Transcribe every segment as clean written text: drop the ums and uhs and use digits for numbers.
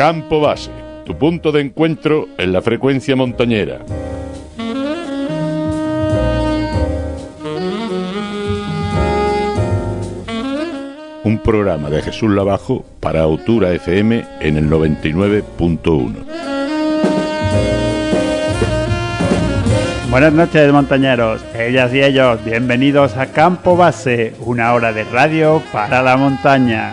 Campo Base, tu punto de encuentro en la frecuencia montañera. Un programa de Jesús Lavajo para Autura FM en el 99.1. Buenas noches, montañeros, ellas y ellos, bienvenidos a Campo Base, una hora de radio para la montaña.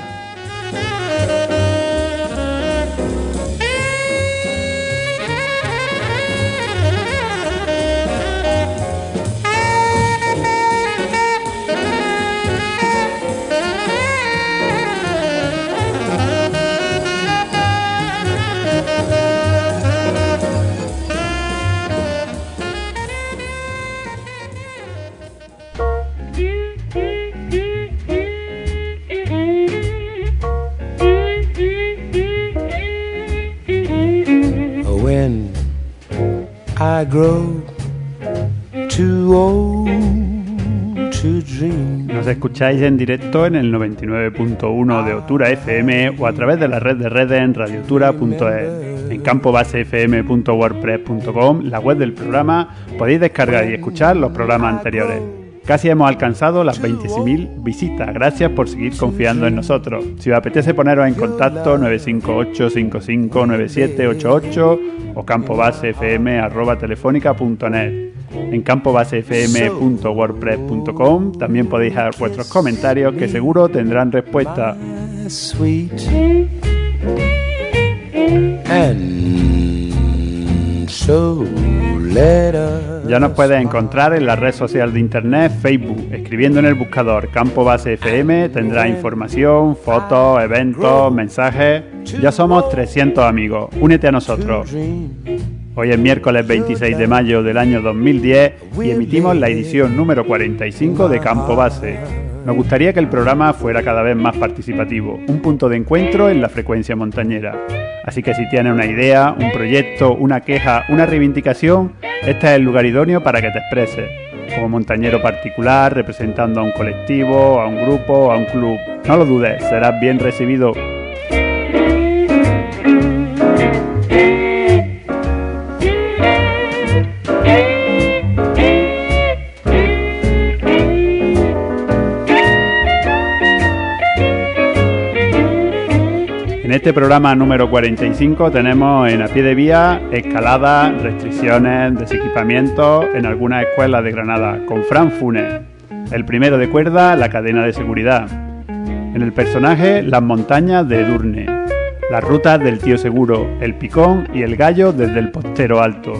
Nos escucháis en directo en el 99.1 de Autura FM o a través de la red de redes en radiotura.es. En campobasefm.wordpress.com, la web del programa, podéis descargar y escuchar los programas anteriores. Casi hemos alcanzado las 26.000 visitas. Gracias por seguir confiando en nosotros. Si os apetece poneros en contacto, 958-559788 o campobasefm@telefonica.net. En campobasefm.wordpress.com también podéis dejar vuestros comentarios que seguro tendrán respuesta. Ya nos puedes encontrar en la red social de internet Facebook, escribiendo en el buscador Campo Base FM, tendrás información, fotos, eventos, mensajes. Ya somos 300 amigos, únete a nosotros. Hoy es miércoles 26 de mayo del año 2010 y emitimos la edición número 45 de Campo Base. Nos gustaría que el programa fuera cada vez más participativo, un punto de encuentro en la frecuencia montañera. Así que si tienes una idea, un proyecto, una queja, una reivindicación, este es el lugar idóneo para que te expreses. Como montañero particular, representando a un colectivo, a un grupo, a un club. No lo dudes, serás bien recibido. En este programa número 45 tenemos en A Pie de Vía escaladas, restricciones, desequipamientos en algunas escuelas de Granada, con Fran Funes. El primero de cuerda, la cadena de seguridad. En el personaje, las montañas de Edurne, las rutas del Tío Seguro, el Picón y el Gallo desde el Postero Alto.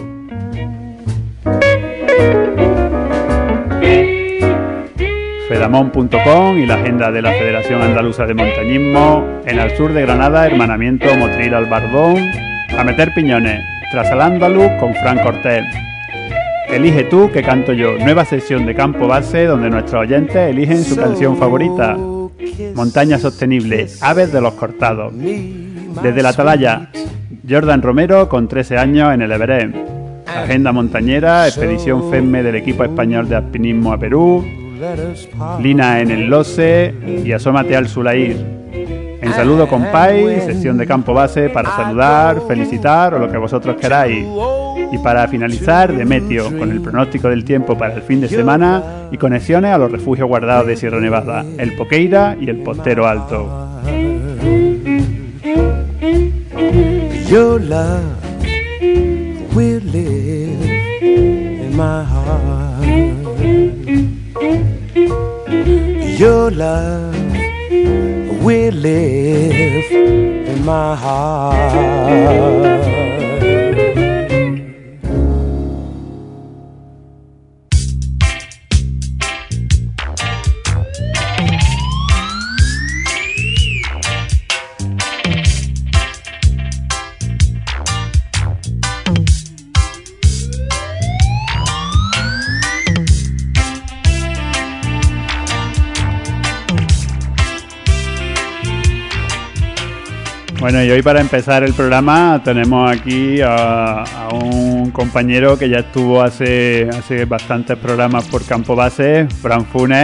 Fedamon.com y la agenda de la Federación Andaluza de Montañismo. En el sur de Granada, hermanamiento Motril Albardón. A meter piñones, tras al Andaluz con Fran Cortés. Elige tú que canto yo, nueva sesión de Campo Base donde nuestros oyentes eligen su canción favorita. Montaña sostenible, aves de los cortados. Desde la Atalaya, Jordan Romero con 13 años en el Everest. Agenda montañera, expedición FEMME del equipo español de alpinismo a Perú. Lina en el Lose y asómate al Sulair. En Saludo Compay, sesión de Campo Base para saludar, felicitar o lo que vosotros queráis. Y para finalizar, Demetio, con el pronóstico del tiempo para el fin de semana y conexiones a los refugios guardados de Sierra Nevada, el Poqueira y el Postero Alto. Your love will live in my heart. Your love will live in my heart. Bueno, y hoy para empezar el programa tenemos aquí a un compañero que ya estuvo hace bastantes programas por Campo Base, Fran Funes.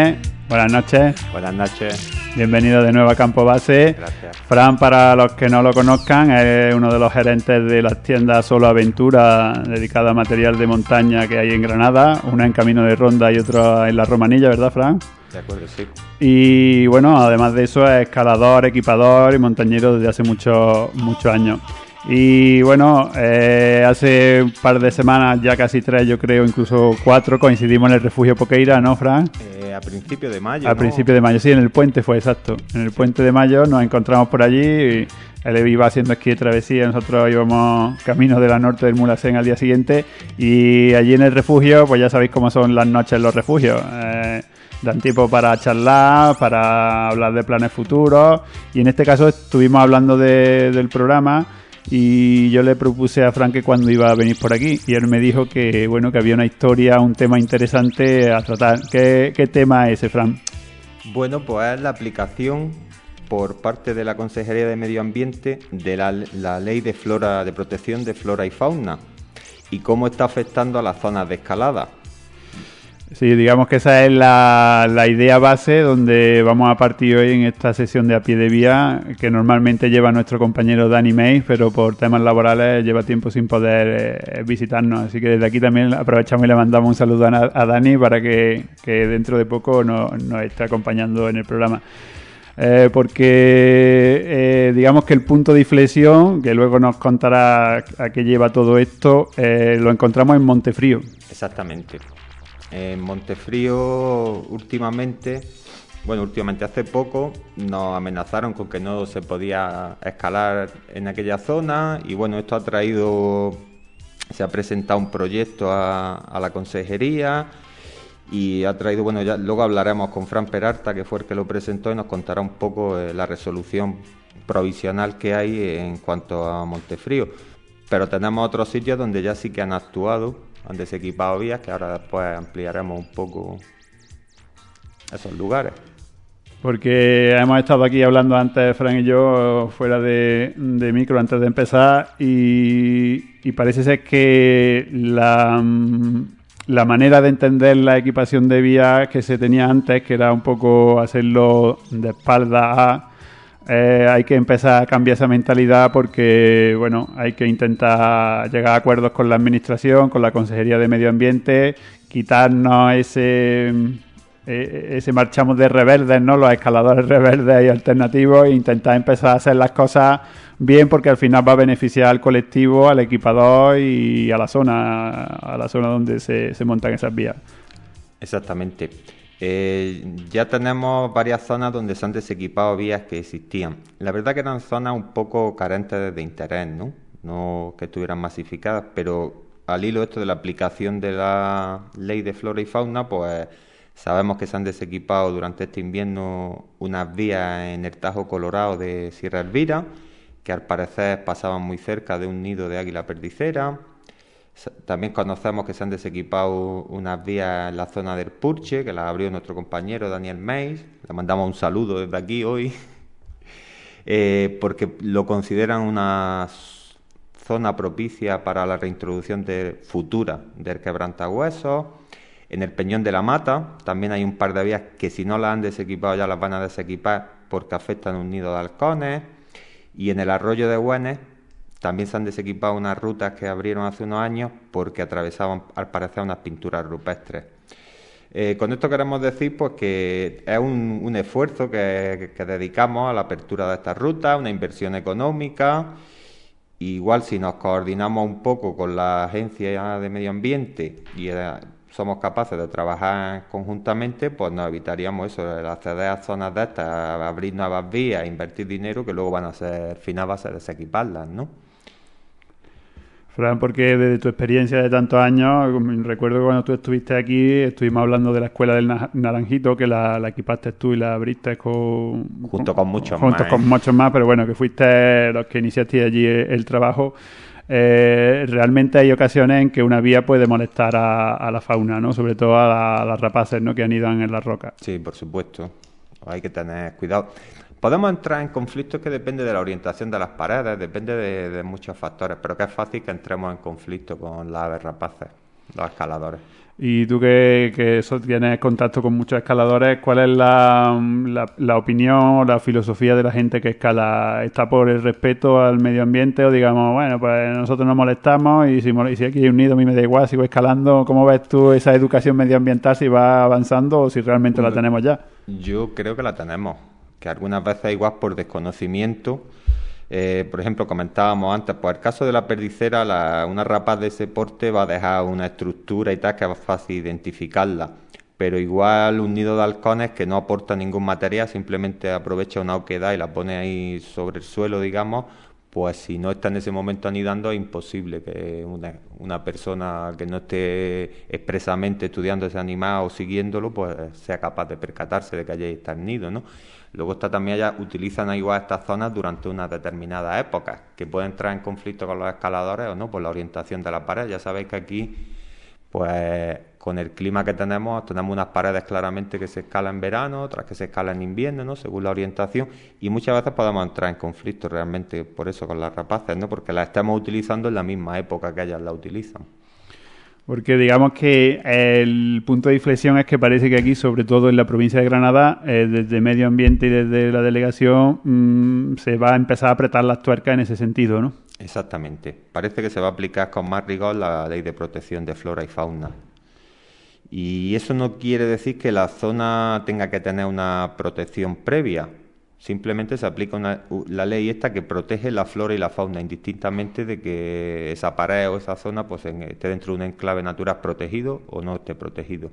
Buenas noches. Buenas noches. Bienvenido de nuevo a Campo Base. Gracias. Fran, para los que no lo conozcan, es uno de los gerentes de las tiendas Solo Aventura, dedicada a material de montaña que hay en Granada, una en Camino de Ronda y otra en La Romanilla, ¿verdad, Fran? De acuerdo, sí. Y bueno, además de eso, es escalador, equipador y montañero desde hace muchos años. Y bueno, hace un par de semanas, ya casi 3, yo creo, incluso 4, coincidimos en el refugio Poqueira, ¿no, Fran? A principios de mayo. A principios de mayo, sí, en el puente fue, exacto. En el puente de mayo nos encontramos por allí y él iba haciendo esquí de travesía, nosotros íbamos camino de la norte del Mulhacén al día siguiente y allí en el refugio, pues ya sabéis cómo son las noches en los refugios. Dan tiempo para charlar, para hablar de planes futuros y en este caso estuvimos hablando del programa y yo le propuse a Fran que cuando iba a venir por aquí y él me dijo que bueno, que había una historia, un tema interesante a tratar. ¿Qué tema es ese, Fran? Bueno, pues es la aplicación por parte de la Consejería de Medio Ambiente de la Ley de Protección de Flora y Fauna y cómo está afectando a las zonas de escalada. Sí, digamos que esa es la idea base donde vamos a partir hoy en esta sesión de A Pie de Vía que normalmente lleva nuestro compañero Dani May, pero por temas laborales lleva tiempo sin poder visitarnos. Así que desde aquí también aprovechamos y le mandamos un saludo a Dani para que dentro de poco nos esté acompañando en el programa. Porque digamos que el punto de inflexión, que luego nos contará a qué lleva todo esto, lo encontramos en Montefrío. Exactamente. En Montefrío últimamente hace poco nos amenazaron con que no se podía escalar en aquella zona y bueno, esto se ha presentado un proyecto a la consejería y ha traído, bueno, ya luego hablaremos con Fran Peralta, que fue el que lo presentó y nos contará un poco la resolución provisional que hay en cuanto a Montefrío, pero tenemos otros sitios donde ya sí que han actuado, han desequipado vías, que ahora después ampliaremos un poco esos lugares. Porque hemos estado aquí hablando antes, Fran y yo, fuera de micro, antes de empezar, y parece ser que la manera de entender la equipación de vías que se tenía antes, que era un poco hacerlo de espalda a... hay que empezar a cambiar esa mentalidad porque, bueno, hay que intentar llegar a acuerdos con la Administración, con la Consejería de Medio Ambiente, quitarnos ese marchamos de reverdes, ¿no? Los escaladores reverdes y alternativos e intentar empezar a hacer las cosas bien porque al final va a beneficiar al colectivo, al equipador y a la zona donde se montan esas vías. Exactamente. Ya tenemos varias zonas donde se han desequipado vías que existían. La verdad que eran zonas un poco carentes de interés, no que estuvieran masificadas, pero al hilo esto de la aplicación de la Ley de Flora y Fauna, pues sabemos que se han desequipado durante este invierno unas vías en el Tajo Colorado de Sierra Elvira, que al parecer pasaban muy cerca de un nido de águila perdicera. También conocemos que se han desequipado unas vías en la zona del Purche, que las abrió nuestro compañero Daniel Meis. Le mandamos un saludo desde aquí hoy, porque lo consideran una zona propicia para la reintroducción futura del quebrantahuesos. En el Peñón de la Mata también hay un par de vías que si no las han desequipado ya las van a desequipar porque afectan un nido de halcones. Y en el Arroyo de Güenes también se han desequipado unas rutas que abrieron hace unos años porque atravesaban, al parecer, unas pinturas rupestres. Con esto queremos decir pues que es un esfuerzo que dedicamos a la apertura de estas rutas, una inversión económica. Igual si nos coordinamos un poco con la Agencia de Medio Ambiente y somos capaces de trabajar conjuntamente, pues nos evitaríamos eso, el acceder a zonas de estas, abrir nuevas vías, invertir dinero que luego al final va a ser desequiparlas, ¿no? Fran, porque desde tu experiencia de tantos años, recuerdo que cuando tú estuviste aquí, estuvimos hablando de la Escuela del Naranjito, que la equipaste tú y la abriste junto con muchos más, pero bueno, que fuiste los que iniciaste allí el trabajo. Realmente hay ocasiones en que una vía puede molestar a la fauna, ¿no? Sobre todo a las rapaces, ¿no? Que anidan en las rocas. Sí, por supuesto. Hay que tener cuidado. Podemos entrar en conflictos que depende de la orientación de las paredes, depende de muchos factores, pero que es fácil que entremos en conflicto con las aves rapaces, los escaladores. Y tú que tienes contacto con muchos escaladores, ¿cuál es la opinión o la filosofía de la gente que escala? ¿Está por el respeto al medio ambiente o digamos, bueno, pues nosotros nos molestamos y si aquí hay un nido a mí me da igual, sigo escalando? ¿Cómo ves tú esa educación medioambiental, si va avanzando o si realmente la tenemos ya? Yo creo que la tenemos, que algunas veces igual por desconocimiento. Por ejemplo, comentábamos antes, pues el caso de la perdicera, una rapaz de ese porte va a dejar una estructura y tal que es fácil identificarla, pero igual un nido de halcones que no aporta ningún material, simplemente aprovecha una oquedad y la pone ahí sobre el suelo, digamos, pues si no está en ese momento anidando es imposible que una persona que no esté expresamente estudiando ese animal o siguiéndolo, pues sea capaz de percatarse de que allí está el nido, ¿no? Luego está también allá, utilizan igual estas zonas durante unas determinadas épocas, que pueden entrar en conflicto con los escaladores o no, por la orientación de la pared. Ya sabéis que aquí, pues con el clima que tenemos unas paredes claramente que se escalan en verano, otras que se escalan en invierno, ¿no? Según la orientación, y muchas veces podemos entrar en conflicto realmente por eso con las rapaces, ¿no? Porque las estamos utilizando en la misma época que ellas la utilizan. Porque digamos que el punto de inflexión es que parece que aquí, sobre todo en la provincia de Granada, desde Medio Ambiente y desde la delegación, se va a empezar a apretar las tuercas en ese sentido, ¿no? Exactamente. Parece que se va a aplicar con más rigor la ley de protección de flora y fauna. Y eso no quiere decir que la zona tenga que tener una protección previa. Simplemente se aplica la ley esta que protege la flora y la fauna, indistintamente de que esa pared o esa zona pues esté dentro de un enclave natural protegido o no esté protegido.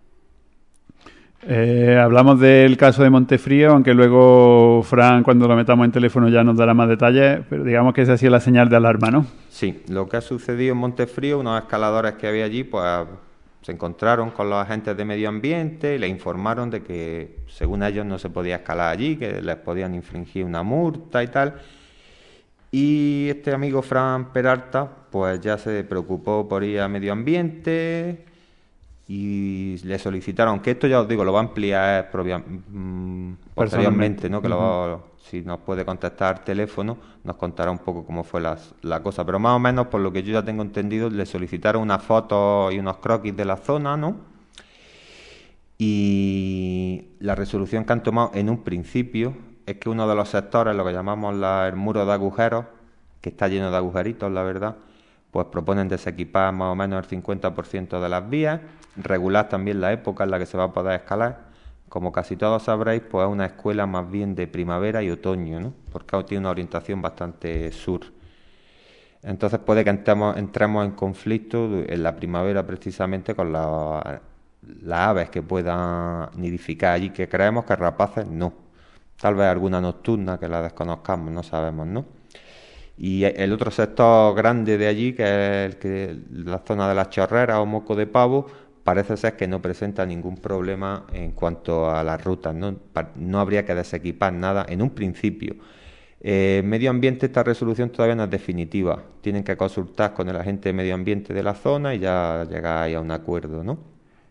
Hablamos del caso de Montefrío, aunque luego Fran, cuando lo metamos en teléfono, ya nos dará más detalles, pero digamos que esa ha sido la señal de alarma, ¿no? Sí, lo que ha sucedido en Montefrío, unos escaladores que había allí, pues se encontraron con los agentes de medio ambiente y les informaron de que, según ellos, no se podía escalar allí, que les podían infringir una multa y tal. Y este amigo Fran Peralta, pues ya se preocupó por ir a medio ambiente y le solicitaron, que esto ya os digo, lo va a ampliar posteriormente, ¿no? Que si nos puede contestar al teléfono, nos contará un poco cómo fue la cosa. Pero más o menos, por lo que yo ya tengo entendido, le solicitaron unas fotos y unos croquis de la zona, ¿no? Y la resolución que han tomado en un principio es que uno de los sectores, lo que llamamos el muro de agujeros, que está lleno de agujeritos, la verdad, pues proponen desequipar más o menos el 50% de las vías, regular también la época en la que se va a poder escalar. Como casi todos sabréis, pues es una escuela más bien de primavera y otoño, ¿no? Porque tiene una orientación bastante sur. Entonces puede que entremos en conflicto en la primavera precisamente con las aves que puedan nidificar allí, que creemos que rapaces no. Tal vez alguna nocturna que la desconozcamos, no sabemos, ¿no? Y el otro sector grande de allí, que es la zona de las Chorreras o Moco de Pavo, parece ser que no presenta ningún problema en cuanto a las rutas, no habría que desequipar nada en un principio. Medio ambiente, esta resolución todavía no es definitiva, tienen que consultar con el agente de medio ambiente de la zona y ya llegar a un acuerdo, ¿no?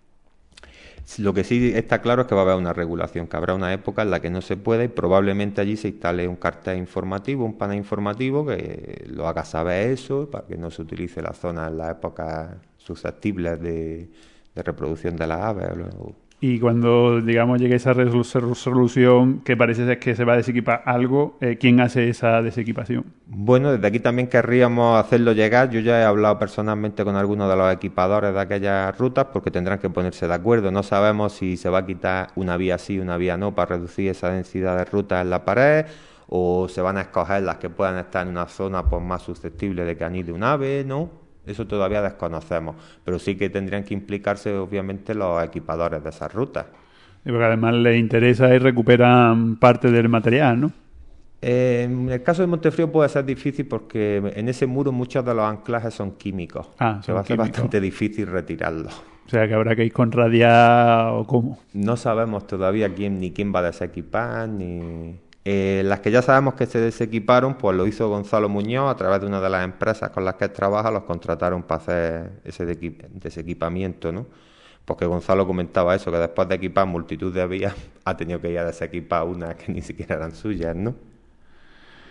Lo que sí está claro es que va a haber una regulación, que habrá una época en la que no se puede y probablemente allí se instale un cartel informativo, un panel informativo que lo haga saber eso, para que no se utilice la zona en las épocas susceptibles de reproducción de las aves. Y cuando, digamos, llegue esa resolución que parece ser que se va a desequipar algo, ¿quién hace esa desequipación? Bueno, desde aquí también querríamos hacerlo llegar. Yo ya he hablado personalmente con algunos de los equipadores de aquellas rutas porque tendrán que ponerse de acuerdo. No sabemos si se va a quitar una vía sí, una vía no para reducir esa densidad de rutas en la pared, o se van a escoger las que puedan estar en una zona pues, más susceptible de que anide un ave, ¿no? Eso todavía desconocemos, pero sí que tendrían que implicarse obviamente los equipadores de esas rutas. Y porque además les interesa y recuperan parte del material, ¿no? En el caso de Montefrío puede ser difícil porque en ese muro muchos de los anclajes son químicos. Se va a hacer bastante difícil retirarlos. O sea que habrá que ir con radial o cómo. No sabemos todavía quién va a desequipar ni... las que ya sabemos que se desequiparon, pues lo hizo Gonzalo Muñoz a través de una de las empresas con las que él trabaja, los contrataron para hacer ese desequipamiento, ¿no? Porque Gonzalo comentaba eso, que después de equipar multitud de vías ha tenido que ir a desequipar unas que ni siquiera eran suyas, ¿no?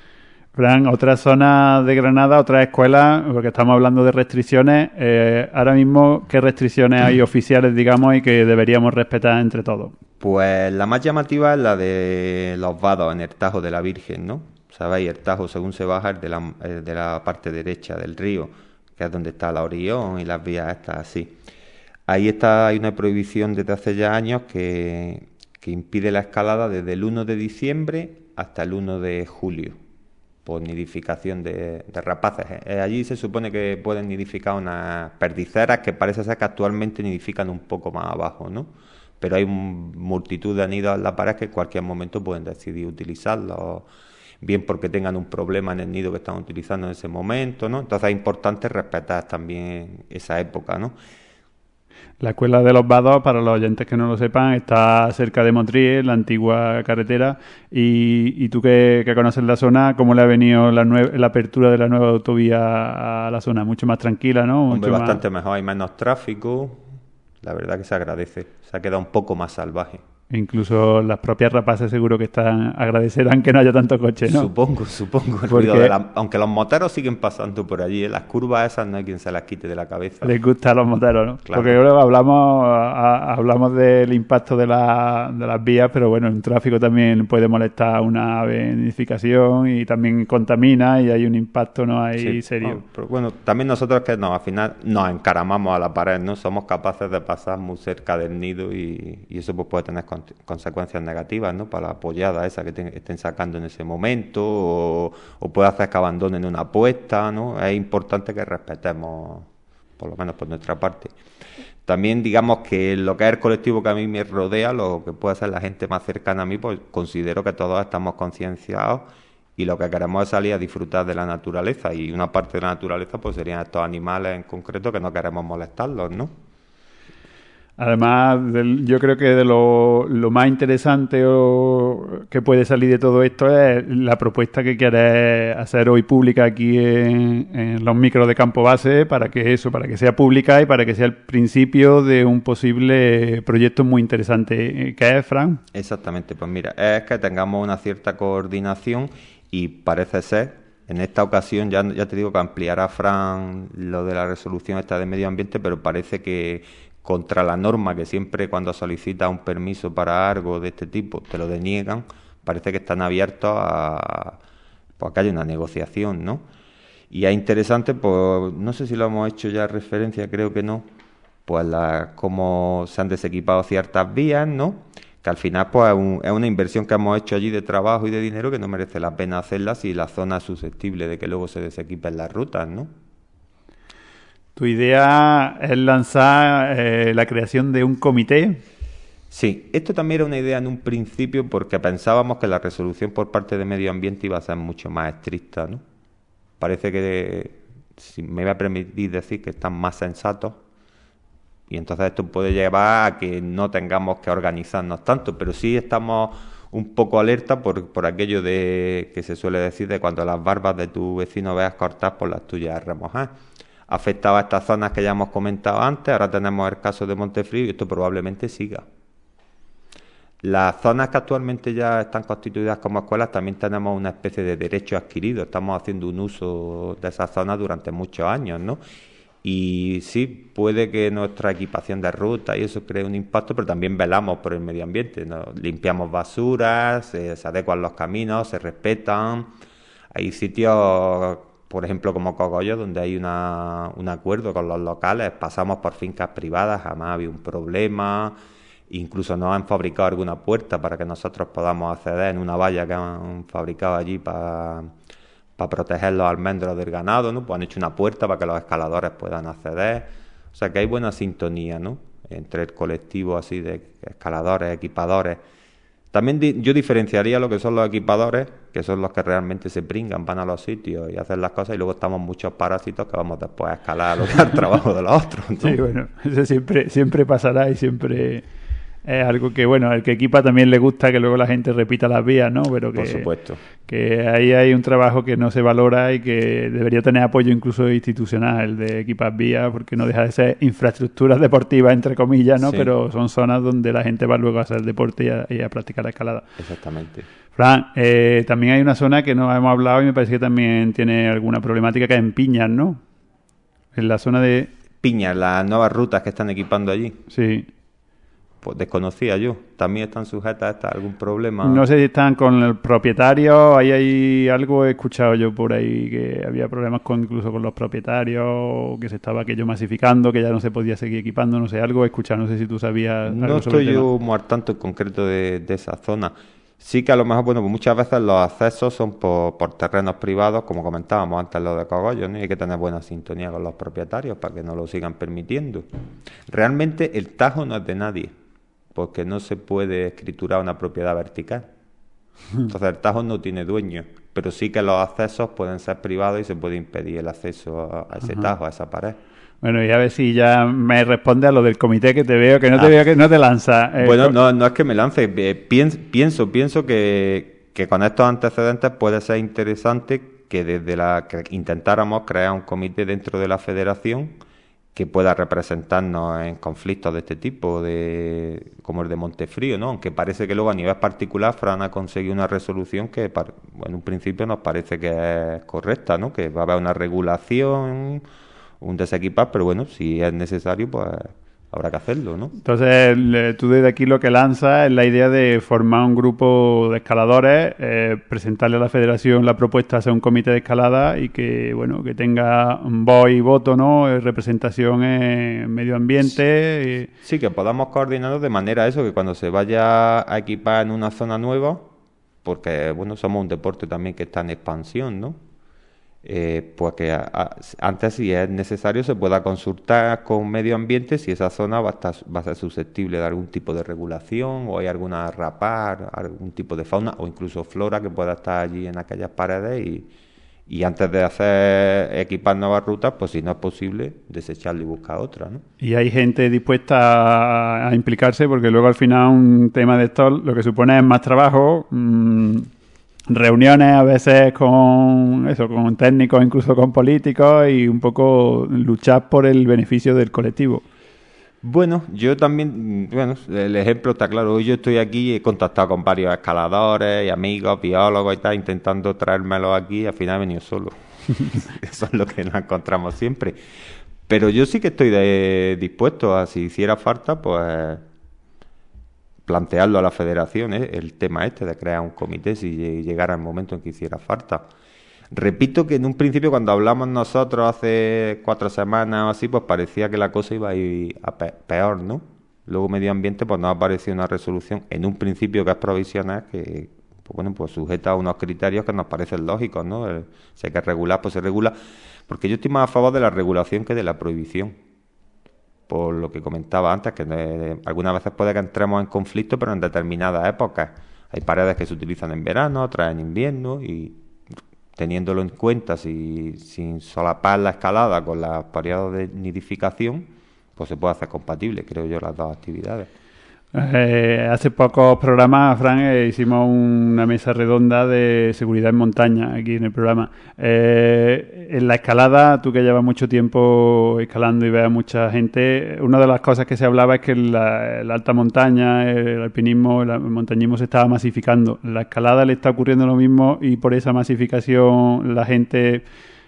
Fran, otras zonas de Granada, otras escuelas, porque estamos hablando de restricciones, ahora mismo, ¿qué restricciones hay oficiales, digamos, y que deberíamos respetar entre todos? Pues la más llamativa es la de los vados en el Tajo de la Virgen, ¿no? Sabéis, el Tajo, según se baja, es de la parte derecha del río, que es donde está la Orión y las vías estas así. Ahí hay una prohibición desde hace ya años que impide la escalada desde el 1 de diciembre hasta el 1 de julio, por nidificación de rapaces. Allí se supone que pueden nidificar unas perdiceras que parece ser que actualmente nidifican un poco más abajo, ¿no? Pero hay multitud de nidos en la pared que en cualquier momento pueden decidir utilizarlos, bien porque tengan un problema en el nido que están utilizando en ese momento, ¿no? Entonces es importante respetar también esa época, ¿no? La Escuela de los Vados, para los oyentes que no lo sepan, está cerca de Motril, la antigua carretera. Y tú que conoces la zona, ¿cómo le ha venido la apertura de la nueva autovía a la zona? Mucho más tranquila, ¿no? Hombre, bastante mejor, hay menos tráfico. La verdad que se agradece, se ha quedado un poco más salvaje. Incluso las propias rapaces seguro que agradecerán que no haya tanto coche, ¿no? Supongo. Aunque los moteros siguen pasando por allí, en las curvas esas no hay quien se las quite de la cabeza. Les gusta a los moteros, ¿no? Claro. Porque luego hablamos del impacto de las vías, pero bueno, el tráfico también puede molestar una nidificación y también contamina y hay un impacto, ¿no? Ahí serio. No, pero bueno, también nosotros que al final nos encaramamos a la pared, ¿no? Somos capaces de pasar muy cerca del nido y eso pues puede tener consecuencias negativas, ¿no? Para la pollada esa que estén sacando en ese momento o puede hacer que abandonen una apuesta, ¿no? Es importante que respetemos, por lo menos por nuestra parte. También digamos que lo que es el colectivo que a mí me rodea, lo que puede ser la gente más cercana a mí, pues considero que todos estamos concienciados y lo que queremos es salir a disfrutar de la naturaleza y una parte de la naturaleza pues serían estos animales en concreto que no queremos molestarlos, ¿no? Además, yo creo que de lo más interesante que puede salir de todo esto es la propuesta que quieres hacer hoy pública aquí en los micros de Campo Base para que sea pública y para que sea el principio de un posible proyecto muy interesante. ¿Qué es, Fran? Exactamente, pues mira, es que tengamos una cierta coordinación y parece ser, en esta ocasión ya te digo que ampliará Fran lo de la resolución esta de medio ambiente, pero parece que contra la norma que siempre cuando solicitas un permiso para algo de este tipo te lo deniegan, parece que están abiertos a que haya una negociación, ¿no? Y es interesante, pues no sé si lo hemos hecho ya referencia, creo que no, pues cómo se han desequipado ciertas vías, ¿no? Que al final pues es una inversión que hemos hecho allí de trabajo y de dinero que no merece la pena hacerla si la zona es susceptible de que luego se desequipen las rutas, ¿no? Tu idea es lanzar la creación de un comité. Sí, esto también era una idea en un principio porque pensábamos que la resolución por parte de Medio Ambiente iba a ser mucho más estricta, ¿no? Parece que, si me voy a permitir decir, que están más sensatos y entonces esto puede llevar a que no tengamos que organizarnos tanto, pero sí estamos un poco alerta por aquello de que se suele decir de cuando las barbas de tu vecino veas cortar por las tuyas remojar. Afectaba a estas zonas que ya hemos comentado antes, ahora tenemos el caso de Montefrío y esto probablemente siga. Las zonas que actualmente ya están constituidas como escuelas también tenemos una especie de derecho adquirido, estamos haciendo un uso de esas zonas durante muchos años, ¿no? Y sí, puede que nuestra equipación de ruta y eso cree un impacto, pero también velamos por el medio ambiente, ¿no? Limpiamos basuras, se adecuan los caminos, se respetan, hay sitios, por ejemplo, como Cogollo, donde hay un acuerdo con los locales, pasamos por fincas privadas, jamás ha habido un problema, incluso nos han fabricado alguna puerta para que nosotros podamos acceder en una valla que han fabricado allí para proteger los almendros del ganado, ¿no? Pues han hecho una puerta para que los escaladores puedan acceder, o sea que hay buena sintonía, ¿no? Entre el colectivo así de escaladores, equipadores. También yo diferenciaría lo que son los equipadores, que son los que realmente se pringan, van a los sitios y hacen las cosas, y luego estamos muchos parásitos que vamos después a escalar a lo que es el trabajo de los otros, ¿no? Sí, bueno, eso siempre pasará y siempre es algo que, bueno, al que equipa también le gusta que luego la gente repita las vías, ¿no? Pero que, por supuesto, que ahí hay un trabajo que no se valora y que debería tener apoyo incluso institucional, el de equipar vías, porque no deja de ser infraestructuras deportivas, entre comillas, ¿no? Sí. Pero son zonas donde la gente va luego a hacer deporte y a practicar la escalada. Exactamente. Fran, también hay una zona que no hemos hablado y me parece que también tiene alguna problemática, que es en Piñas, ¿no? En la zona de... Piñas, las nuevas rutas que están equipando allí. Sí. Pues desconocía yo. ¿También están sujetas a algún problema? No sé si están con el propietario, ahí hay algo, he escuchado yo por ahí que había problemas incluso con los propietarios, que se estaba aquello masificando, que ya no se podía seguir equipando, no sé, algo he escuchado, no sé si tú sabías algo No sobre estoy el tema. yo muy al tanto en concreto de esa zona. Sí que a lo mejor, bueno, pues muchas veces los accesos son por terrenos privados, como comentábamos antes lo de Cogollos, ¿no? Y hay que tener buena sintonía con los propietarios para que no lo sigan permitiendo. Realmente el Tajo no es de nadie, porque no se puede escriturar una propiedad vertical. Entonces el Tajo no tiene dueño, pero sí que los accesos pueden ser privados y se puede impedir el acceso a ese Tajo, a esa pared. Bueno, y a ver si ya me responde a lo del comité, que te veo, que no te veo, que no te lanza. Bueno, no es que me lance. Pienso que con estos antecedentes puede ser interesante que que intentáramos crear un comité dentro de la federación que pueda representarnos en conflictos de este tipo, como el de Montefrío, ¿no? Aunque parece que luego a nivel particular Fran ha conseguido una resolución que en un principio nos parece que es correcta, ¿no? Que va a haber una regulación, un desequipar, pero bueno, si es necesario, pues habrá que hacerlo, ¿no? Entonces, tú desde aquí lo que lanzas es la idea de formar un grupo de escaladores, presentarle a la federación la propuesta de hacer un comité de escalada y que, bueno, que tenga voz y voto, ¿no? Representación en medio ambiente. Sí, que podamos coordinarnos de manera eso, que cuando se vaya a equipar en una zona nueva, porque, bueno, somos un deporte también que está en expansión, ¿no? Pues que antes, si es necesario, se pueda consultar con medio ambiente si esa zona va a ser susceptible de algún tipo de regulación o hay alguna rapar, algún tipo de fauna o incluso flora que pueda estar allí en aquellas paredes y antes de equipar nuevas rutas, pues si no es posible, desecharlo y buscar otra, ¿no? Y hay gente dispuesta a implicarse, porque luego al final un tema de esto lo que supone es más trabajo, reuniones a veces con técnicos, incluso con políticos, y un poco luchar por el beneficio del colectivo. Bueno, yo también, el ejemplo está claro. Hoy yo estoy aquí y he contactado con varios escaladores y amigos, biólogos y tal, intentando traérmelos aquí y al final he venido solo. Eso es lo que nos encontramos siempre. Pero yo sí que estoy dispuesto a, si hiciera falta, pues plantearlo a la federación, el tema de crear un comité si llegara el momento en que hiciera falta. Repito que en un principio cuando hablamos nosotros hace 4 semanas o así, pues parecía que la cosa iba a ir peor, ¿no? Luego medio ambiente pues nos ha aparecido una resolución en un principio que es provisional que pues sujeta a unos criterios que nos parecen lógicos, ¿no? Si hay que regular, pues se regula, porque yo estoy más a favor de la regulación que de la prohibición. Por lo que comentaba antes, que algunas veces puede que entremos en conflicto, pero en determinadas épocas. Hay paredes que se utilizan en verano, otras en invierno, y teniéndolo en cuenta, sin solapar la escalada con los periodos de nidificación, pues se puede hacer compatible, creo yo, las dos actividades. Hace pocos programas, Fran, hicimos una mesa redonda de seguridad en montaña aquí en el programa. En la escalada, tú que llevas mucho tiempo escalando y ves a mucha gente, una de las cosas que se hablaba es que la alta montaña, el alpinismo, el montañismo se estaba masificando. La escalada le está ocurriendo lo mismo y por esa masificación la gente,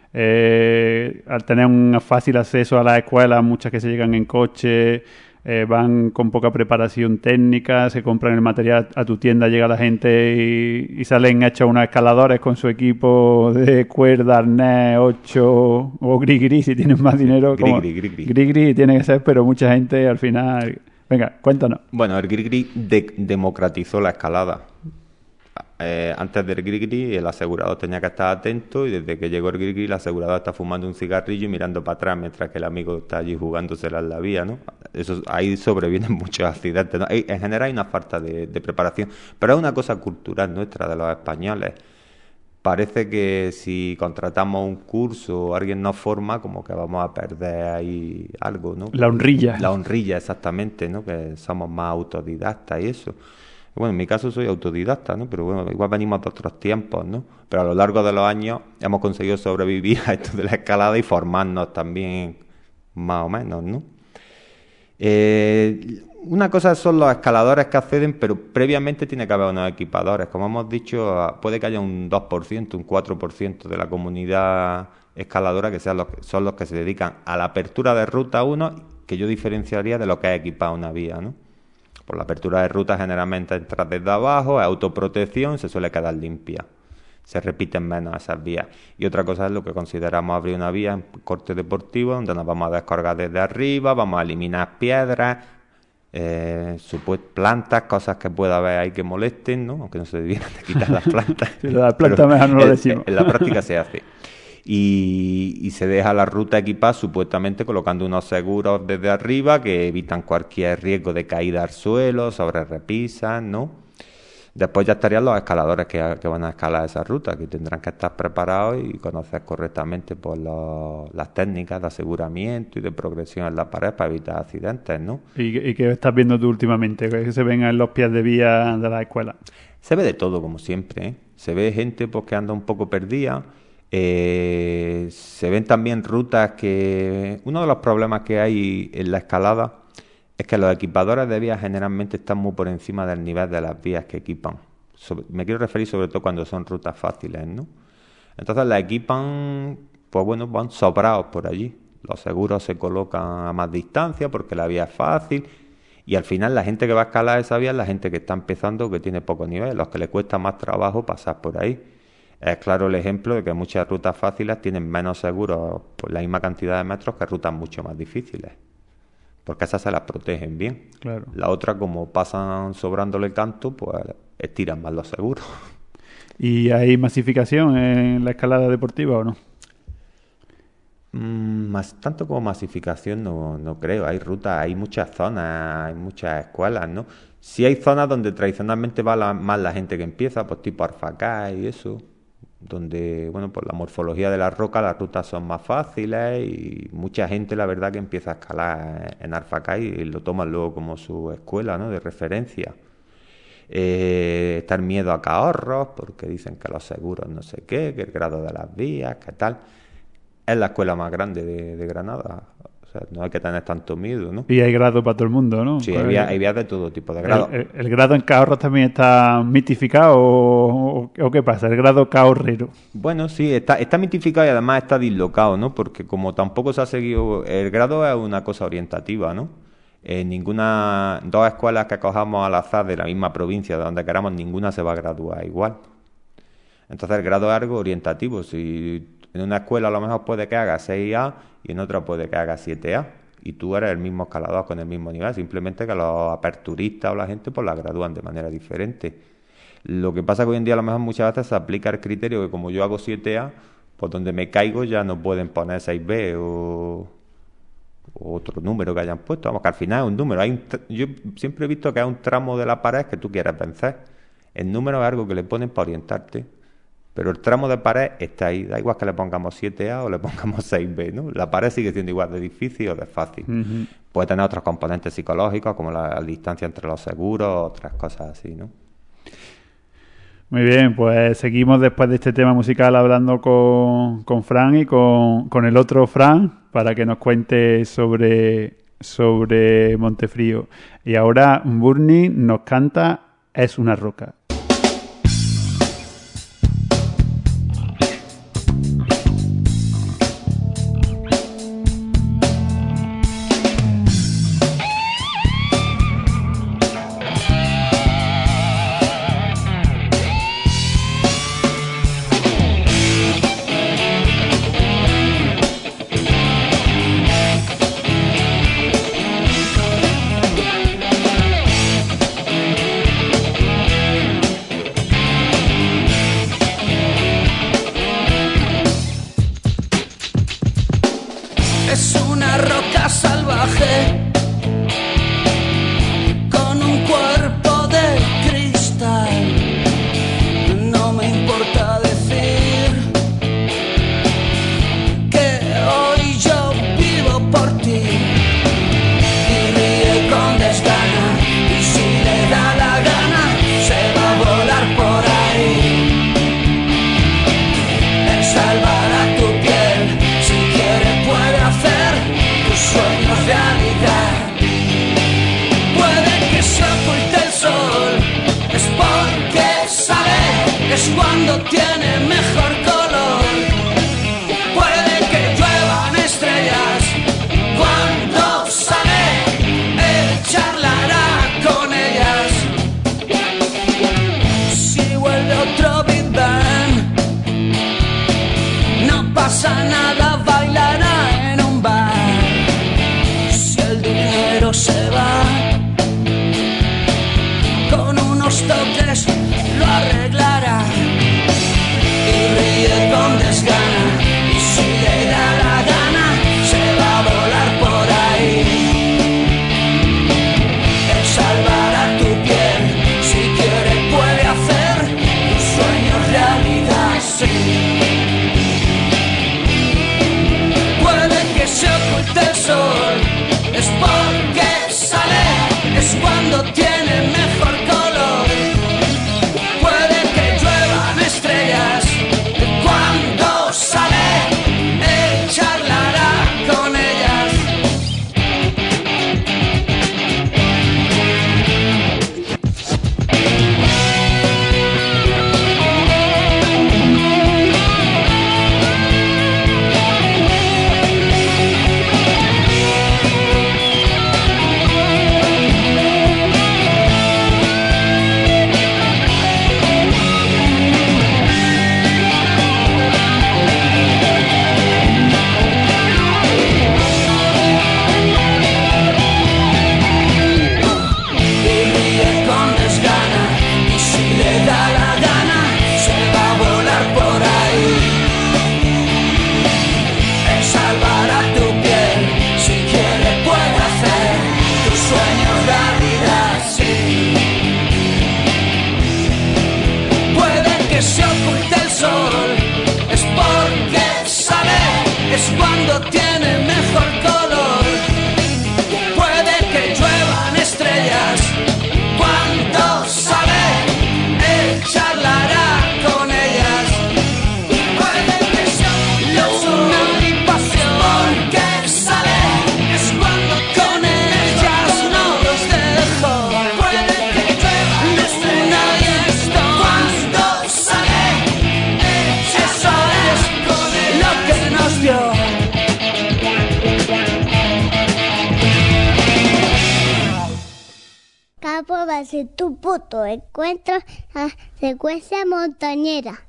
al tener un fácil acceso a las escuelas, muchas que se llegan en coche, van con poca preparación técnica, se compran el material a tu tienda, llega la gente y salen hechos unos escaladores con su equipo de cuerda, arnés, 8 o gris si tienen más dinero. Gris tiene que ser, pero mucha gente al final... Venga, cuéntanos. Bueno, el gris democratizó la escalada. Antes del gris el asegurado tenía que estar atento y desde que llegó el gris el asegurado está fumando un cigarrillo y mirando para atrás mientras que el amigo está allí jugándosela en la vía, ¿no? Ahí sobrevienen muchos accidentes, ¿no? En general hay una falta de preparación, pero es una cosa cultural nuestra de los españoles. Parece que si contratamos un curso o alguien nos forma, como que vamos a perder ahí algo, ¿no? La honrilla. La honrilla, exactamente, ¿no? Que somos más autodidactas y eso. Bueno, en mi caso soy autodidacta, ¿no? Pero bueno, igual venimos de otros tiempos, ¿no? Pero a lo largo de los años hemos conseguido sobrevivir a esto de la escalada y formarnos también más o menos, ¿no? Una cosa son los escaladores que acceden, pero previamente tiene que haber unos equipadores. Como hemos dicho, puede que haya un 2%, un 4% de la comunidad escaladora que son los que se dedican a la apertura de ruta 1, que yo diferenciaría de lo que es equipar una vía, ¿no? Por la apertura de ruta generalmente entras desde abajo, es autoprotección, se suele quedar limpia. Se repiten menos esas vías. Y otra cosa es lo que consideramos abrir una vía en corte deportivo, donde nos vamos a descargar desde arriba, vamos a eliminar piedras, plantas, cosas que pueda haber ahí que molesten, ¿no? Aunque no se debieran de quitar las plantas. Sí, las plantas mejor no lo decimos. En la práctica se hace. Y se deja la ruta equipada supuestamente colocando unos seguros desde arriba que evitan cualquier riesgo de caída al suelo, sobre repisas, ¿no? Después ya estarían los escaladores que van a escalar esa ruta, que tendrán que estar preparados y conocer correctamente pues, las técnicas de aseguramiento y de progresión en la pared para evitar accidentes, ¿no? ¿Y qué estás viendo tú últimamente? ¿Qué se ven en los pies de vía de la escuela? Se ve de todo, como siempre, ¿eh? Se ve gente pues, que anda un poco perdida. Se ven también rutas que... Uno de los problemas que hay en la escalada es que los equipadores de vías generalmente están muy por encima del nivel de las vías que equipan. Me quiero referir sobre todo cuando son rutas fáciles, ¿no? Entonces las equipan, pues bueno, van sobrados por allí. Los seguros se colocan a más distancia porque la vía es fácil y al final la gente que va a escalar esa vía es la gente que está empezando o que tiene poco nivel, los que le cuesta más trabajo pasar por ahí. Es claro el ejemplo de que muchas rutas fáciles tienen menos seguros por la misma cantidad de metros que rutas mucho más difíciles. Porque esas se las protegen bien. Claro. La otra, como pasan sobrándole canto, pues estiran más los seguros. ¿Y hay masificación en la escalada deportiva o no? Tanto como masificación no creo. Hay rutas, hay muchas zonas, hay muchas escuelas, ¿no? Sí hay zonas donde tradicionalmente va más la gente que empieza, pues tipo Arfacá y eso, donde, bueno, por la morfología de la roca las rutas son más fáciles y mucha gente, la verdad, que empieza a escalar en Arfacá y lo toman luego como su escuela, ¿no?, de referencia. Está el miedo a caorros, porque dicen que los seguros no sé qué, que el grado de las vías, que tal. Es la escuela más grande de Granada. O sea, no hay que tener tanto miedo, ¿no? Y hay grado para todo el mundo, ¿no? Sí, hay vías de todo tipo de grado. ¿El grado en caorros también está mitificado o qué pasa? ¿El grado caorrero? Bueno, sí, está mitificado y además está dislocado, ¿no? Porque como tampoco se ha seguido... El grado es una cosa orientativa, ¿no? Dos escuelas que cojamos al azar de la misma provincia, de donde queramos, ninguna se va a graduar igual. Entonces el grado es algo orientativo. Si en una escuela a lo mejor puede que haga 6A y en otra puede que haga 7A. Y tú eres el mismo escalador con el mismo nivel, simplemente que los aperturistas o la gente pues la gradúan de manera diferente. Lo que pasa es que hoy en día a lo mejor muchas veces se aplica el criterio que como yo hago 7A, pues donde me caigo ya no pueden poner 6B o otro número que hayan puesto. Vamos, que al final es un número. Yo siempre he visto que hay un tramo de la pared que tú quieres vencer. El número es algo que le ponen para orientarte. Pero el tramo de pared está ahí. Da igual que le pongamos 7A o le pongamos 6B, ¿no? La pared sigue siendo igual de difícil o de fácil. Uh-huh. Puede tener otros componentes psicológicos, como la distancia entre los seguros, otras cosas así, ¿no? Muy bien, pues seguimos después de este tema musical hablando con Fran y con el otro Fran para que nos cuente sobre Montefrío. Y ahora Burning nos canta Es una roca. Aristóteles lo arreglará y ríe con desgana, y si le da la gana se va a volar por ahí. Él salvará tu piel, si quiere puede hacer tus sueños realidad, sí. Puede que se oculte el sol, es porque sale, es cuando tiene mejor color. Puede que lluevan estrellas, cuando sale, él charlará con ellas. Campo Base, tu puto encuentro a secuencia montañera.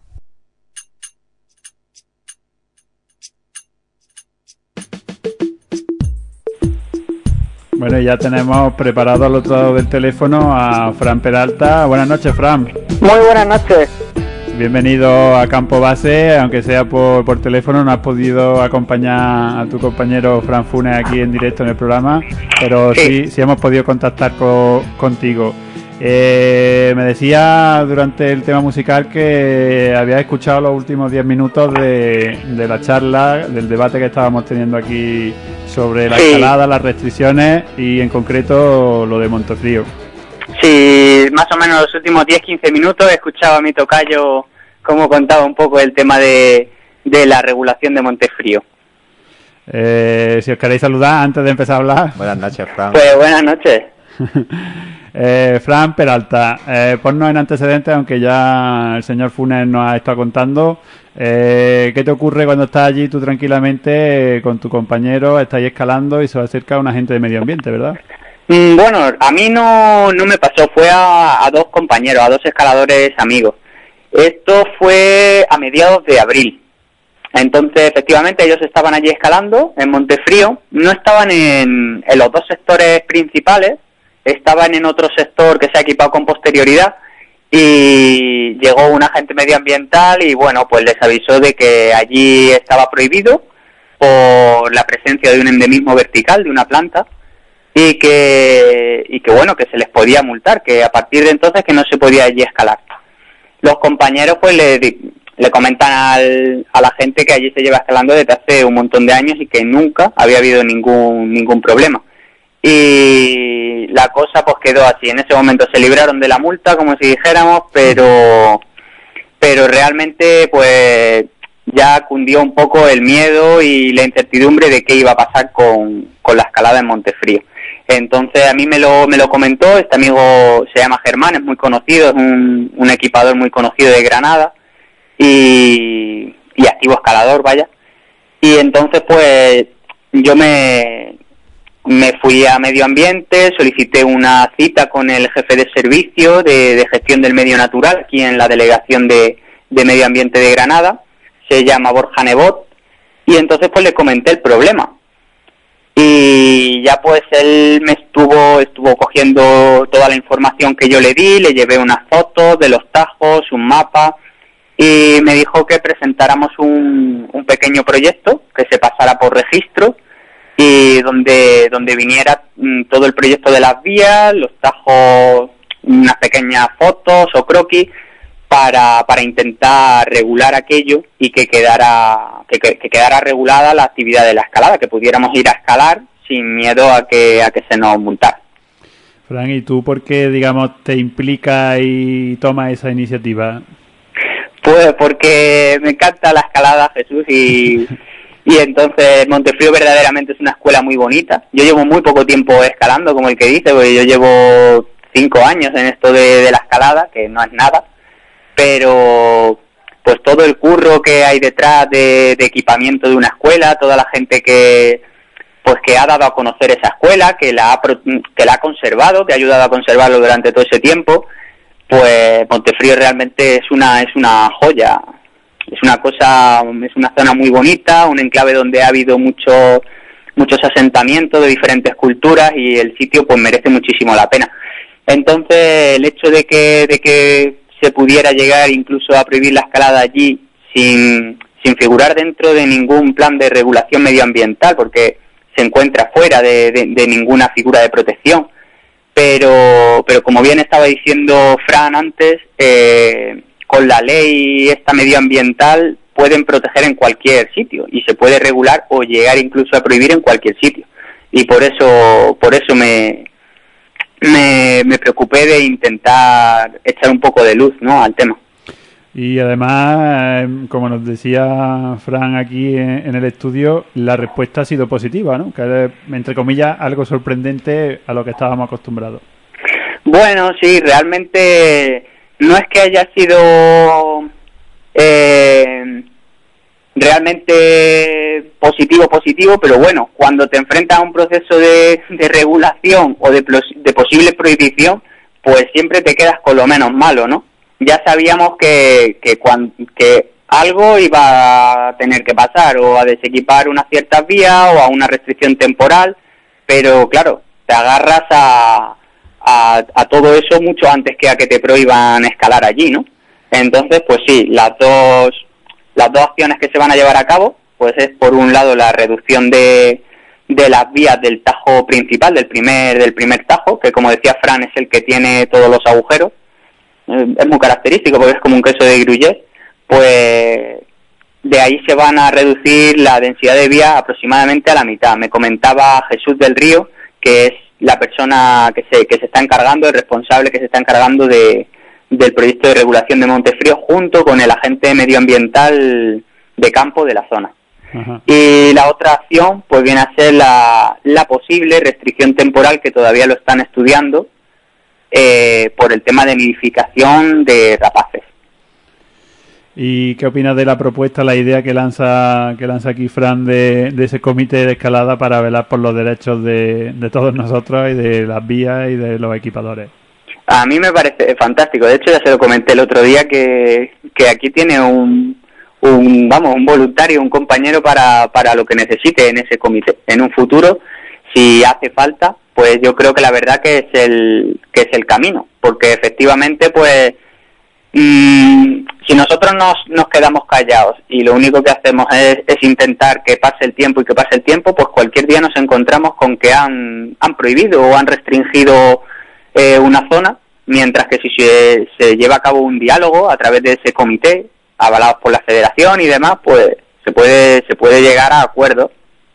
Bueno, ya tenemos preparado al otro lado del teléfono a Fran Peralta. Buenas noches, Fran. Muy buenas noches. Bienvenido a Campo Base, aunque sea por teléfono, no has podido acompañar a tu compañero Fran Funes aquí en directo en el programa, pero sí hemos podido contactar contigo. Me decía durante el tema musical que habías escuchado los últimos 10 minutos de la charla, del debate que estábamos teniendo aquí sobre la escalada, las restricciones y en concreto lo de Montefrío. Sí, más o menos los últimos 10-15 minutos he escuchado a mi tocayo cómo contaba un poco el tema de la regulación de Montefrío. Si os queréis saludar antes de empezar a hablar. Buenas noches, Fran. Pues buenas noches. Fran Peralta, ponnos en antecedentes, aunque ya el señor Funes nos ha estado contando. ¿Qué te ocurre cuando estás allí tú tranquilamente con tu compañero, estáis escalando y se os acerca un agente de medio ambiente, verdad? Bueno, a mí no me pasó, fue a dos compañeros, a dos escaladores amigos. Esto fue a mediados de abril. Entonces, efectivamente, ellos estaban allí escalando en Montefrío, no estaban en los dos sectores principales, estaban en otro sector que se ha equipado con posterioridad y llegó un agente medioambiental y, bueno, pues les avisó de que allí estaba prohibido por la presencia de un endemismo vertical de una planta y que bueno, que se les podía multar, que a partir de entonces que no se podía allí escalar. Los compañeros pues le comentan a la gente que allí se lleva escalando desde hace un montón de años y que nunca había habido ningún problema. Y la cosa pues quedó así. En ese momento se libraron de la multa, como si dijéramos, pero realmente pues ya cundió un poco el miedo y la incertidumbre de qué iba a pasar con la escalada en Montefrío. Entonces a mí me lo comentó, este amigo se llama Germán, es muy conocido, es un equipador muy conocido de Granada y activo escalador, vaya. Y entonces pues yo me fui a Medio Ambiente, solicité una cita con el jefe de servicio de gestión del medio natural aquí en la delegación de Medio Ambiente de Granada, se llama Borja Nebot, y entonces pues le comenté el problema. Y ya pues él me estuvo cogiendo toda la información que yo le di, le llevé unas fotos de los tajos, un mapa, y me dijo que presentáramos un pequeño proyecto que se pasara por registro y donde viniera todo el proyecto de las vías, los tajos, unas pequeñas fotos o croquis para intentar regular aquello y que quedara regulada la actividad de la escalada, que pudiéramos ir a escalar sin miedo a que se nos multara. Fran, ¿y tú por qué, digamos, te implica y tomas esa iniciativa? Pues porque me encanta la escalada, Jesús, y entonces Montefrío verdaderamente es una escuela muy bonita. Yo llevo muy poco tiempo escalando, como el que dice, porque yo llevo 5 años en esto de la escalada, que no es nada, pero pues todo el curro que hay detrás de equipamiento de una escuela, toda la gente que ha dado a conocer esa escuela, que la ha conservado, que ha ayudado a conservarlo durante todo ese tiempo, pues Montefrío realmente es una joya. Es una zona muy bonita, un enclave donde ha habido muchos asentamientos de diferentes culturas y el sitio pues merece muchísimo la pena. Entonces el hecho de que se pudiera llegar incluso a prohibir la escalada allí sin figurar dentro de ningún plan de regulación medioambiental, porque se encuentra fuera de ninguna figura de protección. Pero como bien estaba diciendo Fran antes, con la ley esta medioambiental pueden proteger en cualquier sitio y se puede regular o llegar incluso a prohibir en cualquier sitio. Y por eso me preocupé de intentar echar un poco de luz, ¿no?, al tema. Y además, como nos decía Fran aquí en el estudio, la respuesta ha sido positiva, ¿no? Que es, entre comillas, algo sorprendente a lo que estábamos acostumbrados. Bueno, sí, realmente no es que haya sido realmente positivo, pero bueno, cuando te enfrentas a un proceso de regulación o de posible prohibición, pues siempre te quedas con lo menos malo, ¿no? Ya sabíamos que algo iba a tener que pasar, o a desequipar unas ciertas vías o a una restricción temporal, pero claro, te agarras a todo eso mucho antes que a que te prohíban escalar allí, ¿no? Entonces, pues sí, las dos acciones que se van a llevar a cabo, pues es por un lado la reducción de las vías del tajo principal, del primer tajo, que como decía Fran es el que tiene todos los agujeros. Es muy característico porque es como un queso de Gruyère. Pues de ahí se van a reducir la densidad de vías aproximadamente a la mitad. Me comentaba Jesús del Río, que es la persona que se está encargando, el responsable que se está encargando del proyecto de regulación de Montefrío, junto con el agente medioambiental de campo de la zona. Ajá. Y la otra acción pues viene a ser la posible restricción temporal, que todavía lo están estudiando, por el tema de nidificación de rapaces. ¿Y qué opinas de la propuesta, la idea que lanza aquí Fran de ese comité de escalada para velar por los derechos de todos nosotros y de las vías y de los equipadores? A mí me parece fantástico. De hecho, ya se lo comenté el otro día que aquí tiene un voluntario, un compañero para lo que necesite en ese comité. En un futuro, si hace falta, pues yo creo que la verdad que es el camino, porque efectivamente pues si nosotros nos quedamos callados y lo único que hacemos es intentar que pase el tiempo, pues cualquier día nos encontramos con que han prohibido o han restringido una zona, mientras que si se lleva a cabo un diálogo a través de ese comité, avalados por la federación y demás, pues se puede llegar a acuerdos.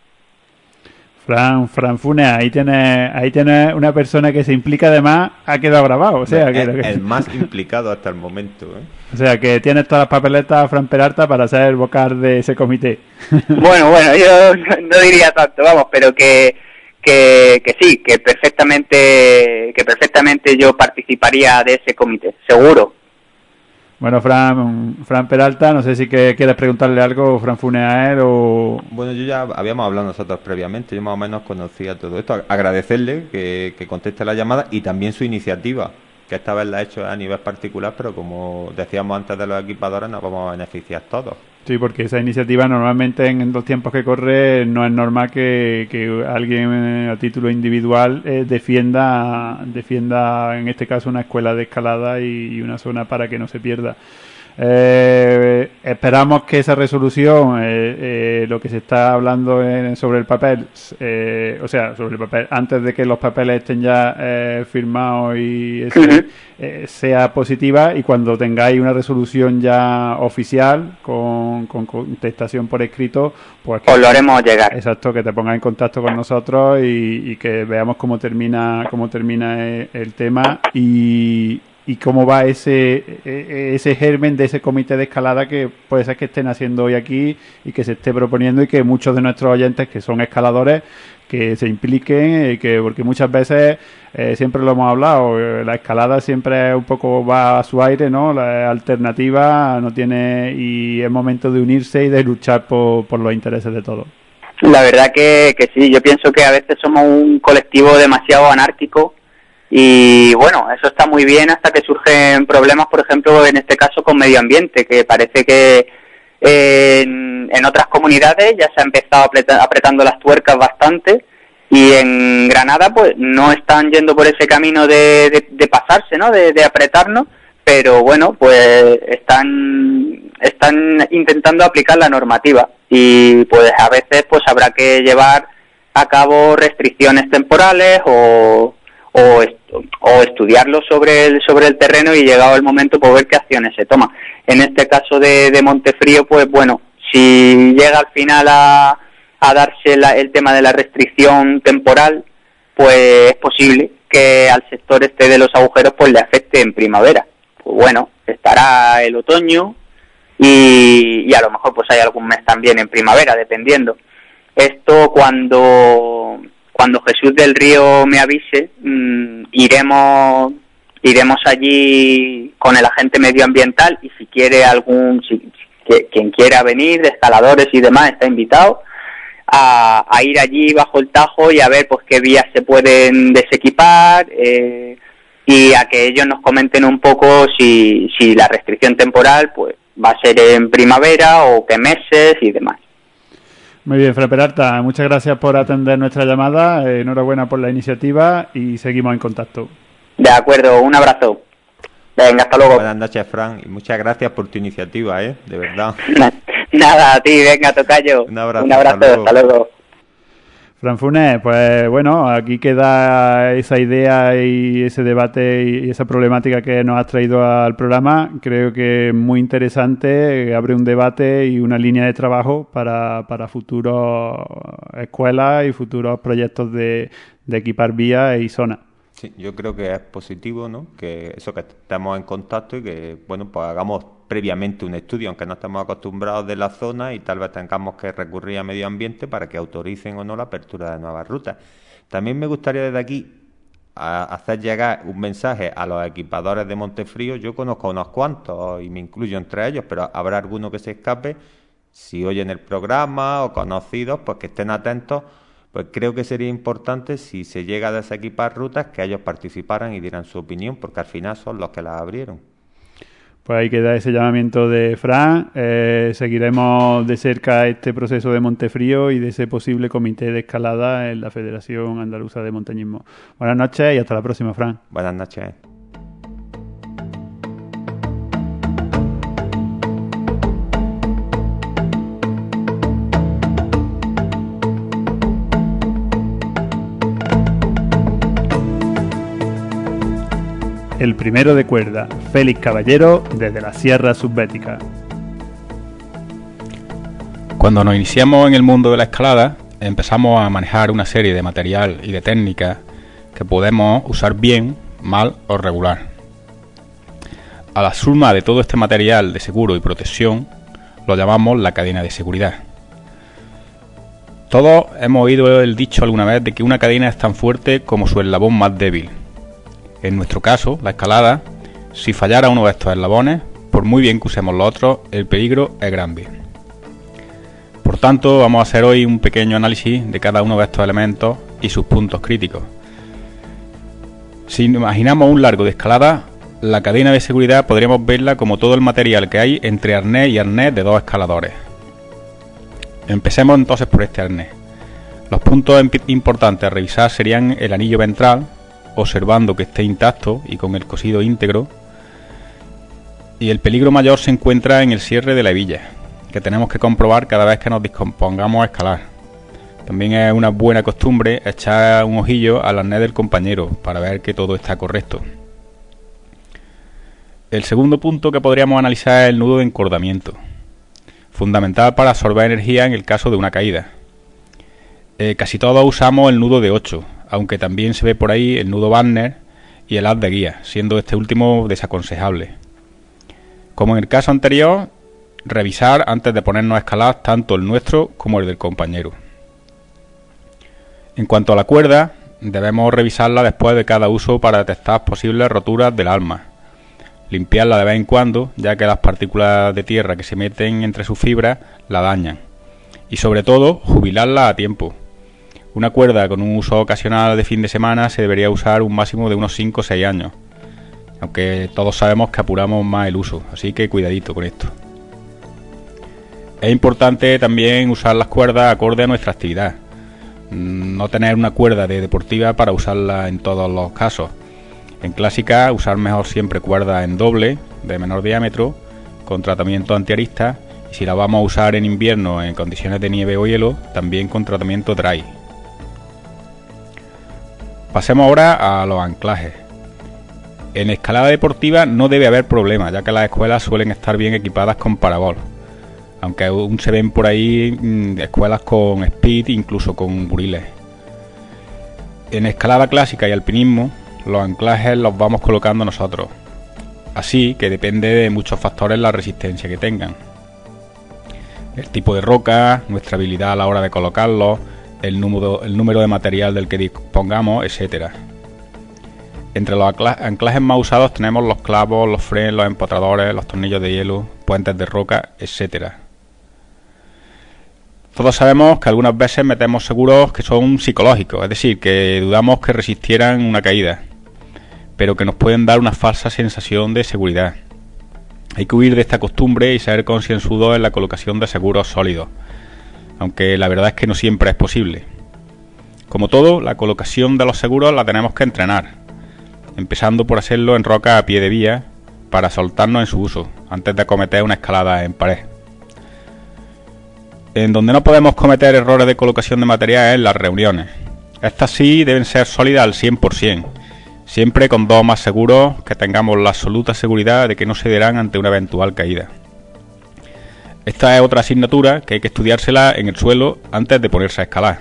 Fran Funes, ahí tienes una persona que se implica, además ha quedado grabado, o sea, el más implicado hasta el momento, ¿eh? O sea, que tienes todas las papeletas, Fran Peralta, para ser vocal de ese comité. Bueno, yo no diría tanto, vamos, pero que sí, que perfectamente yo participaría de ese comité, seguro. Bueno, Fran Peralta, no sé si quieres preguntarle algo, Fran Funes, a él o... Bueno, yo ya habíamos hablado nosotros previamente, yo más o menos conocía todo esto. Agradecerle que conteste la llamada y también su iniciativa, que esta vez la ha hecho a nivel particular, pero como decíamos antes de los equipadores, nos vamos a beneficiar todos. Sí, porque esa iniciativa normalmente en los tiempos que corre no es normal que alguien a título individual defienda en este caso una escuela de escalada y una zona para que no se pierda. Esperamos que esa resolución, lo que se está hablando sobre el papel, sobre el papel, antes de que los papeles estén ya firmados y sea positiva, y cuando tengáis una resolución ya oficial con contestación por escrito, pues os lo haremos llegar. Exacto, que te pongas en contacto con nosotros y que veamos cómo termina el tema y cómo va ese germen de ese comité de escalada que puede ser que estén haciendo hoy aquí y que se esté proponiendo, y que muchos de nuestros oyentes que son escaladores que se impliquen, porque muchas veces siempre lo hemos hablado, la escalada siempre un poco va a su aire, ¿no? La alternativa no tiene, y es momento de unirse y de luchar por los intereses de todos. La verdad que sí, yo pienso que a veces somos un colectivo demasiado anárquico. Y bueno, eso está muy bien hasta que surgen problemas, por ejemplo, en este caso con medio ambiente, que parece que en otras comunidades ya se ha empezado apretando las tuercas bastante, y en Granada pues no están yendo por ese camino de pasarse, ¿no? De apretarnos, pero bueno, pues están intentando aplicar la normativa, y pues a veces pues habrá que llevar a cabo restricciones temporales o estudiarlo sobre el terreno, y llegado el momento pues ver qué acciones se toman. En este caso de Montefrío, pues bueno, si llega al final a darse el tema de la restricción temporal, pues es posible que al sector este de los agujeros pues le afecte en primavera. Pues bueno, estará el otoño y a lo mejor pues hay algún mes también en primavera, dependiendo. Esto cuando Jesús del Río me avise, iremos allí con el agente medioambiental, y si quiere quien quiera venir, de escaladores y demás, está invitado a ir allí bajo el Tajo y a ver pues qué vías se pueden desequipar, y a que ellos nos comenten un poco si la restricción temporal pues va a ser en primavera o qué meses y demás. Muy bien, Fray Peralta, muchas gracias por atender nuestra llamada, enhorabuena por la iniciativa y seguimos en contacto. De acuerdo, un abrazo. Venga, hasta luego. Buenas noches, Fran, y muchas gracias por tu iniciativa, de verdad. Nada, a ti, venga, tocayo. Un abrazo, hasta luego. Fran Funes, pues bueno, aquí queda esa idea y ese debate y esa problemática que nos has traído al programa. Creo que es muy interesante, abre un debate y una línea de trabajo para futuras escuelas y futuros proyectos de equipar vías y zonas. Sí, yo creo que es positivo, ¿no? Que estemos en contacto y que, bueno, pues hagamos previamente un estudio, aunque no estemos acostumbrados de la zona, y tal vez tengamos que recurrir a medio ambiente para que autoricen o no la apertura de nuevas rutas. También me gustaría desde aquí hacer llegar un mensaje a los equipadores de Montefrío. Yo conozco unos cuantos y me incluyo entre ellos, pero habrá alguno que se escape. Si oyen el programa o conocidos, pues que estén atentos. Pues creo que sería importante, si se llega a desequipar rutas, que ellos participaran y dieran su opinión, porque al final son los que las abrieron. Pues ahí queda ese llamamiento de Fran. Seguiremos de cerca este proceso de Montefrío y de ese posible comité de escalada en la Federación Andaluza de Montañismo. Buenas noches y hasta la próxima, Fran. Buenas noches. El primero de cuerda, Félix Caballero, desde la Sierra Subbética. Cuando nos iniciamos en el mundo de la escalada, empezamos a manejar una serie de material y de técnicas que podemos usar bien, mal o regular. A la suma de todo este material de seguro y protección, lo llamamos la cadena de seguridad. Todos hemos oído el dicho alguna vez de que una cadena es tan fuerte como su eslabón más débil. En nuestro caso, la escalada, si fallara uno de estos eslabones, por muy bien que usemos los otros, el peligro es grande. Por tanto, vamos a hacer hoy un pequeño análisis de cada uno de estos elementos y sus puntos críticos. Si imaginamos un largo de escalada, La cadena de seguridad podríamos verla como todo el material que hay entre arnés y arnés de dos escaladores. Empecemos entonces por este arnés. Los puntos importantes a revisar serían el anillo ventral, observando que esté intacto y con el cosido íntegro. Y el peligro mayor se encuentra en el cierre de la hebilla, que tenemos que comprobar cada vez que nos dispongamos a escalar. También es una buena costumbre echar un ojillo al arnés del compañero para ver que todo está correcto. El segundo punto que podríamos analizar es el nudo de encordamiento, fundamental para absorber energía en el caso de una caída. Casi todos usamos el nudo de 8, aunque también se ve por ahí el nudo Wagner y el haz de guía, siendo este último desaconsejable. Como en el caso anterior, revisar antes de ponernos a escalar tanto el nuestro como el del compañero. En cuanto a la cuerda, debemos revisarla después de cada uso para detectar posibles roturas del alma. Limpiarla de vez en cuando, ya que las partículas de tierra que se meten entre sus fibras la dañan. Y sobre todo, jubilarla a tiempo. Una cuerda con un uso ocasional de fin de semana se debería usar un máximo de unos 5 o 6 años. Aunque todos sabemos que apuramos más el uso, así que cuidadito con esto. Es importante también usar las cuerdas acorde a nuestra actividad. No tener una cuerda de deportiva para usarla en todos los casos. En clásica, usar mejor siempre cuerda en doble, de menor diámetro, con tratamiento antiarista, y si la vamos a usar en invierno en condiciones de nieve o hielo, también con tratamiento dry. Pasemos ahora a los anclajes. En escalada deportiva no debe haber problema, ya que las escuelas suelen estar bien equipadas con parabol, aunque aún se ven por ahí escuelas con speed, incluso con buriles. En escalada clásica y alpinismo, los anclajes los vamos colocando nosotros, así que depende de muchos factores la resistencia que tengan. El tipo de roca, nuestra habilidad a la hora de colocarlos, el número de material del que dispongamos, etc. Entre los anclajes más usados tenemos los clavos, los frenos, los empotradores, los tornillos de hielo, puentes de roca, etc. Todos sabemos que algunas veces metemos seguros que son psicológicos, es decir, que dudamos que resistieran una caída, pero que nos pueden dar una falsa sensación de seguridad. Hay que huir de esta costumbre y ser concienzudos en la colocación de seguros sólidos, aunque la verdad es que no siempre es posible. Como todo, la colocación de los seguros la tenemos que entrenar, empezando por hacerlo en roca a pie de vía para soltarnos en su uso, antes de acometer una escalada en pared. En donde no podemos cometer errores de colocación de material es en las reuniones. Estas sí deben ser sólidas al 100%, siempre con dos más seguros que tengamos la absoluta seguridad de que no cederán ante una eventual caída. Esta es otra asignatura que hay que estudiársela en el suelo antes de ponerse a escalar.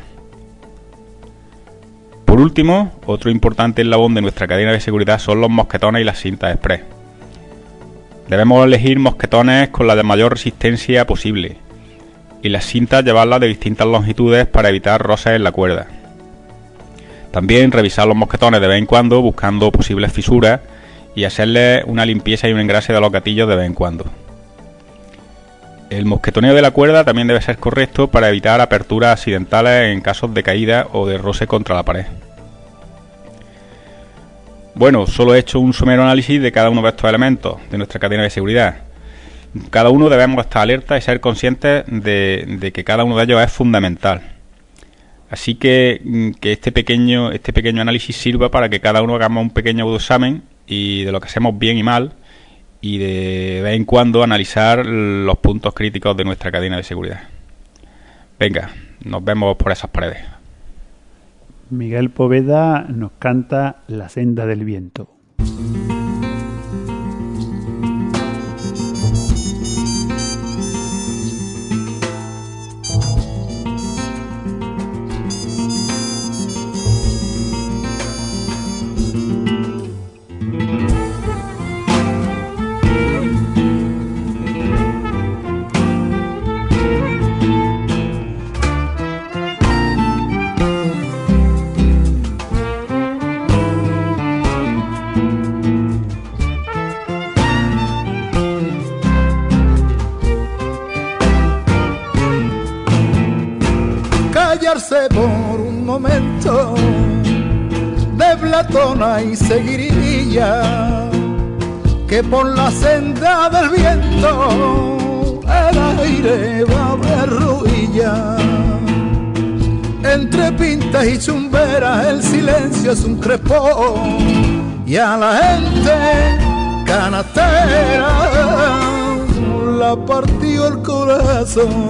Por último, otro importante eslabón de nuestra cadena de seguridad son los mosquetones y las cintas express. Debemos elegir mosquetones con la mayor resistencia posible y las cintas llevarlas de distintas longitudes para evitar roces en la cuerda. También revisar los mosquetones de vez en cuando buscando posibles fisuras y hacerles una limpieza y un engrase de los gatillos de vez en cuando. El mosquetoneo de la cuerda también debe ser correcto para evitar aperturas accidentales en casos de caída o de roce contra la pared. Bueno, solo he hecho un somero análisis de cada uno de estos elementos de nuestra cadena de seguridad. Cada uno debemos estar alerta y ser conscientes de que cada uno de ellos es fundamental. Así que este pequeño análisis sirva para que cada uno hagamos un pequeño autoexamen y de lo que hacemos bien y mal, y de vez en cuando analizar los puntos críticos de nuestra cadena de seguridad. Venga, nos vemos por esas paredes. Miguel Poveda nos canta La senda del viento. Por un momento de Platona y seguiría que por la senda del viento el aire va de rodillas. Entre pintas y chumberas el silencio es un crespón y a la gente canastera la partió el corazón.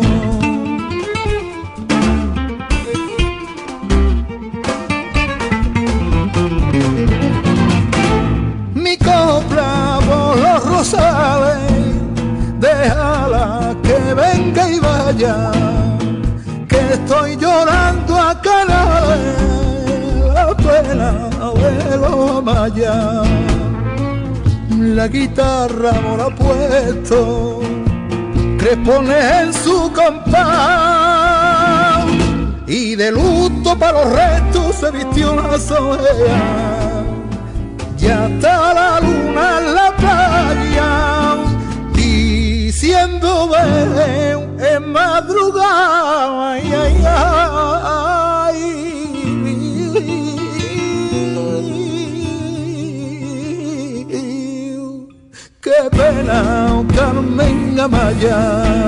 Mi copla por los rosales, déjala que venga y vaya, que estoy llorando a canales la pena de los mayas. La guitarra me la ha puesto crespones en su compás y de luto para los restos se vistió una soleá. Ya está la luna en la playa diciendo ven en madrugada. Ay, ay, ay. Qué pena, Carmen Amaya.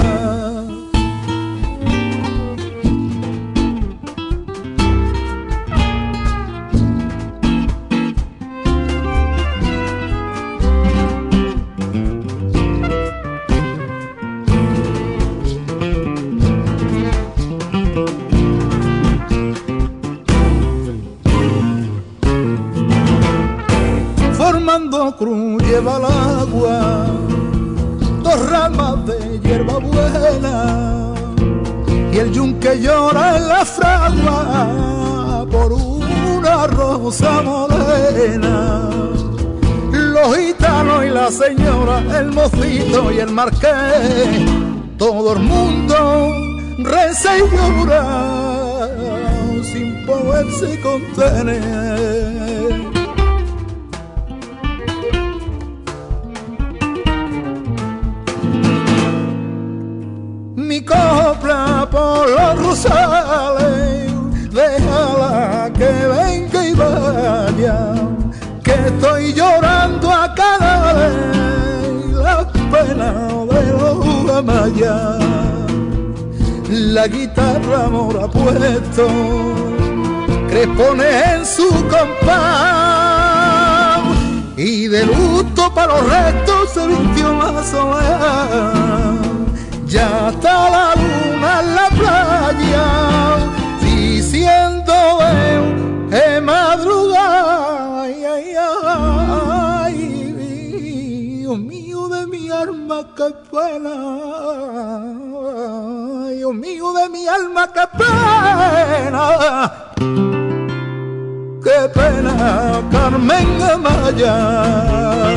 Formando cruz lleva al agua dos ramas de hierba buena y el yunque llora en la fragua por una rosa morena. Los gitanos y la señora, el mocito y el marqués, todo el mundo reza y llora sin poderse contener. Mi copla por los rosales, déjala que venga y vaya, que estoy llorando a cada vez la pena de los mayas. La guitarra me la ha puesto crespones en su compás y de luto para los restos se vistió la soleá. Ya está la luna en la playa diciendo en madrugada. Ay, ay, ay, Dios mío de mi alma, qué pena. Dios mío de mi alma, qué pena. Qué pena, Carmen Amaya.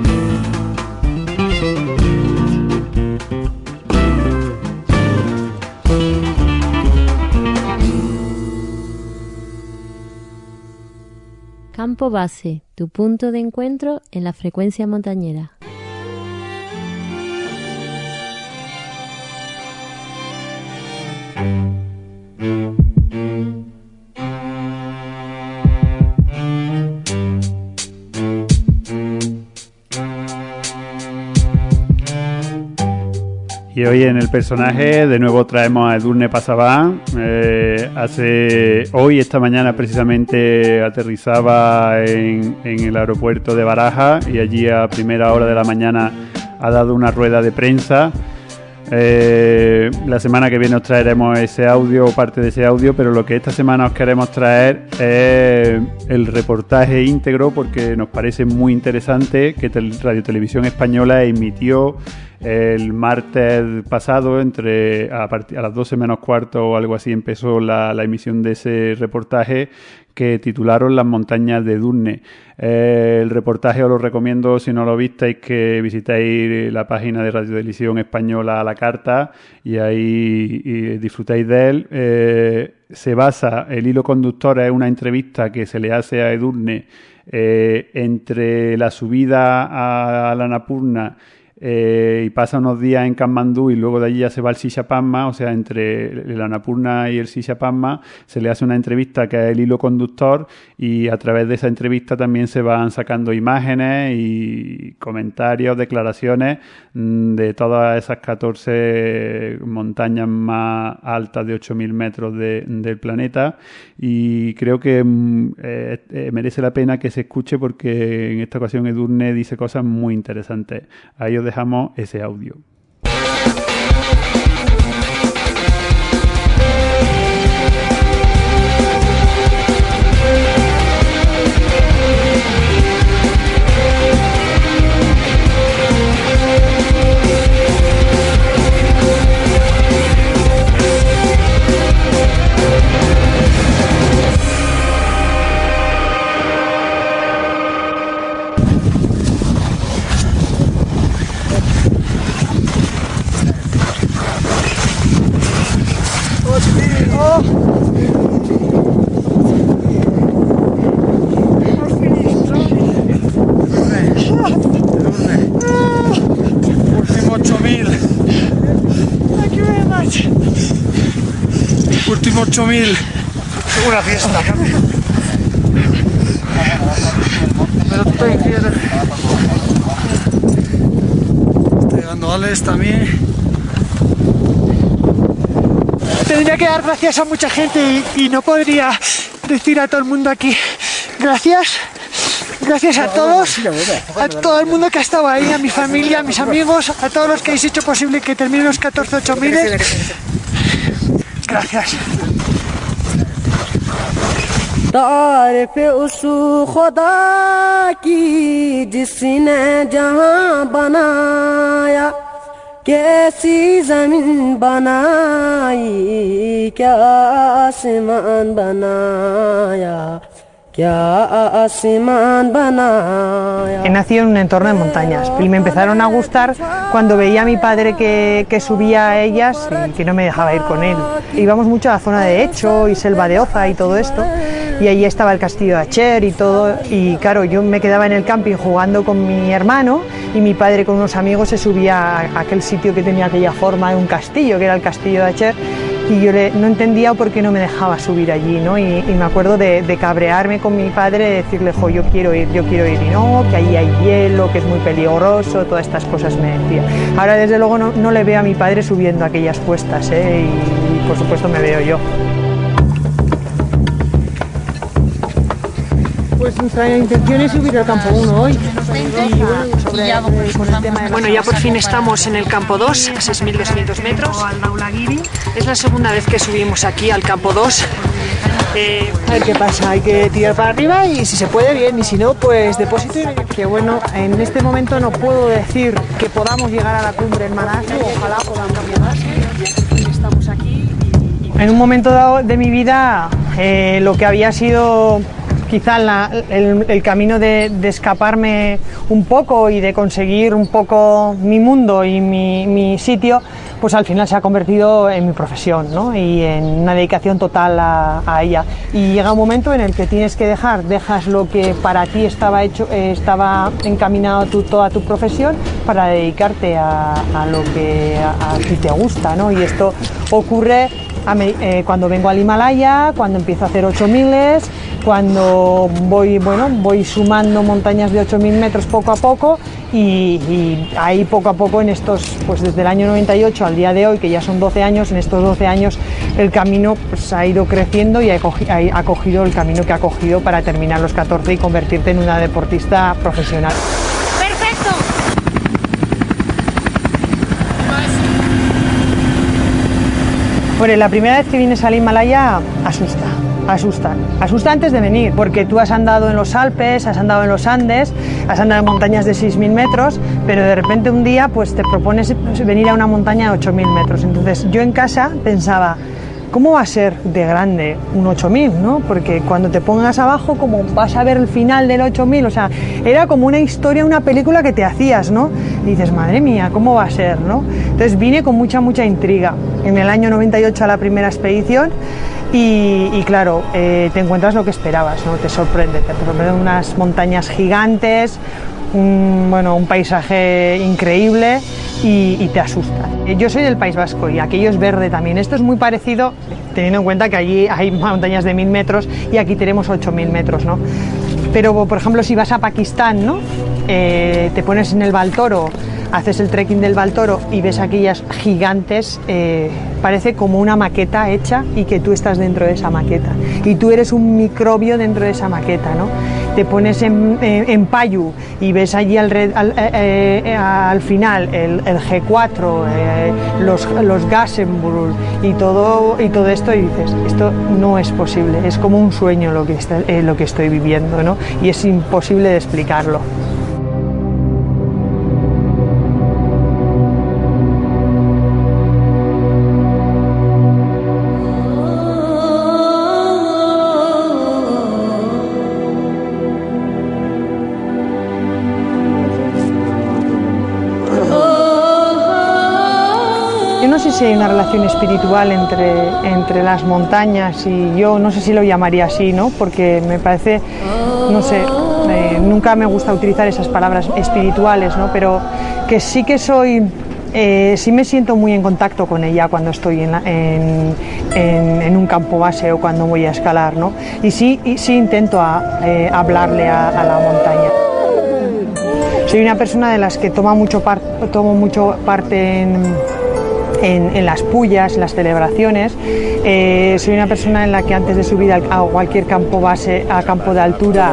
Campo Base, tu punto de encuentro en la frecuencia montañera. Y hoy en el personaje de nuevo traemos a Edurne Pasaban. Esta mañana precisamente aterrizaba en el aeropuerto de Barajas y allí a primera hora de la mañana ha dado una rueda de prensa. La semana que viene os traeremos ese audio o parte de ese audio, pero lo que esta semana os queremos traer es el reportaje íntegro porque nos parece muy interesante que Radio Televisión Española emitió el martes pasado, a las 12 menos cuarto o algo así, empezó la emisión de ese reportaje que titularon Las montañas de Edurne. El reportaje os lo recomiendo, si no lo visteis, que visitéis la página de Radio Televisión Española a la carta y ahí disfrutáis de él. Se basa, el hilo conductor es una entrevista que se le hace a Edurne entre la subida a la Annapurna y pasa unos días en Katmandú y luego de allí ya se va al Shishapangma, o sea, entre el Annapurna y el Shishapangma se le hace una entrevista que es el hilo conductor, y a través de esa entrevista también se van sacando imágenes y comentarios, declaraciones de todas esas 14 montañas más altas de 8.000 metros del planeta, y creo que merece la pena que se escuche porque en esta ocasión Edurne dice cosas muy interesantes. Ahí os dejamos ese audio. Último 8.000. Una fiesta. Pero estoy fiel. Estoy llegando a Alex también. Tendría que dar gracias a mucha gente y no podría decir a todo el mundo aquí gracias. Gracias a todos, a todo el mundo que ha estado ahí, a mi familia, a mis amigos, a todos los que habéis hecho posible que terminen los 14 8000. Gracias. तारीफ उस खुदा की जिसने जहां बनाया कैसी जमीन बनाई क्या आसमान बनाया He nacido en un entorno de montañas y me empezaron a gustar cuando veía a mi padre que subía a ellas y que no me dejaba ir con él. Íbamos mucho a la zona de Hecho y Selva de Oza y todo esto, y allí estaba el castillo de Acher y todo, y claro, yo me quedaba en el camping jugando con mi hermano y mi padre con unos amigos se subía a aquel sitio que tenía aquella forma de un castillo, que era el castillo de Acher. Y yo no entendía por qué no me dejaba subir allí, ¿no? Y me acuerdo de cabrearme con mi padre, de decirle, jo, yo quiero ir, y no, que allí hay hielo, que es muy peligroso, todas estas cosas me decía. Ahora, desde luego, no le veo a mi padre subiendo aquellas cuestas, y por supuesto me veo yo. Pues nuestra intención es subir al campo 1 hoy. Bueno, ya por fin estamos en el campo 2, a 6.200 metros. Es la segunda vez que subimos aquí al campo 2. A ver qué pasa, hay que tirar para arriba y si se puede bien, y si no, pues depósito. Que bueno, en este momento no puedo decir que podamos llegar a la cumbre en Manaslu, ojalá podamos llegar. Estamos aquí. En un momento dado de mi vida, lo que había sido quizá el camino de escaparme un poco y de conseguir un poco mi mundo y mi sitio, pues al final se ha convertido en mi profesión, ¿no? Y en una dedicación total a ella. Y llega un momento en el que dejas lo que para ti estaba encaminado toda tu profesión para dedicarte a lo que a ti te gusta, ¿no? Y esto ocurre cuando vengo al Himalaya, cuando empiezo a hacer 8000, cuando voy sumando montañas de 8000 metros poco a poco, y ahí poco a poco en estos, pues desde el año 98 al día de hoy, que ya son 12 años, en estos 12 años el camino pues ha ido creciendo y ha cogido el camino que ha cogido para terminar los 14 y convertirte en una deportista profesional. ¡Perfecto! Bueno, la primera vez que vienes al Himalaya asusta antes de venir, porque tú has andado en los Alpes, has andado en los Andes, has andado en montañas de 6.000 metros, pero de repente un día pues te propones venir a una montaña de 8.000 metros. Entonces yo en casa pensaba, ¿cómo va a ser de grande un 8.000, no? Porque cuando te pongas abajo, como vas a ver el final del 8.000, o sea, era como una historia, una película que te hacías, ¿no? Y dices, madre mía, ¿cómo va a ser, no? Entonces vine con mucha intriga. En el año 98 a la primera expedición y claro, te encuentras lo que esperabas, ¿no? Te sorprenden unas montañas gigantes, un paisaje increíble y te asusta. Yo soy del País Vasco y aquello es verde también. Esto es muy parecido, teniendo en cuenta que allí hay montañas de 1000 metros y aquí tenemos 8000 metros, ¿no? Pero, por ejemplo, si vas a Pakistán, ¿no? Te pones en el Baltoro, haces el trekking del Baltoro y ves aquellas gigantes, parece como una maqueta hecha y que tú estás dentro de esa maqueta y tú eres un microbio dentro de esa maqueta, ¿no? Te pones en Payu y ves allí al final el G4, los Gassenbrück y todo esto, y dices, esto no es posible, es como un sueño lo que estoy viviendo, ¿no? Y es imposible de explicarlo. No sé si hay una relación espiritual entre las montañas y yo, no sé si lo llamaría así, ¿no? Porque me parece, no sé, nunca me gusta utilizar esas palabras espirituales, ¿no? Pero que sí que sí me siento muy en contacto con ella cuando estoy en un campo base o cuando voy a escalar, ¿no? Y sí intento hablarle a la montaña. Soy una persona de las que tomo mucho parte en las pullas, en las celebraciones. Soy una persona en la que antes de subir a cualquier campo base, a campo de altura,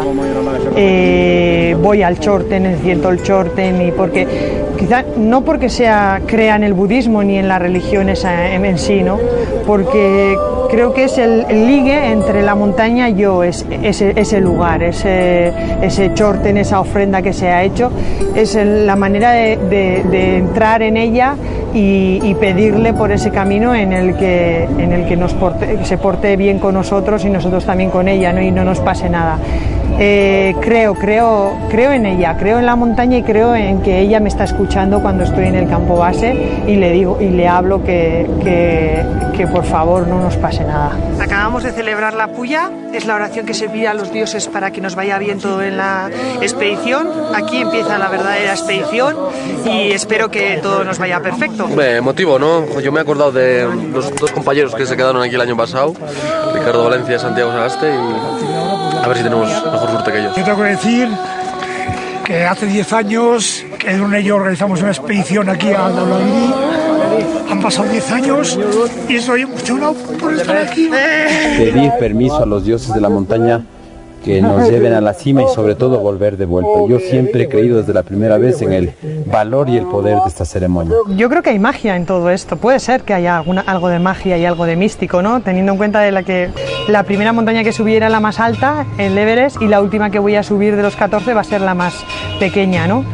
voy al Chorten, siento el Chorten, y quizá no porque crea en el budismo ni en la religión en sí, ¿no? Porque creo que es el ligue entre la montaña y yo, ese lugar, ese Chorten, esa ofrenda que se ha hecho, es la manera de entrar en ella y pedirle por ese camino en el que se porte bien con nosotros y nosotros también con ella, ¿no? Y no nos pase nada. Creo en ella, creo en la montaña y creo en que ella me está escuchando cuando estoy en el campo base y le digo y le hablo que por favor no nos pase nada. Acabamos de celebrar la puya, es la oración que se pide a los dioses para que nos vaya bien todo en la expedición. Aquí empieza la verdadera expedición y espero que todo nos vaya perfecto. Emotivo, ¿no? Yo me he acordado de los dos compañeros que se quedaron aquí el año pasado, Ricardo Valencia y Santiago Sagaste, y a ver si tenemos mejor suerte que ellos. Yo tengo que decir que hace 10 años que Edurne y yo organizamos una expedición aquí a Aldaulagiri. Han pasado 10 años y estoy emocionado por estar aquí. Pedir permiso a los dioses de la montaña que nos lleven a la cima y sobre todo volver de vuelta. Yo siempre he creído desde la primera vez en el valor y el poder de esta ceremonia. Yo creo que hay magia en todo esto. Puede ser que haya algo de magia y algo de místico, ¿no? Teniendo en cuenta que la primera montaña que subí era la más alta, el Everest, y la última que voy a subir de los 14 va a ser la más pequeña, ¿no?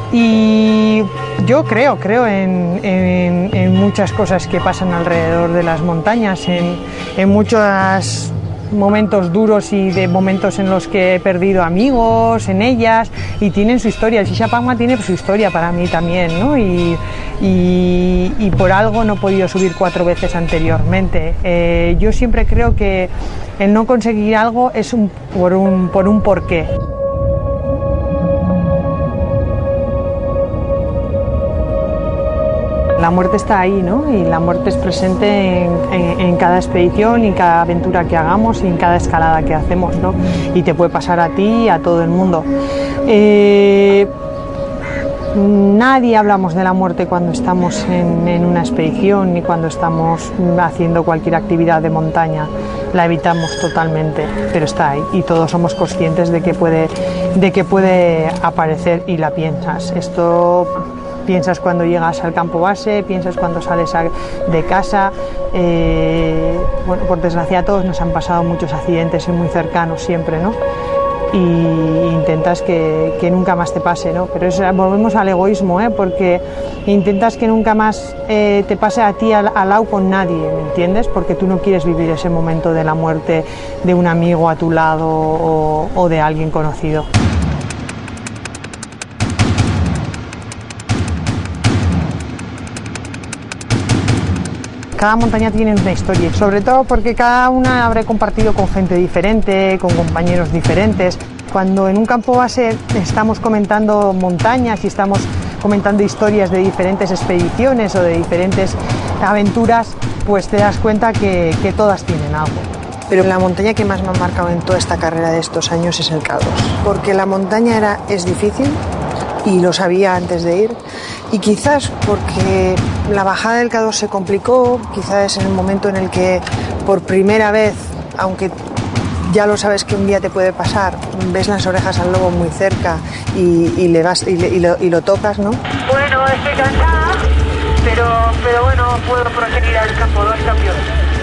Y yo creo en muchas cosas que pasan alrededor de las montañas, en muchos momentos duros y de momentos en los que he perdido amigos en ellas, y tienen su historia. El Shisha Pangma tiene su historia para mí también, ¿no? Y por algo no he podido subir 4 veces anteriormente. Yo siempre creo que el no conseguir algo es por un porqué. La muerte está ahí, ¿no? Y la muerte es presente en cada expedición y en cada aventura que hagamos y en cada escalada que hacemos, ¿no? Y te puede pasar a ti y a todo el mundo. Nadie hablamos de la muerte cuando estamos en una expedición ni cuando estamos haciendo cualquier actividad de montaña. La evitamos totalmente, pero está ahí y todos somos conscientes de que puede aparecer y la piensas. Piensas cuando llegas al campo base, piensas cuando sales de casa. Bueno, por desgracia a todos nos han pasado muchos accidentes muy cercanos siempre, ¿no? Y intentas que nunca más te pase, ¿no? Pero volvemos al egoísmo, porque intentas que nunca más te pase a ti al lado con nadie, ¿me entiendes? Porque tú no quieres vivir ese momento de la muerte de un amigo a tu lado o de alguien conocido. Cada montaña tiene una historia, sobre todo porque cada una habré compartido con gente diferente, con compañeros diferentes. Cuando en un campo base estamos comentando montañas y estamos comentando historias de diferentes expediciones o de diferentes aventuras, pues te das cuenta que todas tienen algo. Pero la montaña que más me ha marcado en toda esta carrera de estos años es el K2, porque la montaña es difícil y lo sabía antes de ir, y quizás porque la bajada del K2 se complicó, quizás en el momento en el que por primera vez, aunque ya lo sabes que un día te puede pasar, ves las orejas al lobo muy cerca y lo tocas, ¿no? Bueno, estoy cansada, pero bueno, puedo proseguir al campo 2 campeón.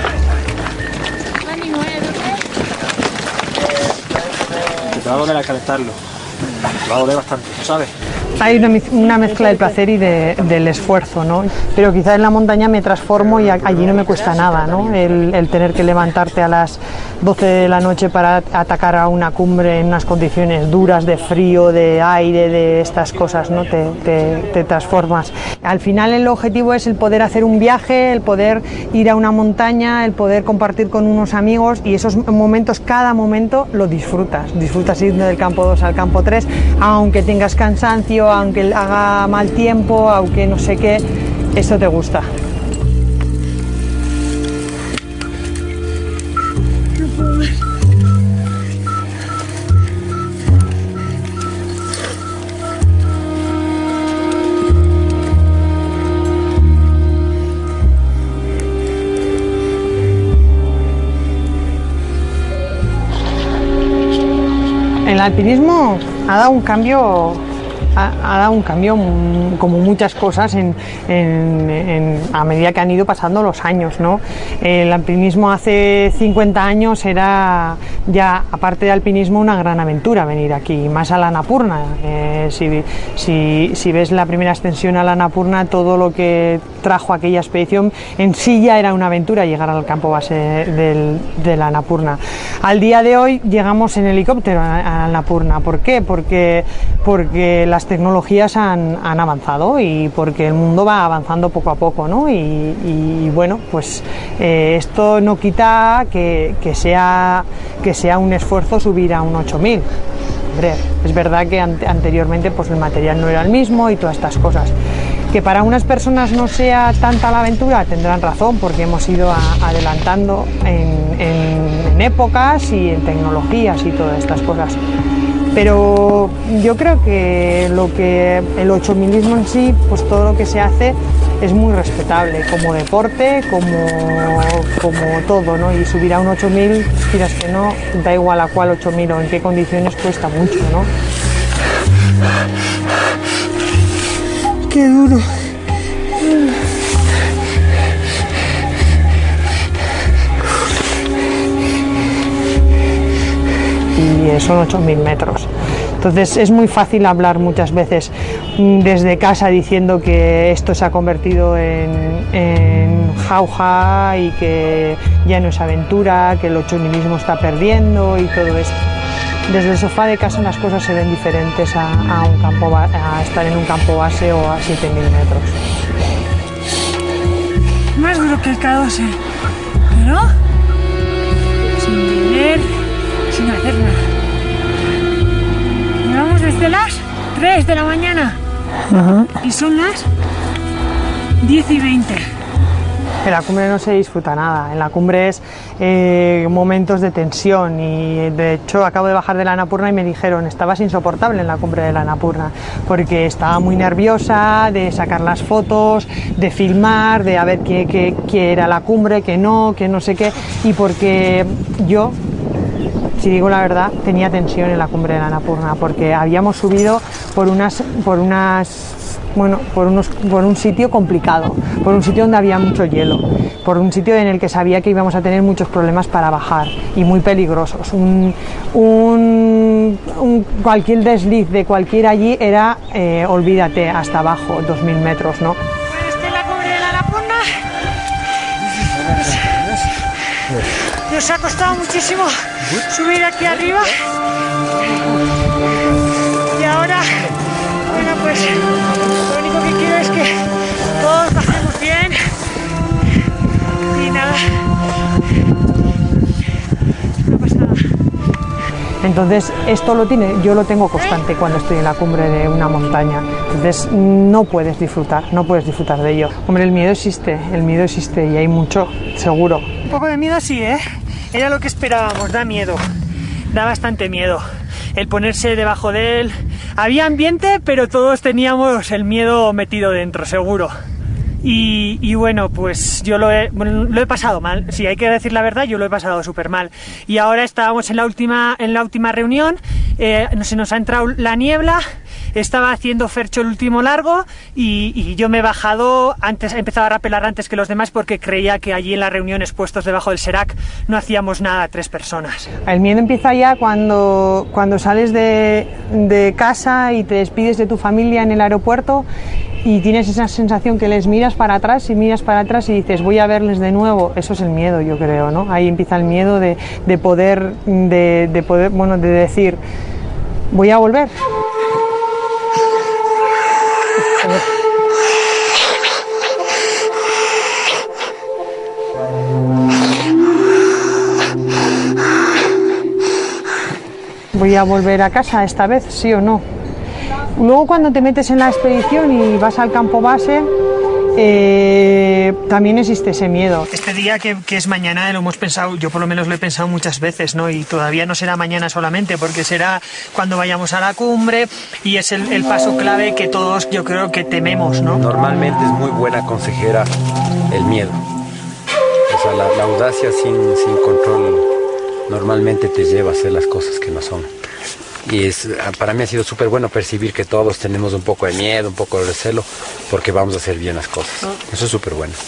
Te va a doler al calentarlo. Te va a doler bastante, ¿sabes? Hay una mezcla del placer y del esfuerzo, ¿no? Pero quizás en la montaña me transformo y allí no me cuesta nada, ¿no? El tener que levantarte a las 12 de la noche para atacar a una cumbre en unas condiciones duras de frío, de aire, de estas cosas, ¿no? Te transformas. Al final el objetivo es el poder hacer un viaje, el poder ir a una montaña, el poder compartir con unos amigos, y esos momentos, cada momento lo disfrutas. Disfrutas ir del campo 2 al campo 3, aunque tengas cansancio, aunque haga mal tiempo, aunque no sé qué, eso te gusta. El alpinismo ha dado un cambio como muchas cosas a medida que han ido pasando los años, ¿no? El alpinismo hace 50 años era ya, aparte de alpinismo, una gran aventura venir aquí, más a la Annapurna. Si ves la primera ascensión a la Annapurna, todo lo que trajo aquella expedición en sí ya era una aventura, llegar al campo base de la Annapurna. Al día de hoy llegamos en helicóptero a la Annapurna. ¿Por qué? Porque las tecnologías han avanzado y porque el mundo va avanzando poco a poco, ¿no? Y bueno, pues esto no quita que sea un esfuerzo subir a un 8000. Hombre, es verdad que anteriormente pues el material no era el mismo y todas estas cosas. Que para unas personas no sea tanta la aventura, tendrán razón, porque hemos ido adelantando en épocas y en tecnologías y todas estas cosas. Pero yo creo que el 8000ismo en sí, pues todo lo que se hace es muy respetable como deporte, como todo, ¿no? Y subir a un 8000, quieras que no, da igual a cuál 8000 o en qué condiciones, cuesta mucho, ¿no? ¡Qué duro! Y son 8000 metros. Entonces es muy fácil hablar muchas veces desde casa diciendo que esto se ha convertido en jauja y que ya no es aventura, que el 8000ismo está perdiendo y todo esto. Desde el sofá de casa las cosas se ven diferentes a estar en un campo base o a 7000 metros. Más duro que el K2, ¿no? Sin beber, sin hacer nada. Llevamos desde las 3 de la mañana. Y son las 10:20. En la cumbre no se disfruta nada, en la cumbre es momentos de tensión, y de hecho acabo de bajar de la Annapurna y me dijeron, estabas insoportable en la cumbre de la Annapurna, porque estaba muy nerviosa de sacar las fotos, de filmar, de a ver qué era la cumbre, que no sé qué, y porque yo, si digo la verdad, tenía tensión en la cumbre de la Annapurna, porque habíamos subido por un sitio complicado, por un sitio donde había mucho hielo, por un sitio en el que sabía que íbamos a tener muchos problemas para bajar y muy peligrosos. Cualquier desliz de cualquiera allí era, olvídate, hasta abajo, 2000 metros, ¿no? Esta es la cumbre de la Annapurna. Nos ha costado muchísimo subir aquí arriba. Y ahora, bueno, pues lo único que quiero es que todos bajemos bien. Y nada, no pasa nada. Entonces esto yo lo tengo constante cuando estoy en la cumbre de una montaña. Entonces no puedes disfrutar de ello. Hombre, el miedo existe y hay mucho, seguro. Un poco de miedo sí, ¿eh? Era lo que esperábamos, da miedo, da bastante miedo. El ponerse debajo de él. Había ambiente, pero todos teníamos el miedo metido dentro, seguro. Y bueno, pues yo lo he pasado mal. Si hay que decir la verdad, yo lo he pasado súper mal. Y ahora estábamos en la última reunión, se nos ha entrado la niebla, estaba haciendo Fercho el último largo y yo me he bajado antes, he empezado a rapelar antes que los demás porque creía que allí en las reuniones puestos debajo del Serac no hacíamos nada 3 personas. El miedo empieza ya cuando sales de casa y te despides de tu familia en el aeropuerto y tienes esa sensación que les miras para atrás y dices voy a verles de nuevo. Eso es el miedo, yo creo, ¿no? Ahí empieza el miedo de poder, bueno, de decir voy a volver. Voy a volver a casa esta vez, sí o no. Luego cuando te metes en la expedición y vas al campo base, también existe ese miedo. Este día que es mañana lo hemos pensado, yo por lo menos lo he pensado muchas veces, ¿no? Y todavía no será mañana solamente, porque será cuando vayamos a la cumbre y es el paso clave que todos yo creo que tememos, ¿no? Normalmente es muy buena consejera el miedo. O sea, la audacia sin control normalmente te lleva a hacer las cosas que no son. Y para mí ha sido súper bueno percibir que todos tenemos un poco de miedo, un poco de recelo, porque vamos a hacer bien las cosas. Eso es súper bueno.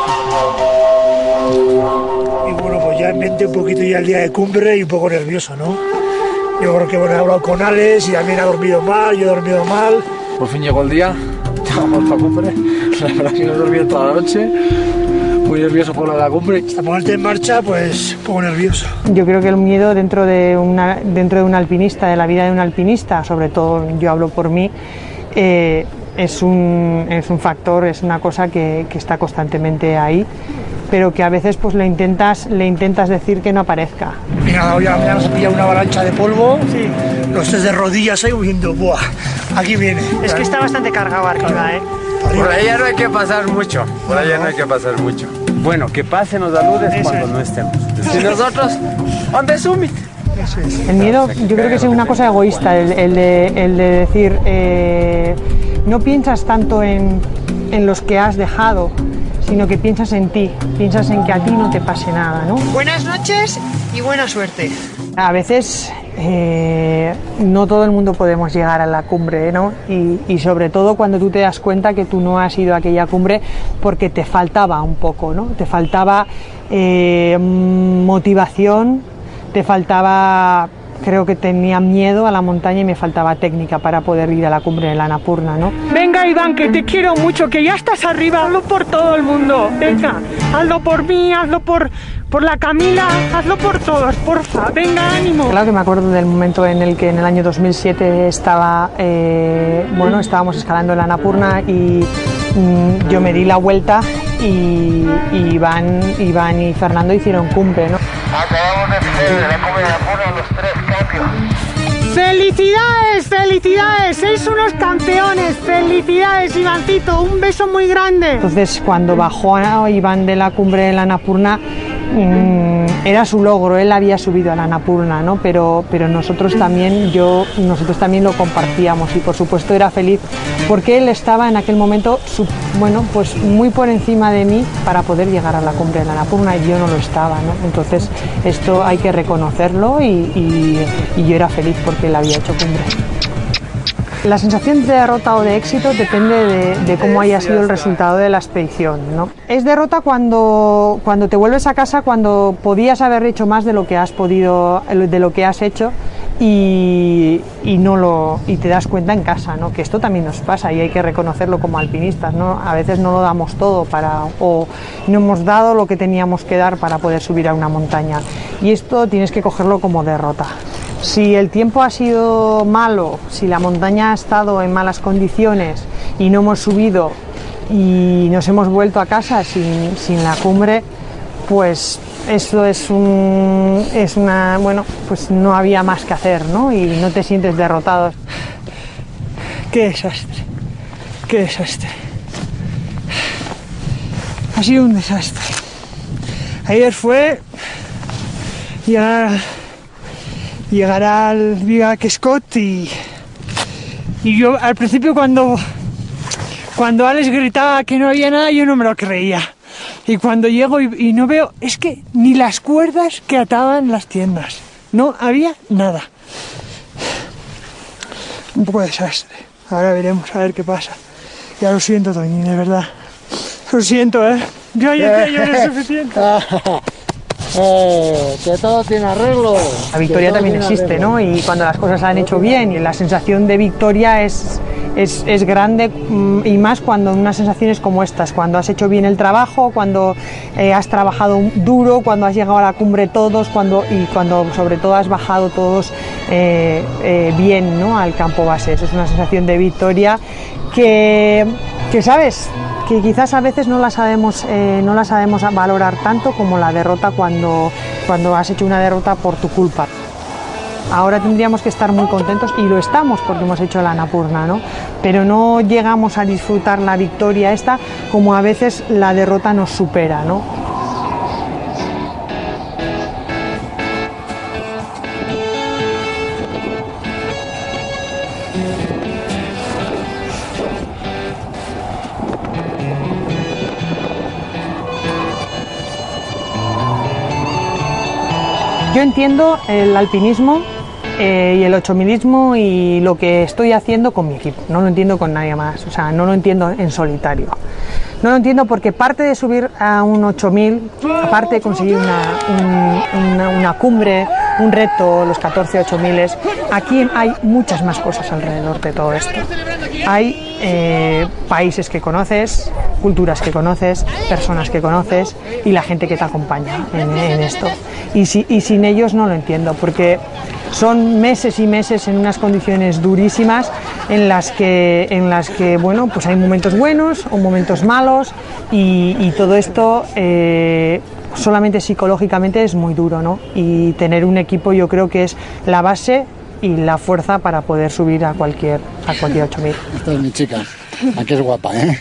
Y bueno, pues ya en mente un poquito ya el día de cumbre y un poco nervioso, ¿no? Yo creo que bueno, he hablado con Alex y también ha dormido mal, yo he dormido mal. Por fin llegó el día, llegamos a la cumbre, la verdad que no he dormido toda la noche. Muy nervioso por la cumbre. Hasta ponerte en marcha, pues un poco nervioso. Yo creo que el miedo dentro de un alpinista, de la vida de un alpinista, sobre todo yo hablo por mí, es un factor, es una cosa que está constantemente ahí, pero que a veces pues le intentas decir que no aparezca. Mira, hoy a la mañana se pilla una avalancha de polvo, sí. Los tres de rodillas ahí huyendo, ¡buah! Aquí viene. Es que está bastante cargado arriba, ¿eh? Por allá no hay que pasar mucho, Bueno, que pasen los aludes cuando no estemos. Si nosotros, on the summit. El miedo, yo creo que es una cosa egoísta, el de decir, no piensas tanto en los que has dejado, sino que piensas en ti, piensas en que a ti no te pase nada, ¿no? Buenas noches y buena suerte. A veces no todo el mundo podemos llegar a la cumbre, ¿no? Y sobre todo cuando tú te das cuenta que tú no has ido a aquella cumbre porque te faltaba un poco, ¿no? Te faltaba motivación, te faltaba, creo que tenía miedo a la montaña y me faltaba técnica para poder ir a la cumbre de la Annapurna, ¿no? Venga, Iván, que te quiero mucho, que ya estás arriba, hazlo por todo el mundo. Venga, hazlo por mí, hazlo por la Camila, hazlo por todos, porfa, venga, ánimo. Claro que me acuerdo del momento en el que en el año 2007 estábamos escalando la Annapurna y yo me di la vuelta y Iván y Fernando hicieron cumbre, ¿no? Acabamos de la cumbre de Annapurna, los 3 cambios. ¡Felicidades, felicidades! ¡Sois unos campeones! ¡Felicidades, Ivancito! ¡Un beso muy grande! Entonces, cuando bajó Iván de la cumbre de la Annapurna, era su logro, él había subido a la Annapurna, ¿no? Pero nosotros también lo compartíamos y por supuesto era feliz porque él estaba en aquel momento pues muy por encima de mí para poder llegar a la cumbre de la Annapurna y yo no lo estaba, ¿no? Entonces esto hay que reconocerlo y yo era feliz porque él había hecho cumbre. La sensación de derrota o de éxito depende de cómo haya sido el resultado de la expedición, ¿no? Es derrota cuando te vuelves a casa, cuando podías haber hecho más de lo que has hecho y te das cuenta en casa, ¿no? Que esto también nos pasa y hay que reconocerlo como alpinistas, ¿no? A veces no lo damos todo o no hemos dado lo que teníamos que dar para poder subir a una montaña y esto tienes que cogerlo como derrota. Si el tiempo ha sido malo, si la montaña ha estado en malas condiciones y no hemos subido y nos hemos vuelto a casa sin la cumbre, pues Esto es una, bueno, pues no había más que hacer, ¿no? Y no te sientes derrotado. Qué desastre, qué desastre. Ha sido un desastre. Ayer fue llegar al Vivac Scott y yo al principio cuando Alex gritaba que no había nada, yo no me lo creía. Y cuando llego y no veo, es que ni las cuerdas que ataban las tiendas, no había nada. Un poco de desastre. Ahora veremos a ver qué pasa. Ya lo siento, Toñi, de verdad. Lo siento, Yo ya no es suficiente. Que todo tiene arreglo. La victoria también existe, ¿no? Y cuando las cosas se han hecho bien, y la sensación de victoria es grande, y más cuando unas sensaciones como estas, cuando has hecho bien el trabajo, cuando has trabajado duro, cuando has llegado a la cumbre todos, cuando sobre todo has bajado todos bien, ¿no? Al campo base. Eso es una sensación de victoria que sabes, que quizás a veces no la sabemos valorar tanto como la derrota cuando has hecho una derrota por tu culpa. Ahora tendríamos que estar muy contentos, y lo estamos porque hemos hecho la Annapurna, ¿no? Pero no llegamos a disfrutar la victoria esta como a veces la derrota nos supera, ¿no? Yo entiendo el alpinismo y el 8000ismo y lo que estoy haciendo con mi equipo, no lo entiendo con nadie más, o sea, no lo entiendo en solitario. No lo entiendo porque parte de subir a un 8000, aparte de conseguir una cumbre, un reto, los 14 8000, aquí hay muchas más cosas alrededor de todo esto. Hay países que conoces, culturas que conoces, personas que conoces y la gente que te acompaña en esto. Y sin ellos no lo entiendo, porque son meses y meses en unas condiciones durísimas en las que bueno, pues hay momentos buenos o momentos malos, y todo esto solamente psicológicamente es muy duro, ¿no? Y tener un equipo yo creo que es la base y la fuerza para poder subir a cualquier 8000. Esta es mi chica, aquí es guapa, ¿eh?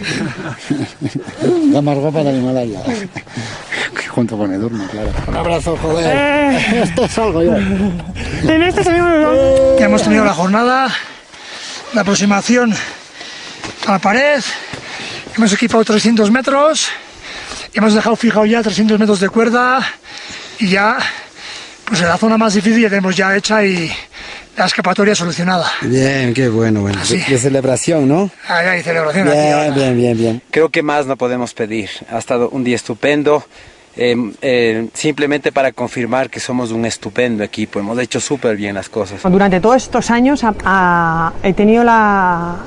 La más guapa del Himalaya. Junto con Edurne, claro. Un abrazo, joder. Esto es algo yo. En este salimos. Ya hemos tenido la jornada, la aproximación a la pared. Hemos equipado 300 metros. Hemos dejado fijado ya 300 metros de cuerda. Y ya, pues en la zona más difícil ya tenemos ya hecha y la escapatoria solucionada. Bien, qué bueno, bueno. De celebración, ¿no? Ya hay celebración aquí. Bien. Creo que más no podemos pedir. Ha estado un día estupendo. Simplemente para confirmar que somos un estupendo equipo, hemos hecho súper bien las cosas. Durante todos estos años he tenido la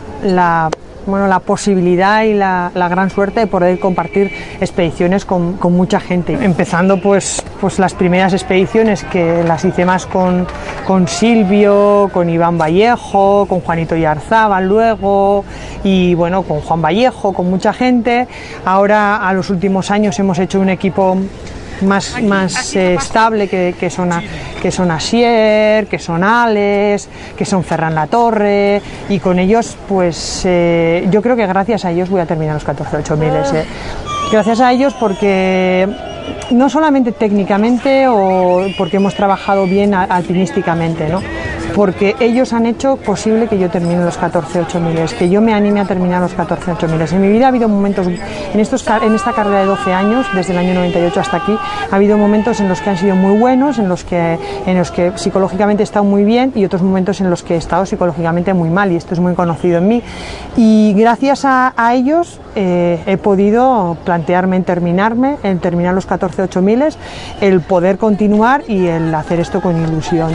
posibilidad y la gran suerte de poder compartir expediciones con mucha gente, empezando pues las primeras expediciones que las hice más con Silvio, con Iván Vallejo, con Juanito Yarzábal luego, y bueno, con Juan Vallejo, con mucha gente. Ahora a los últimos años hemos hecho un equipo más estable que son Asier, que son Alex, que son Ferran Latorre, y con ellos pues yo creo que gracias a ellos voy a terminar los 14 8000. Gracias a ellos porque no solamente técnicamente o porque hemos trabajado bien alpinísticamente, ¿no? Porque ellos han hecho posible que yo termine los 14 8000, que yo me anime a terminar los 14 8000. En mi vida ha habido momentos, en esta carrera de 12 años, desde el año 98 hasta aquí, ha habido momentos en los que han sido muy buenos, en los que psicológicamente he estado muy bien, y otros momentos en los que he estado psicológicamente muy mal, y esto es muy conocido en mí. Y gracias a ellos he podido plantearme en terminar los 14 8000, el poder continuar y el hacer esto con ilusión.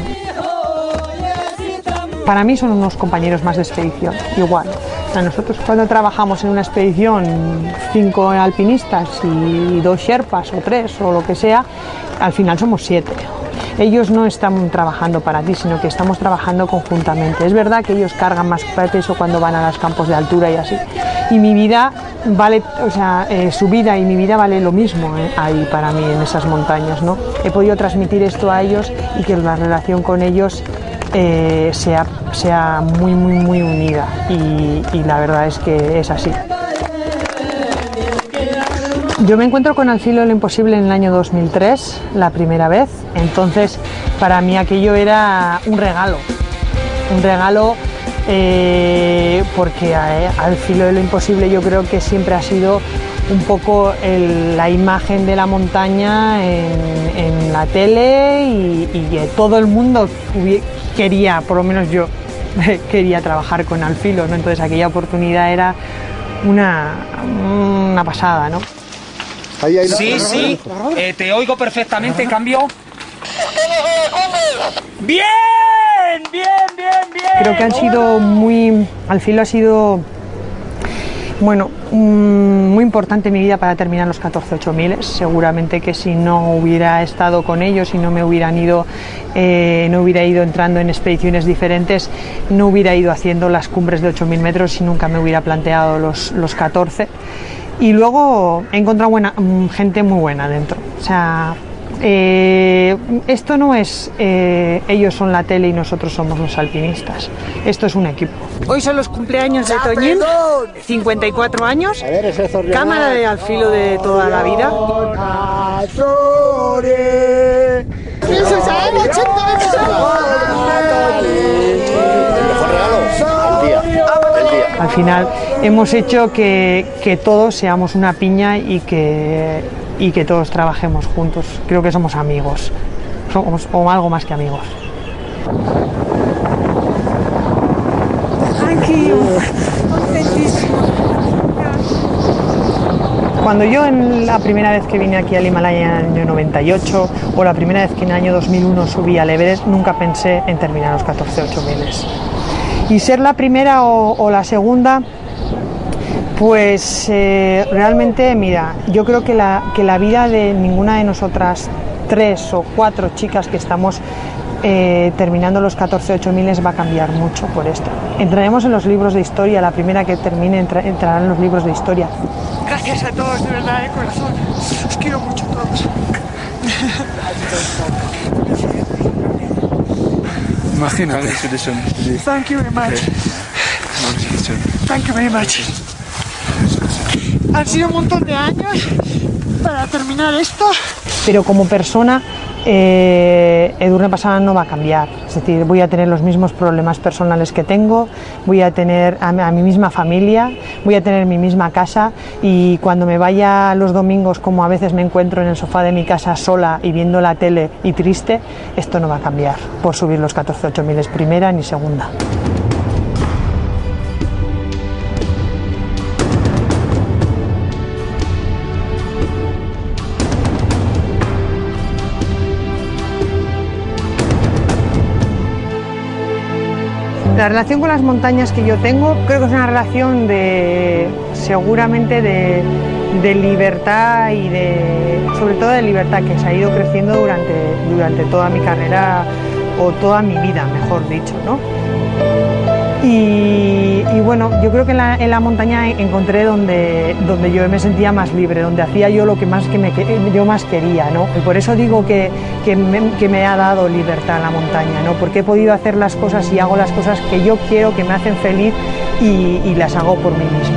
Para mí son unos compañeros más de expedición, igual. O sea, nosotros cuando trabajamos en una expedición, 5 alpinistas y 2 sherpas o 3 o lo que sea, al final somos 7. Ellos no están trabajando para ti, sino que estamos trabajando conjuntamente. Es verdad que ellos cargan más peso cuando van a los campos de altura y así. Y mi vida vale, o sea, su vida y mi vida vale lo mismo ahí para mí en esas montañas, ¿no? He podido transmitir esto a ellos y que la relación con ellos sea muy, muy, muy unida y la verdad es que es así. Yo me encuentro con Al filo de lo imposible en el año 2003, la primera vez, entonces para mí aquello era un regalo porque Al filo de lo imposible yo creo que siempre ha sido un poco la imagen de la montaña en la tele y todo el mundo quería, por lo menos yo, quería trabajar con Al filo, ¿no? Entonces aquella oportunidad era una pasada, ¿no? Sí, te oigo perfectamente, cambio. ¡Bien! Creo que Al filo ha sido, bueno, muy importante en mi vida para terminar los 14.8000. Seguramente que si no hubiera estado con ellos y no me hubieran ido, no hubiera ido entrando en expediciones diferentes, no hubiera ido haciendo las cumbres de 8.000 metros y nunca me hubiera planteado los 14. Y luego he encontrado gente muy buena dentro. O sea, esto no es ellos son la tele y nosotros somos los alpinistas. Esto es un equipo. Hoy son los cumpleaños de Toñín, 54 años, cámara de Al filo de toda la vida. Al final hemos hecho que todos seamos una piña y que todos trabajemos juntos. Creo que somos amigos, o algo más que amigos. Cuando yo la primera vez que vine aquí al Himalaya en el año 98 o la primera vez que en el año 2001 subí al Everest, nunca pensé en terminar los 14.8000. Y ser la primera o la segunda, pues realmente, mira, yo creo que la vida de ninguna de nosotras 3 o 4 chicas que estamos terminando los 14.8000 va a cambiar mucho por esto. Entraremos en los libros de historia, la primera que termine entrará en los libros de historia. Gracias a todos, de verdad, de corazón. Os quiero mucho a todos. Imagínate. Thank you very much. Thank you very much. Han sido un montón de años para terminar esto. Pero como persona, Edurne Pasaban no va a cambiar. Es decir, voy a tener los mismos problemas personales que tengo, voy a tener a mi misma familia, voy a tener mi misma casa y cuando me vaya los domingos, como a veces me encuentro en el sofá de mi casa sola y viendo la tele y triste, esto no va a cambiar por subir los 14.8000 primera ni segunda. La relación con las montañas que yo tengo creo que es una relación seguramente de libertad y sobre todo de libertad que se ha ido creciendo durante toda mi carrera o toda mi vida, mejor dicho, ¿no? Y bueno, yo creo que en la montaña encontré donde yo me sentía más libre, donde hacía yo lo que yo más quería, ¿no? Y por eso digo que me ha dado libertad la montaña, ¿no? Porque he podido hacer las cosas y hago las cosas que yo quiero, que me hacen feliz y las hago por mí misma.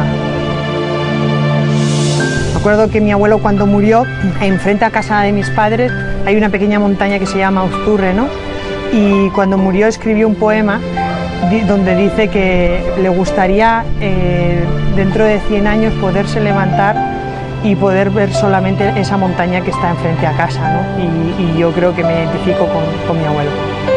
Me acuerdo que mi abuelo cuando murió, enfrente a casa de mis padres hay una pequeña montaña que se llama Uzturre, ¿no? Y cuando murió escribió un poema donde dice que le gustaría dentro de 100 años poderse levantar y poder ver solamente esa montaña que está enfrente a casa, ¿no? Y yo creo que me identifico con mi abuelo.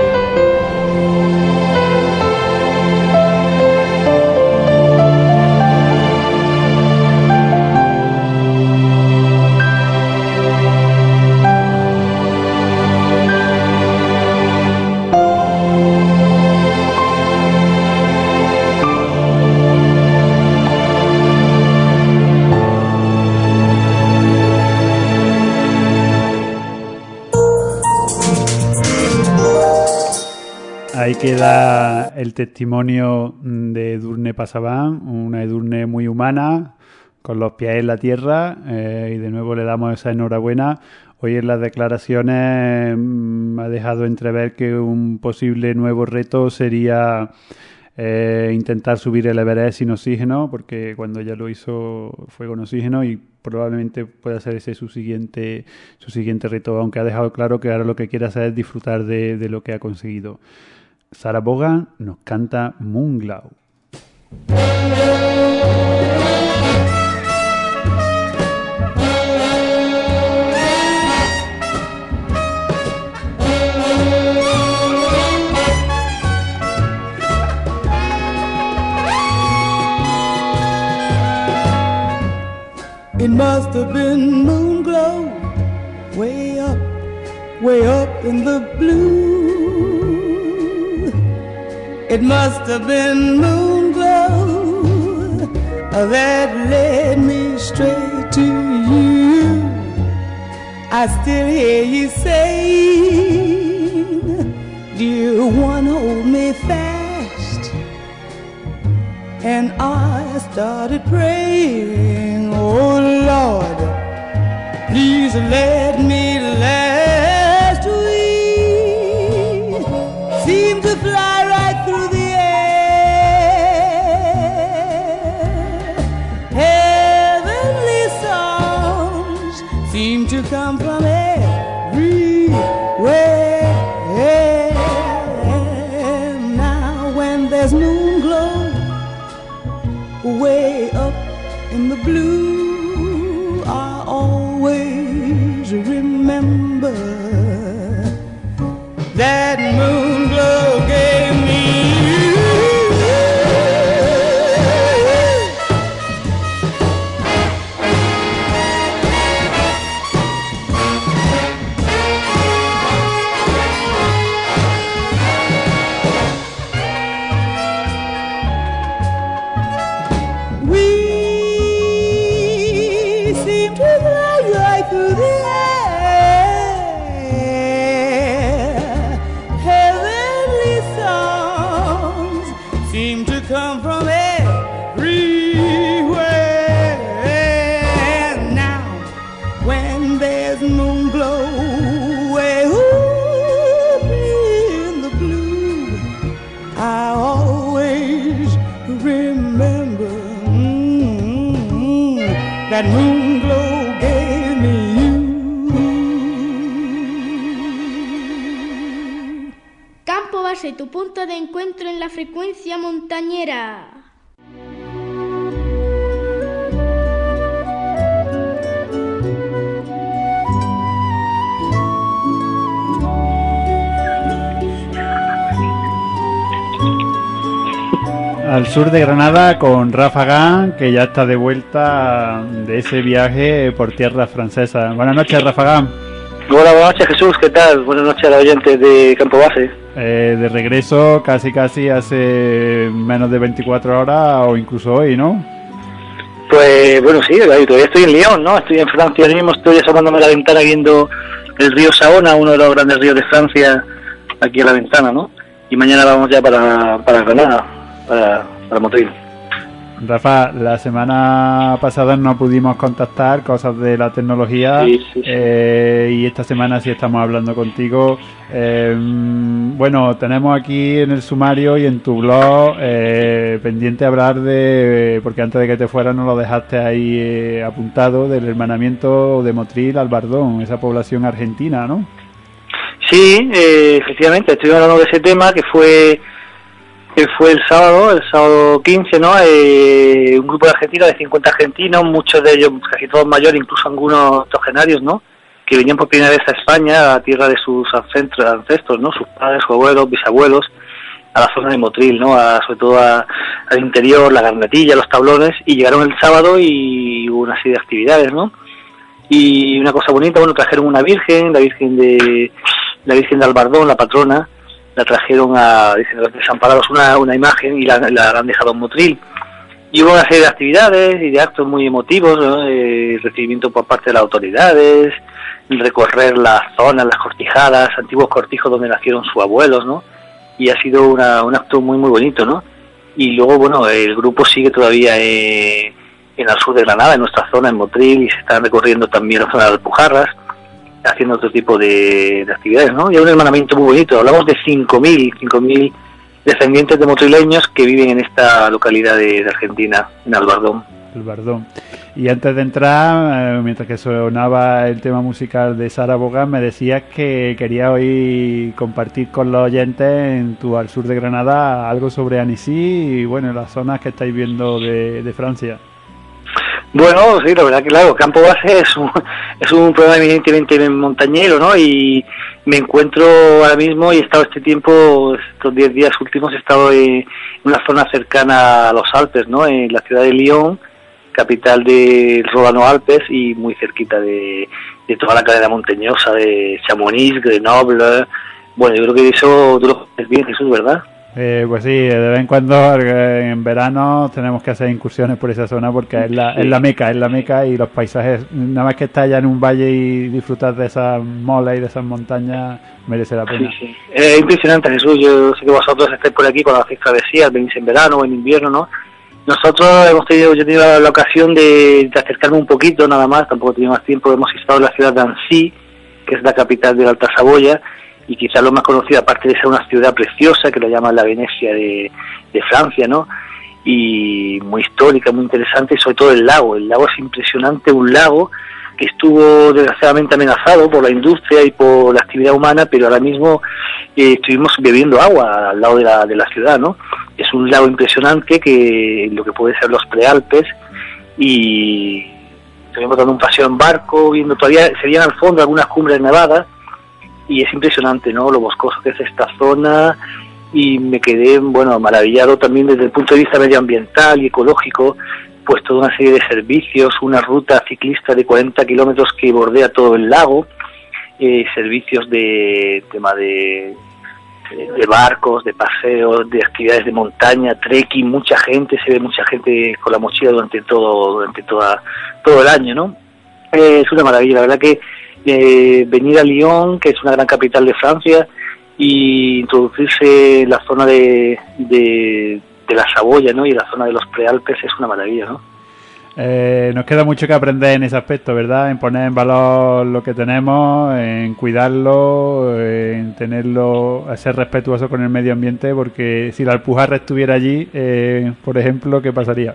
Ahí queda el testimonio de Edurne Pasaban, una Edurne muy humana, los pies en la tierra, y de nuevo le damos esa enhorabuena. Hoy en las declaraciones ha dejado entrever que un posible nuevo reto sería intentar subir el Everest sin oxígeno, porque cuando ya lo hizo fue con oxígeno, y probablemente pueda ser ese su siguiente reto, aunque ha dejado claro que ahora lo que quiere hacer es disfrutar de lo que ha conseguido. Sarah Vaughan nos canta Moonglow. It must have been moon glow, way up in the blue. It must have been moon glow that led me straight to you. I still hear you saying, dear one, hold me fast. And I started praying, oh Lord, please let me last. We seem to fly right through the air. Heavenly songs seem to come from everywhere. Now when there's moon glow way up in the blue, I always remember that moon glow gave me that moon glow gave me you. Campo Base, tu punto de encuentro en la frecuencia montañera. Al sur de Granada con Rafa Gán, que ya está de vuelta de ese viaje por tierras francesas. Buenas noches, Rafa Gán. Hola, buenas noches, Jesús, ¿qué tal? Buenas noches a los oyentes de Campo Base. De regreso casi hace menos de 24 horas o incluso hoy, ¿no? Pues bueno, sí, todavía estoy en Lyon, ¿no? Estoy en Francia, ahora mismo estoy asomándome a la ventana viendo el río Saona, uno de los grandes ríos de Francia, aquí a la ventana, ¿no? Y mañana vamos ya para Granada, para Motril. Rafa, la semana pasada no pudimos contactar, cosas de la tecnología, sí. Y esta semana sí estamos hablando contigo. Bueno, tenemos aquí en el sumario y en tu blog pendiente hablar porque antes de que te fueras nos lo dejaste ahí apuntado, del hermanamiento de Motril al Bardón, esa población argentina, ¿no? Sí, efectivamente, estoy hablando de ese tema que fue el sábado 15, ¿no? Un grupo de argentinos, de 50 argentinos, muchos de ellos, casi todos mayores, incluso algunos octogenarios, ¿no? Que venían por primera vez a España, a tierra de sus ancestros, ¿no? Sus padres, sus abuelos, bisabuelos, a la zona de Motril, ¿no? Sobre todo al interior, la garnetilla, los tablones, y llegaron el sábado y hubo una serie de actividades, ¿no? Y una cosa bonita, bueno, trajeron una virgen, la virgen de Albardón, la patrona, la trajeron dicen los desamparados, una imagen, y la han dejado en Motril. Y hubo una serie de actividades y de actos muy emotivos, ¿no? Recibimiento por parte de las autoridades, recorrer las zonas, las cortijadas, antiguos cortijos donde nacieron sus abuelos, ¿no? Y ha sido un acto muy muy bonito, ¿no? Y luego, bueno, el grupo sigue todavía en al sur de Granada, en nuestra zona, en Motril, y se están recorriendo también la zona de Alpujarras, haciendo otro tipo de actividades, ¿no? Y hay un hermanamiento muy bonito. Hablamos de 5.000 descendientes de motrileños que viven en esta localidad de Argentina, en Albardón. El Bardón. Y antes de entrar, mientras que sonaba el tema musical de Sara Bogán, me decías que querías hoy compartir con los oyentes en tu Al Sur de Granada algo sobre Annecy y bueno, las zonas que estáis viendo de Francia. Bueno, sí, la verdad que claro, Campo Base es un programa eminentemente montañero, ¿no? Y me encuentro ahora mismo y he estado este tiempo, estos 10 días últimos, he estado en una zona cercana a los Alpes, ¿no? En la ciudad de Lyon, capital del Ródano Alpes y muy cerquita de toda la cadena montañosa de Chamonix, Grenoble. Bueno, yo creo que eso tú lo conoces bien, Jesús, ¿verdad? Pues sí, de vez en cuando en verano tenemos que hacer incursiones por esa zona porque es la meca y los paisajes, nada más que estar allá en un valle y disfrutar de esas molas y de esas montañas merece la pena. Sí. Es impresionante, Jesús. Yo sé que vosotros estáis por aquí cuando hacéis travesías, venís en verano o en invierno, ¿no? Nosotros yo he tenido la ocasión de acercarme un poquito, nada más, tampoco he tenido más tiempo. Hemos estado en la ciudad de Annecy, que es la capital de la Alta Saboya, y quizás lo más conocido, aparte de ser una ciudad preciosa, que la llaman la Venecia de Francia, ¿no? Y muy histórica, muy interesante, y sobre todo el lago. El lago es impresionante, un lago que estuvo desgraciadamente amenazado por la industria y por la actividad humana, pero ahora mismo estuvimos bebiendo agua al lado de la ciudad, ¿no? Es un lago impresionante, que lo que puede ser los Prealpes, y estuvimos dando un paseo en barco, viendo todavía, se veían al fondo algunas cumbres nevadas, y es impresionante, ¿no? Lo boscoso que es esta zona, y me quedé, bueno, maravillado también desde el punto de vista medioambiental y ecológico, pues toda una serie de servicios, una ruta ciclista de 40 kilómetros que bordea todo el lago, servicios de tema de barcos, de paseos, de actividades de montaña, trekking, mucha gente, se ve mucha gente con la mochila durante todo el año, ¿no? Es una maravilla, la verdad que venir a Lyon, que es una gran capital de Francia, y introducirse en la zona de la Saboya, ¿no? Y la zona de los Prealpes es una maravilla, ¿no? Nos queda mucho que aprender en ese aspecto, ¿verdad? En poner en valor lo que tenemos, en cuidarlo, en tenerlo, a ser respetuoso con el medio ambiente, porque si la Alpujarra estuviera allí, por ejemplo, ¿qué pasaría?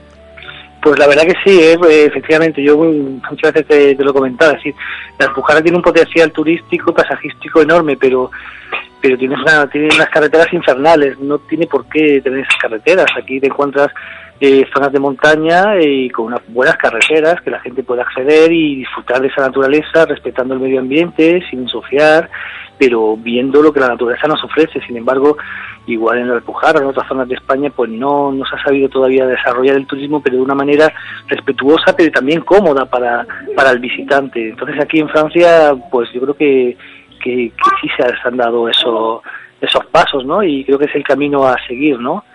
Pues la verdad que sí, efectivamente, yo muchas veces te lo he comentado, es decir, la Alpujarra tiene un potencial turístico y paisajístico enorme, pero tiene unas carreteras infernales, no tiene por qué tener esas carreteras. Aquí te encuentras zonas de montaña y con unas buenas carreteras que la gente puede acceder y disfrutar de esa naturaleza, respetando el medio ambiente, sin ensuciar, pero viendo lo que la naturaleza nos ofrece. Sin embargo, igual en la Alpujarra, en otras zonas de España, pues no se ha sabido todavía desarrollar el turismo, pero de una manera respetuosa, pero también cómoda para el visitante. Entonces aquí en Francia, pues yo creo que sí se han dado esos pasos, ¿no? Y creo que es el camino a seguir, ¿no?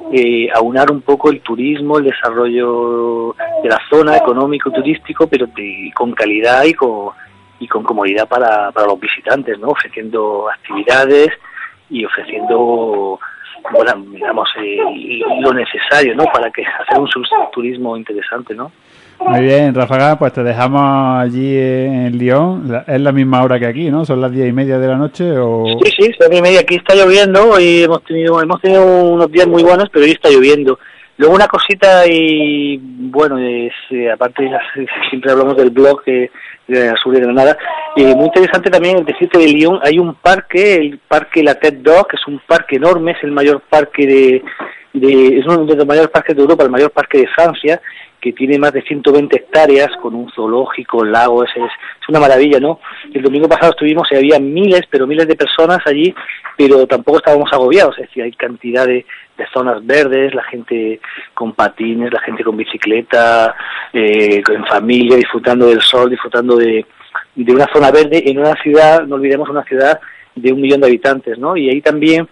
Aunar un poco el turismo, el desarrollo de la zona económico, turístico, pero con calidad y con comodidad para los visitantes, ¿no? Ofreciendo actividades y ofreciendo, bueno, digamos, lo necesario, ¿no? Para que hacer un turismo interesante, ¿no? Muy bien, Ráfaga, pues te dejamos allí en Lyon. Es la misma hora que aquí, ¿no? ¿Son las 10:30 de la noche o...? Sí, son 10:30. Aquí está lloviendo. Hoy hemos tenido unos días muy buenos, pero hoy está lloviendo. Luego una cosita, y bueno, aparte siempre hablamos del blog de Al Sur de Granada, muy interesante también el decirte de Lyon. Hay un parque, el parque La Tête d'Or, que es un parque enorme, es el mayor parque es uno de los mayores parques de Europa, el mayor parque de Francia, que tiene más de 120 hectáreas, con un zoológico, lagos, es una maravilla, ¿no? El domingo pasado estuvimos y había miles de personas allí, pero tampoco estábamos agobiados, es decir, hay cantidad de zonas verdes, la gente con patines, la gente con bicicleta, en familia, disfrutando del sol, disfrutando de una zona verde en una ciudad, no olvidemos, una ciudad de 1 millón de habitantes, ¿no? Y ahí también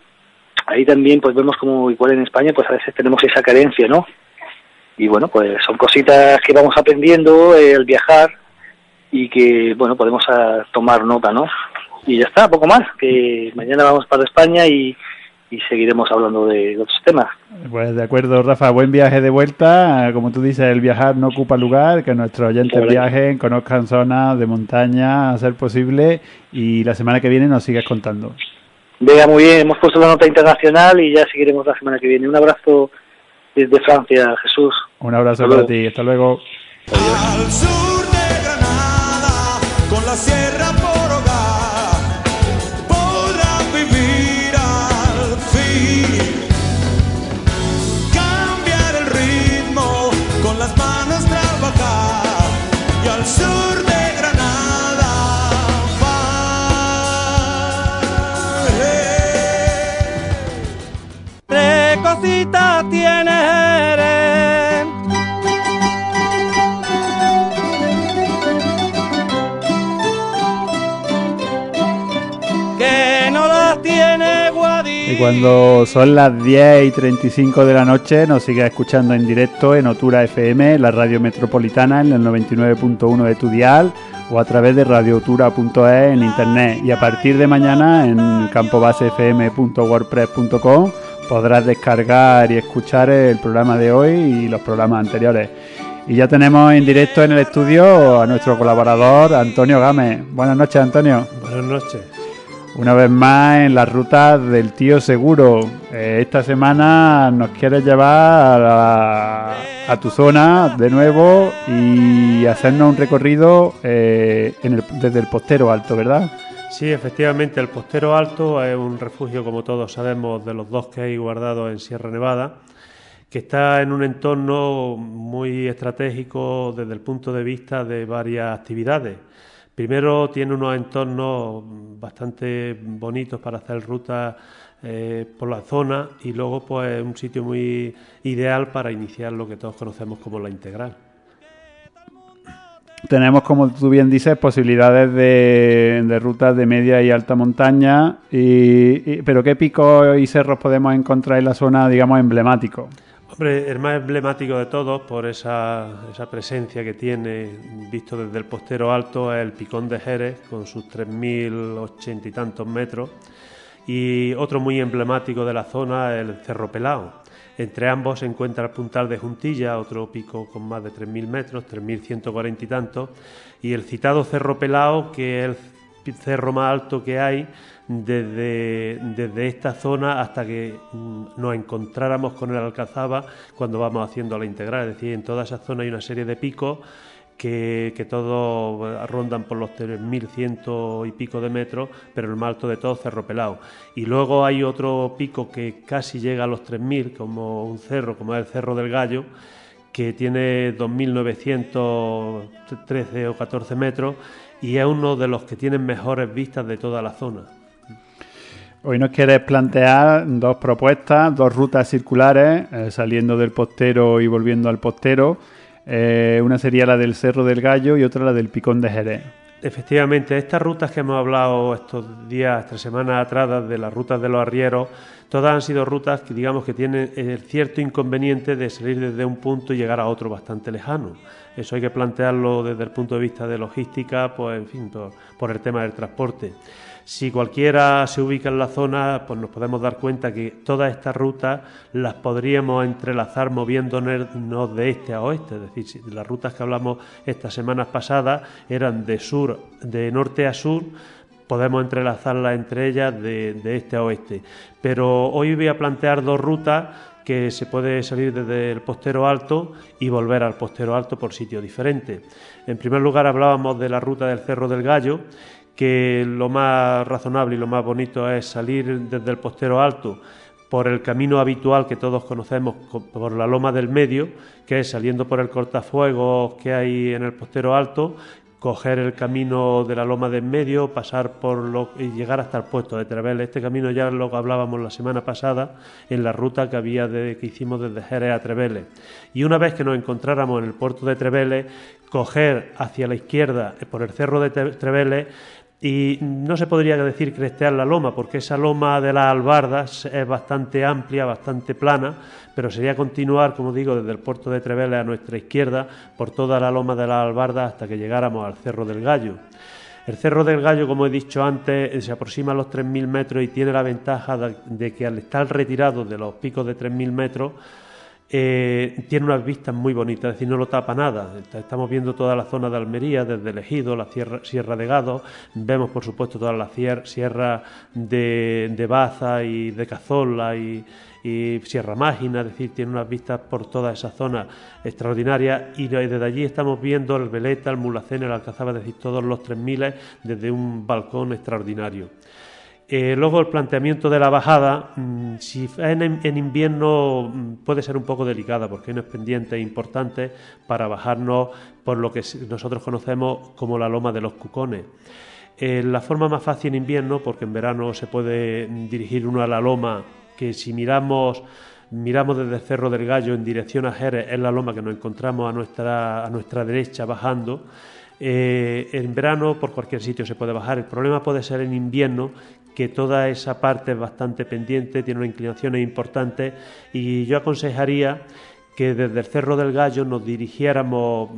pues vemos como igual en España, pues a veces tenemos esa carencia, ¿no? Y bueno, pues son cositas que vamos aprendiendo al viajar y que, bueno, podemos tomar nota, ¿no? Y ya está, poco más, que mañana vamos para España y seguiremos hablando de otros temas. Pues de acuerdo, Rafa, buen viaje de vuelta. Como tú dices, el viajar no ocupa lugar, que nuestros oyentes viajen, conozcan zonas de montaña a ser posible, y la semana que viene nos sigues contando. Venga, muy bien, hemos puesto la nota internacional y ya seguiremos la semana que viene. Un abrazo desde Francia, Jesús. Un abrazo para ti, hasta luego. Al sur de Granada, con la sierra por hogar, podrán vivir al fin. Cambiar el ritmo, con las manos trabajar, y al sur de Granada van. Tres cositas tiene Jerez, que no las tiene Guadix. Y cuando son las 10:35 de la noche, nos sigues escuchando en directo en Otura FM, la radio metropolitana, en el 99.1 de tu dial, o a través de radioutura.es en internet. Y a partir de mañana en campobasefm.wordpress.com podrás descargar y escuchar el programa de hoy y los programas anteriores. Y ya tenemos en directo en el estudio a nuestro colaborador Antonio Gámez. Buenas noches, Antonio. Buenas noches. Una vez más en las rutas del Tío Seguro. Esta semana nos quieres llevar a tu zona de nuevo y hacernos un recorrido desde el Postero Alto, ¿verdad? Sí, efectivamente, el Postero Alto es un refugio, como todos sabemos, de los dos que hay guardados en Sierra Nevada, que está en un entorno muy estratégico desde el punto de vista de varias actividades. Primero, tiene unos entornos bastante bonitos para hacer rutas por la zona, y luego pues un sitio muy ideal para iniciar lo que todos conocemos como la integral. Tenemos, como tú bien dices, posibilidades de rutas de media y alta montaña, pero ¿qué picos y cerros podemos encontrar en la zona, digamos, emblemático? Hombre, el más emblemático de todos, por esa presencia que tiene, visto desde el Postero Alto, es el Picón de Jerez, con sus 3.080 y tantos metros, y otro muy emblemático de la zona es el Cerro Pelao. Entre ambos se encuentra el Puntal de Juntilla, otro pico con más de 3.000 metros, 3.140 y tantos, y el citado Cerro Pelao, que es el cerro más alto que hay desde esta zona hasta que nos encontráramos con el Alcazaba cuando vamos haciendo la integral. Es decir, en toda esa zona hay una serie de picos que todos rondan por los 3.100 y pico de metros, pero el más alto de todos, Cerro Pelao. Y luego hay otro pico que casi llega a los 3.000, como un cerro, como es el Cerro del Gallo, que tiene 2.913 o 14 metros, y es uno de los que tienen mejores vistas de toda la zona. Hoy nos quieres plantear dos propuestas, dos rutas circulares, saliendo del Postero y volviendo al Postero. Una sería la del Cerro del Gallo y otra la del Picón de Jerez. Efectivamente, estas rutas que hemos hablado estos días, 3 semanas atrás, de las rutas de los arrieros, todas han sido rutas que, digamos, que tienen el cierto inconveniente de salir desde un punto y llegar a otro bastante lejano. Eso hay que plantearlo desde el punto de vista de logística, pues en fin, por el tema del transporte. Si cualquiera se ubica en la zona, pues nos podemos dar cuenta que todas estas rutas las podríamos entrelazar moviéndonos de este a oeste. Es decir, si las rutas que hablamos estas semanas pasadas eran de norte a sur, podemos entrelazarlas entre ellas de este a oeste. Pero hoy voy a plantear dos rutas que se puede salir desde el Postero Alto y volver al Postero Alto por sitios diferentes. En primer lugar, hablábamos de la ruta del Cerro del Gallo, que lo más razonable y lo más bonito es salir desde el Postero Alto por el camino habitual que todos conocemos, por la Loma del Medio, que es saliendo por el cortafuegos que hay en el Postero Alto, coger el camino de la Loma del Medio, pasar y llegar hasta el puerto de Trevele. Este camino ya lo hablábamos la semana pasada en la ruta que hicimos desde Jerez a Trevele. Y una vez que nos encontráramos en el puerto de Trevele, coger hacia la izquierda por el cerro de Trevele, y no se podría decir crestear la loma, porque esa loma de las Albardas es bastante amplia, bastante plana, pero sería continuar, como digo, desde el puerto de Trevele a nuestra izquierda por toda la loma de las Albardas hasta que llegáramos al Cerro del Gallo. El Cerro del Gallo, como he dicho antes, se aproxima a los 3.000 metros y tiene la ventaja de que al estar retirado de los picos de 3.000 metros, tiene unas vistas muy bonitas, es decir, no lo tapa nada. Estamos viendo toda la zona de Almería, desde el Ejido, la Sierra de Gado, vemos por supuesto toda la sierra de Baza y de Cazorla y Sierra Mágina, es decir, tiene unas vistas por toda esa zona extraordinarias, y desde allí estamos viendo el Veleta, el Mulhacén, el Alcazaba, es decir, todos los 3.000 desde un balcón extraordinario. Luego el planteamiento de la bajada, si en invierno puede ser un poco delicada porque hay unos pendientes importantes para bajarnos por lo que nosotros conocemos como la loma de los Cucones. La forma más fácil en invierno, porque en verano se puede dirigir uno a la loma, que si miramos desde el Cerro del Gallo en dirección a Jerez, es la loma que nos encontramos a nuestra derecha bajando. En verano por cualquier sitio se puede bajar. El problema puede ser en invierno, que toda esa parte es bastante pendiente, tiene unas inclinaciones importantes, y yo aconsejaría que desde el Cerro del Gallo nos dirigiéramos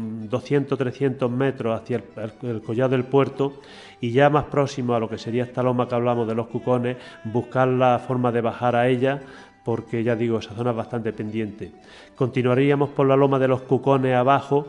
200-300 metros hacia el Collado del Puerto, y ya más próximo a lo que sería esta loma que hablamos de los Cucones, buscar la forma de bajar a ella, porque ya digo, esa zona es bastante pendiente. Continuaríamos por la loma de los Cucones abajo,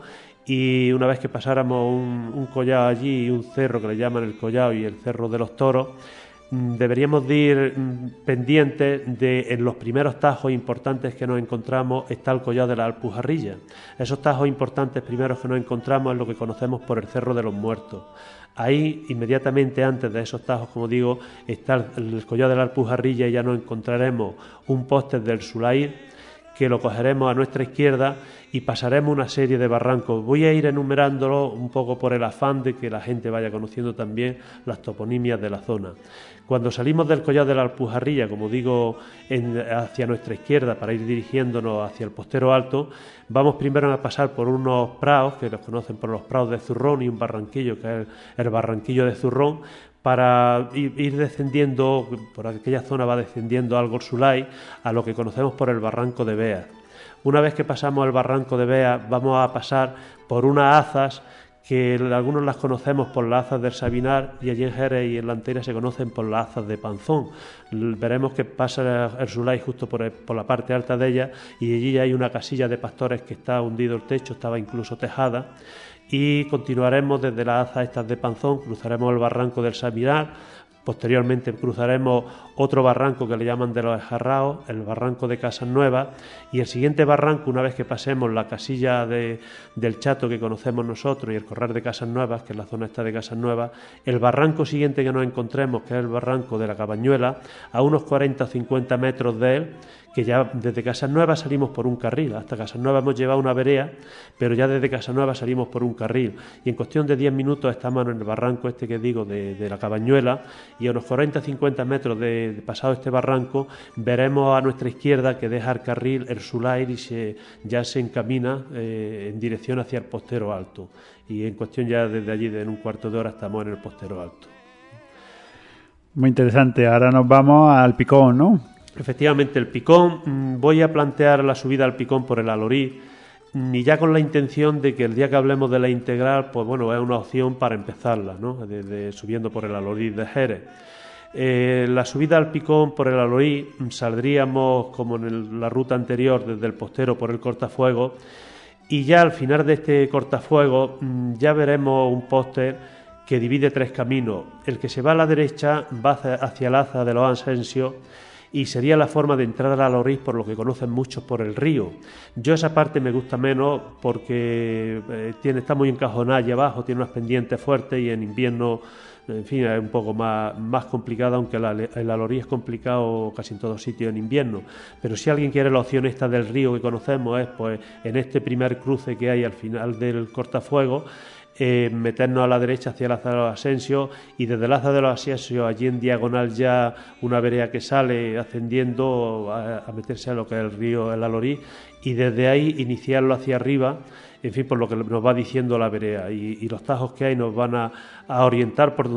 y una vez que pasáramos un collado allí y un cerro que le llaman el Collado y el Cerro de los Toros, deberíamos de ir pendientes de, en los primeros tajos importantes que nos encontramos está el Collado de la Alpujarrilla. Esos tajos importantes primeros que nos encontramos es lo que conocemos por el Cerro de los Muertos. Ahí, inmediatamente antes de esos tajos, como digo, está el Collado de la Alpujarrilla, y ya nos encontraremos un póster del Sulair, que lo cogeremos a nuestra izquierda y pasaremos una serie de barrancos. Voy a ir enumerándolo un poco por el afán de que la gente vaya conociendo también las toponimias de la zona. Cuando salimos del Collado de la Alpujarrilla, como digo, hacia nuestra izquierda para ir dirigiéndonos hacia el Postero Alto, vamos primero a pasar por unos prados, que los conocen por los prados de Zurrón, y un barranquillo que es el barranquillo de Zurrón, para ir descendiendo, por aquella zona va descendiendo algo el Sulay, a lo que conocemos por el barranco de Beas. Una vez que pasamos el barranco de Beas, vamos a pasar por unas azas que algunos las conocemos por las azas del Sabinar, y allí en Jerez y en la Antera se conocen por las azas de Panzón. Veremos que pasa el Sulay justo por la parte alta de ella, y allí hay una casilla de pastores que está hundido el techo, estaba incluso tejada, y continuaremos desde las azas estas de Panzón, cruzaremos el barranco del Sabinar. Posteriormente cruzaremos otro barranco que le llaman de los Esjarraos, el barranco de Casas Nuevas, y el siguiente barranco, una vez que pasemos la casilla del Chato que conocemos nosotros y el corral de Casas Nuevas, que es la zona esta de Casas Nuevas, el barranco siguiente que nos encontremos, que es el barranco de la Cabañuela, a unos 40 o 50 metros de él, que ya desde Casas Nuevas salimos por un carril. Hasta Casas Nuevas hemos llevado una vereda, pero ya desde Casas Nuevas salimos por un carril, y en cuestión de 10 minutos estamos en el barranco este que digo de la Cabañuela, y a unos 40-50 metros de pasado este barranco veremos a nuestra izquierda que deja el carril el Sulair y ya se encamina en dirección hacia el Postero Alto, y en cuestión ya desde allí, en un cuarto de hora, estamos en el Postero Alto. Muy interesante. Ahora nos vamos al Picón, ¿no? Efectivamente, el Picón, voy a plantear la subida al Picón por el Alorí, y ya con la intención de que el día que hablemos de la integral, pues bueno, es una opción para empezarla, ¿no? Subiendo por el Alorí de Jerez. La subida al Picón por el Alorí, saldríamos como en la ruta anterior desde el Postero por el Cortafuegos, y ya al final de este Cortafuegos ya veremos un póster que divide tres caminos. El que se va a la derecha va hacia el Aza de los Asensios, y sería la forma de entrar al Alorí, por lo que conocen muchos por el río. Yo esa parte me gusta menos porque está muy encajonada allá abajo, tiene unas pendientes fuertes, y en invierno, en fin, es un poco más complicada, aunque el Alorí es complicado casi en todos sitios en invierno. Pero si alguien quiere la opción esta del río que conocemos, es pues en este primer cruce que hay al final del Cortafuegos, meternos a la derecha hacia el Aza de los Asensios, y desde el Aza de los Asensios allí en diagonal ya una vereda que sale ascendiendo a meterse a lo que es el río el Alorí, y desde ahí iniciarlo hacia arriba, en fin, por lo que nos va diciendo la vereda, y los tajos que hay nos van a orientar por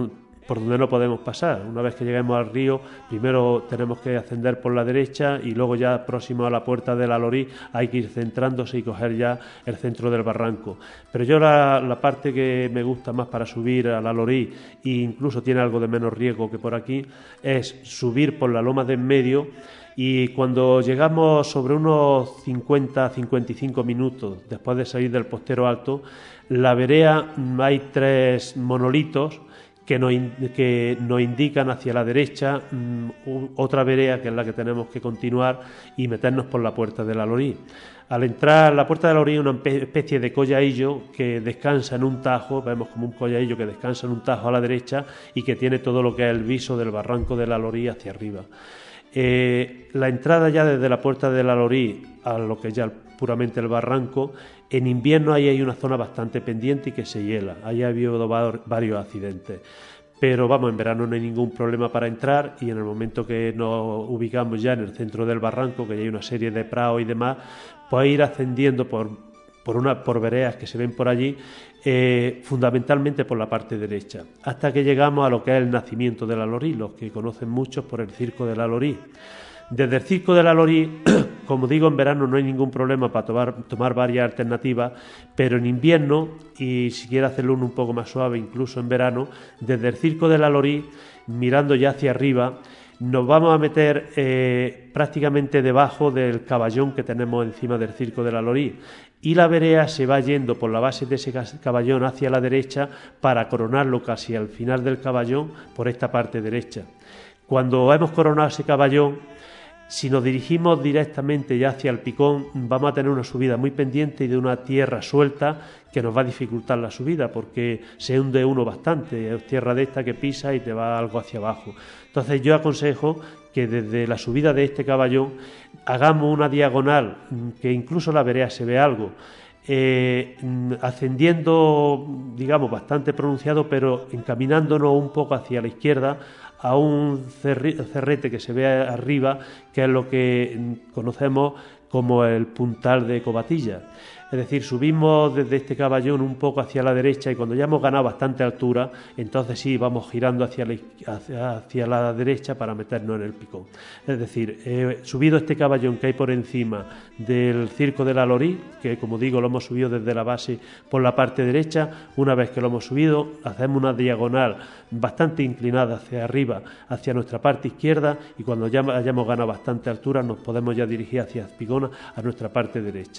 por donde no podemos pasar. Una vez que lleguemos al río, primero tenemos que ascender por la derecha y luego ya próximo a la puerta del Alorí hay que ir centrándose y coger ya el centro del barranco. Pero yo la parte que me gusta más para subir al Alorí, e incluso tiene algo de menos riesgo que por aquí, es subir por la loma de en medio. Y cuando llegamos sobre unos 50-55 minutos después de salir del Postero Alto, la vereda, hay 3 monolitos que nos indican hacia la derecha otra vereda, que es la que tenemos que continuar y meternos por la puerta del Alorí. Al entrar a la puerta del Alorí hay una especie de collaillo que descansa en un tajo, vemos como un collaillo que descansa en un tajo a la derecha y que tiene todo lo que es el viso del barranco del Alorí hacia arriba. La entrada ya desde la puerta del Alorí a lo que es ya puramente el barranco, en invierno ahí hay una zona bastante pendiente y que se hiela, ahí ha habido varios accidentes, pero vamos, en verano no hay ningún problema para entrar, y en el momento que nos ubicamos ya en el centro del barranco, que ya hay una serie de prados y demás, pues ir ascendiendo por veredas que se ven por allí, fundamentalmente por la parte derecha, hasta que llegamos a lo que es el nacimiento del Alorí, los que conocen muchos por el Circo del Alorí. Desde el Circo del Alorí, como digo, en verano no hay ningún problema para tomar varias alternativas, pero en invierno, y si quiere hacerlo un poco más suave, incluso en verano, desde el Circo del Alorí, mirando ya hacia arriba, nos vamos a meter prácticamente debajo del caballón que tenemos encima del Circo del Alorí, y la vereda se va yendo por la base de ese caballón hacia la derecha para coronarlo casi al final del caballón por esta parte derecha. Cuando hemos coronado ese caballón, si nos dirigimos directamente ya hacia el Picón, vamos a tener una subida muy pendiente y de una tierra suelta que nos va a dificultar la subida, porque se hunde uno bastante, es tierra de esta que pisa y te va algo hacia abajo. Entonces yo aconsejo que desde la subida de este caballón hagamos una diagonal, que incluso la vereda se ve algo, ascendiendo, digamos, bastante pronunciado, pero encaminándonos un poco hacia la izquierda, a un cerrete que se ve arriba, que es lo que conocemos como el Puntal de Covatilla. Es decir, subimos desde este caballón un poco hacia la derecha, y cuando ya hemos ganado bastante altura, entonces sí vamos girando hacia la derecha para meternos en el Picón. Es decir, subido este caballón que hay por encima del Circo del Alorí, que como digo lo hemos subido desde la base por la parte derecha, una vez que lo hemos subido hacemos una diagonal bastante inclinada hacia arriba, hacia nuestra parte izquierda, y cuando ya hayamos ganado bastante altura nos podemos ya dirigir hacia Picón, a nuestra parte derecha.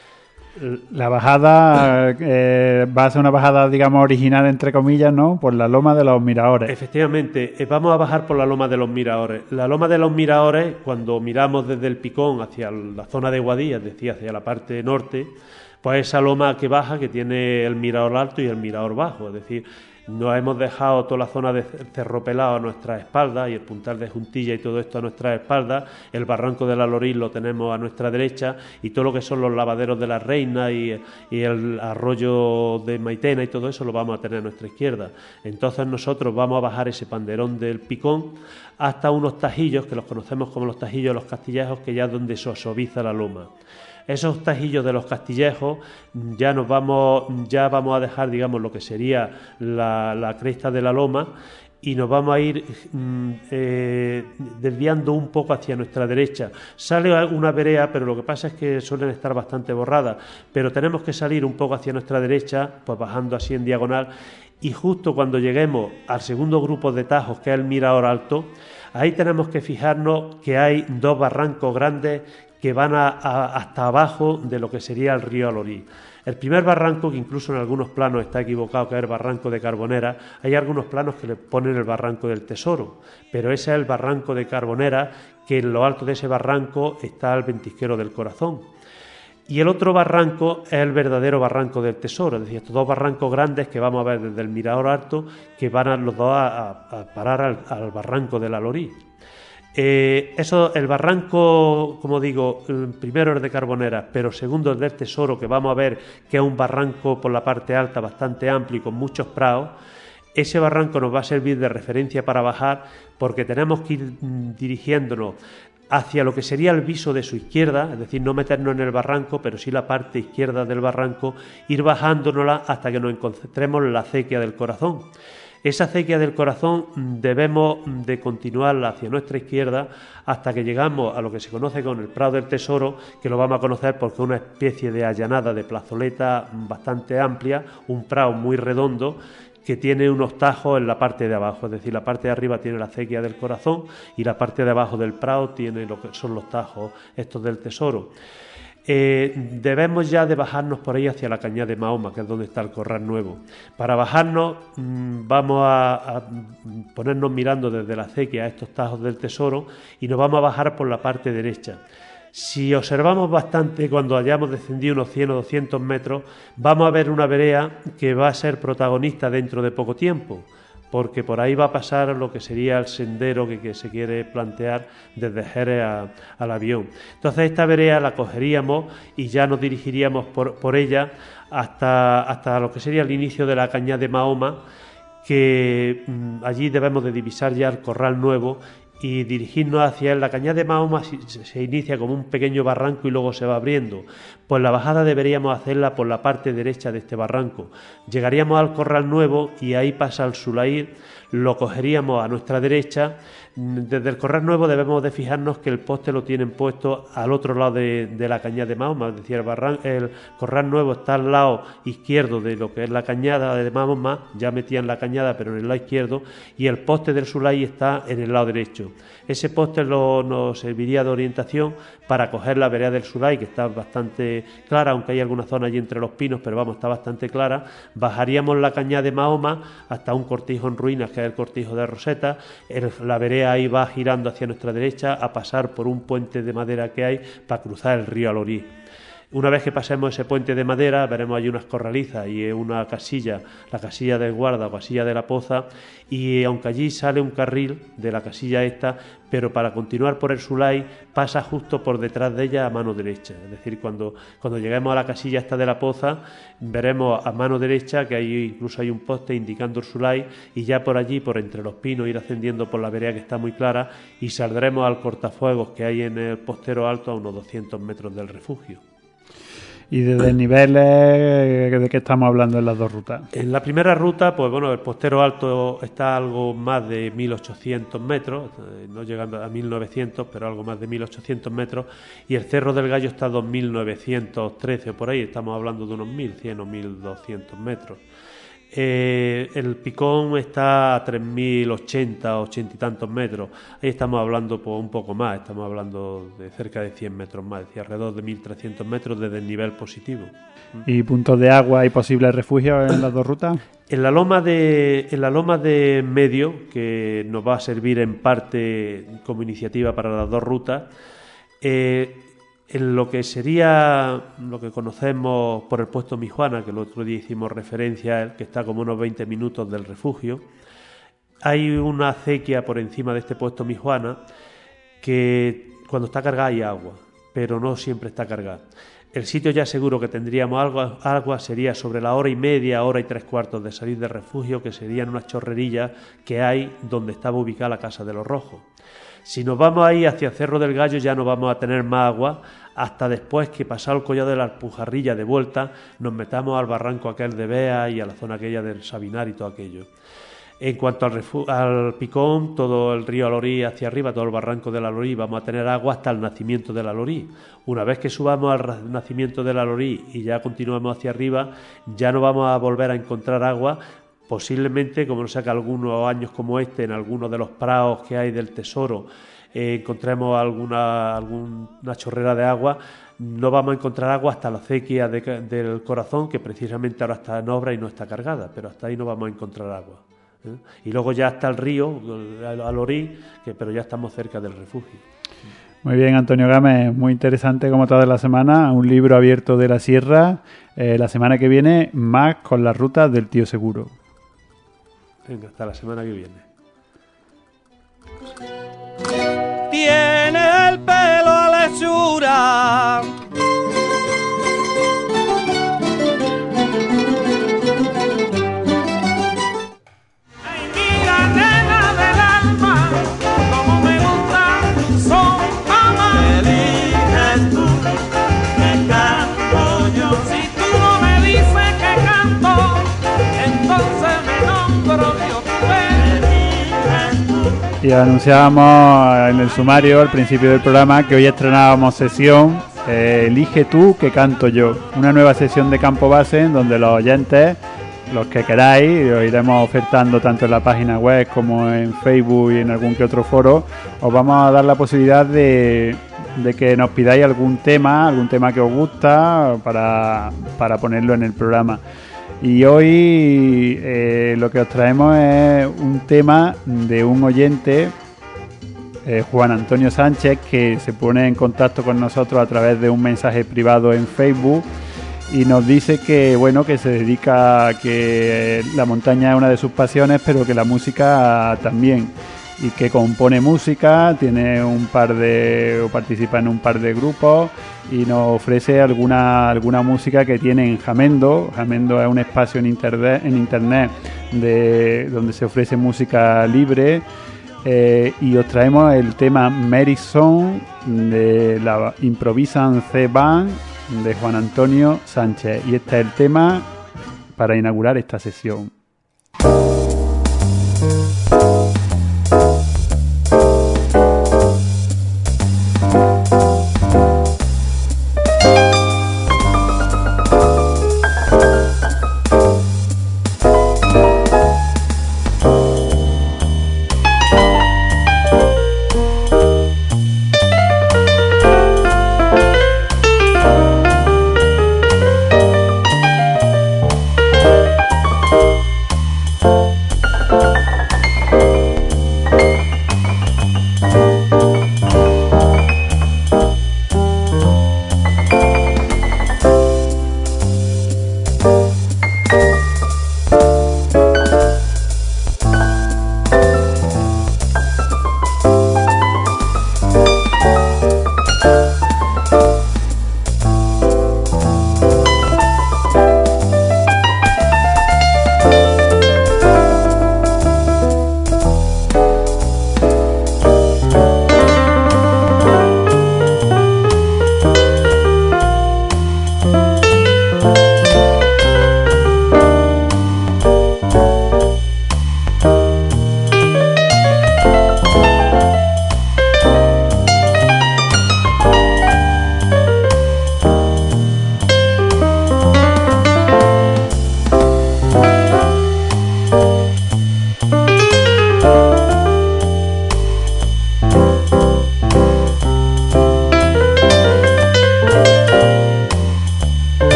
La bajada va a ser una bajada, digamos, original, entre comillas, ¿no? Por la Loma de los Miradores. Efectivamente, vamos a bajar por la Loma de los Miradores. La Loma de los Miradores, cuando miramos desde el Picón hacia la zona de Guadí, es decir, hacia la parte norte, pues esa loma que baja, que tiene el mirador alto y el mirador bajo, es decir, nos hemos dejado toda la zona de Cerro Pelado a nuestras espaldas y el Puntal de Juntilla y todo esto a nuestras espaldas, el barranco del Alorí lo tenemos a nuestra derecha, y todo lo que son los lavaderos de la Reina y el arroyo de Maitena y todo eso lo vamos a tener a nuestra izquierda. Entonces nosotros vamos a bajar ese panderón del Picón hasta unos tajillos que los conocemos como los tajillos de los Castillejos, que ya es donde se osobiza la loma. Esos tajillos de los Castillejos ya vamos a dejar, digamos, lo que sería la cresta de la loma, y nos vamos a ir desviando un poco hacia nuestra derecha. Sale una vereda, pero lo que pasa es que suelen estar bastante borradas, pero tenemos que salir un poco hacia nuestra derecha, pues bajando así en diagonal, y justo cuando lleguemos al segundo grupo de tajos, que es el Mirador Alto, ahí tenemos que fijarnos que hay 2 barrancos grandes que van hasta abajo de lo que sería el río Alorí. El primer barranco, que incluso en algunos planos está equivocado, que es el barranco de Carbonera, hay algunos planos que le ponen el barranco del Tesoro, pero ese es el barranco de Carbonera, que en lo alto de ese barranco está el Ventisquero del Corazón. Y el otro barranco es el verdadero barranco del Tesoro, es decir, estos 2 barrancos grandes que vamos a ver desde el Mirador Alto, que van los dos a parar al barranco del Alorí. El barranco, como digo, primero es de Carbonera, pero segundo es del Tesoro, que vamos a ver que es un barranco por la parte alta bastante amplio y con muchos prados. Ese barranco nos va a servir de referencia para bajar, porque tenemos que ir dirigiéndonos hacia lo que sería el viso de su izquierda, es decir, no meternos en el barranco, pero sí la parte izquierda del barranco, ir bajándonosla hasta que nos encontremos en la acequia del Corazón. Esa acequia del Corazón debemos de continuarla hacia nuestra izquierda hasta que llegamos a lo que se conoce como el Prado del Tesoro, que lo vamos a conocer porque es una especie de allanada de plazoleta bastante amplia, un prado muy redondo, que tiene unos tajos en la parte de abajo, es decir, la parte de arriba tiene la acequia del Corazón y la parte de abajo del prado tiene lo que son los tajos estos del Tesoro. Debemos ya de bajarnos por ahí hacia la Cañada de Mahoma, que es donde está el Corral Nuevo. Para bajarnos vamos a ponernos mirando desde la acequia a estos tajos del Tesoro y nos vamos a bajar por la parte derecha. Si observamos bastante, cuando hayamos descendido unos 100 o 200 metros, vamos a ver una vereda que va a ser protagonista dentro de poco tiempo, porque por ahí va a pasar lo que sería el sendero que se quiere plantear desde Jerez al avión. Entonces esta vereda la cogeríamos y ya nos dirigiríamos por ella hasta lo que sería el inicio de la Cañada de Mahoma, que allí debemos de divisar ya el Corral Nuevo y dirigirnos hacia él. La Cañada de Mahoma se inicia como un pequeño barranco y luego se va abriendo. Pues la bajada deberíamos hacerla por la parte derecha de este barranco. Llegaríamos al Corral Nuevo y ahí pasa el Sulair, lo cogeríamos a nuestra derecha. Desde el Corral Nuevo debemos de fijarnos que el poste lo tienen puesto al otro lado de la Cañada de Mahoma, es decir, el Corral Nuevo está al lado izquierdo de lo que es la Cañada de Mahoma, ya metían la cañada pero en el lado izquierdo, y el poste del Sulair está en el lado derecho. Ese poste nos serviría de orientación para coger la vereda del Sulair, que está bastante clara, aunque hay alguna zona allí entre los pinos, pero vamos, está bastante clara. Bajaríamos la Cañada de Mahoma hasta un cortijo en ruinas, que es el cortijo de Roseta. La vereda ahí va girando hacia nuestra derecha a pasar por un puente de madera que hay para cruzar el río Alorí. Una vez que pasemos ese puente de madera, veremos allí unas corralizas y una casilla, la casilla del guarda o casilla de la poza, y aunque allí sale un carril de la casilla esta, pero para continuar por el Sulay pasa justo por detrás de ella a mano derecha. Es decir, cuando lleguemos a la casilla esta de la poza, veremos a mano derecha que incluso hay un poste indicando el Sulay, y ya por allí, por entre los pinos, ir ascendiendo por la vereda que está muy clara, y saldremos al cortafuegos que hay en el Postero Alto a unos 200 metros del refugio. ¿Y desde niveles de qué estamos hablando en las dos rutas? En la primera ruta, pues bueno, el Postero Alto está algo más de 1.800 metros, no llegando a 1.900, pero algo más de 1.800 metros, y el Cerro del Gallo está a 2.913 o por ahí, estamos hablando de unos 1.100 o 1.200 metros. El Picón está a 3.080, 80 y tantos metros. Ahí estamos hablando pues, un poco más, estamos hablando de cerca de 100 metros más, es decir, alrededor de 1.300 metros desde el nivel positivo. ¿Y puntos de agua y posibles refugios en las dos rutas? En la loma de medio, que nos va a servir en parte como iniciativa para las dos rutas, en lo que sería lo que conocemos por el puesto Mijuana, que el otro día hicimos referencia a él, que está como unos 20 minutos del refugio, hay una acequia por encima de este puesto Mijuana que cuando está cargada hay agua, pero no siempre está cargada. El sitio ya seguro que tendríamos agua sería sobre la hora y media, hora y 3/4 de salir del refugio, que serían unas chorrerillas que hay donde estaba ubicada la Casa de los Rojos. Si nos vamos ahí hacia Cerro del Gallo ya no vamos a tener más agua hasta después que, pasado el collado de la Alpujarrilla de vuelta, nos metamos al barranco aquel de Bea y a la zona aquella del Sabinar y todo aquello. En cuanto al Picón, todo el río Alorí hacia arriba, todo el barranco del Alorí, vamos a tener agua hasta el nacimiento del Alorí. Una vez que subamos al nacimiento del Alorí y ya continuamos hacia arriba, ya no vamos a volver a encontrar agua. Posiblemente, como no sea que algunos años como este, en algunos de los prados que hay del Tesoro, encontremos alguna chorrera de agua, no vamos a encontrar agua hasta la acequia del Corazón, que precisamente ahora está en obra y no está cargada, pero hasta ahí no vamos a encontrar agua. Y luego ya está el río, Alorí, pero ya estamos cerca del refugio. Muy bien, Antonio Gámez, muy interesante como toda la semana, un libro abierto de la sierra. La semana que viene más con las rutas del Tío Seguro. Venga, hasta la semana que viene. Tiene el pelo a la hechura, ay mira nena del alma, como me gustan son mamá. Eliges tú, me canto yo. Si tú no me dices que canto, entonces me nombro yo. Y anunciábamos en el sumario al principio del programa que hoy estrenábamos sesión Elige tú que canto yo, una nueva sesión de Campo Base en donde los oyentes, los que queráis, os iremos ofertando tanto en la página web como en Facebook y en algún que otro foro, os vamos a dar la posibilidad de que nos pidáis algún tema que os gusta para ponerlo en el programa. Y hoy lo que os traemos es un tema de un oyente, Juan Antonio Sánchez, que se pone en contacto con nosotros a través de un mensaje privado en Facebook y nos dice que bueno, que se dedica a que la montaña es una de sus pasiones, pero que la música también, y que compone música, tiene participa en un par de grupos y nos ofrece alguna música que tiene en Jamendo. Jamendo es un espacio en internet donde se ofrece música libre, y os traemos el tema Mary Song de la Improvisan C Band de Juan Antonio Sánchez, y este es el tema para inaugurar esta sesión.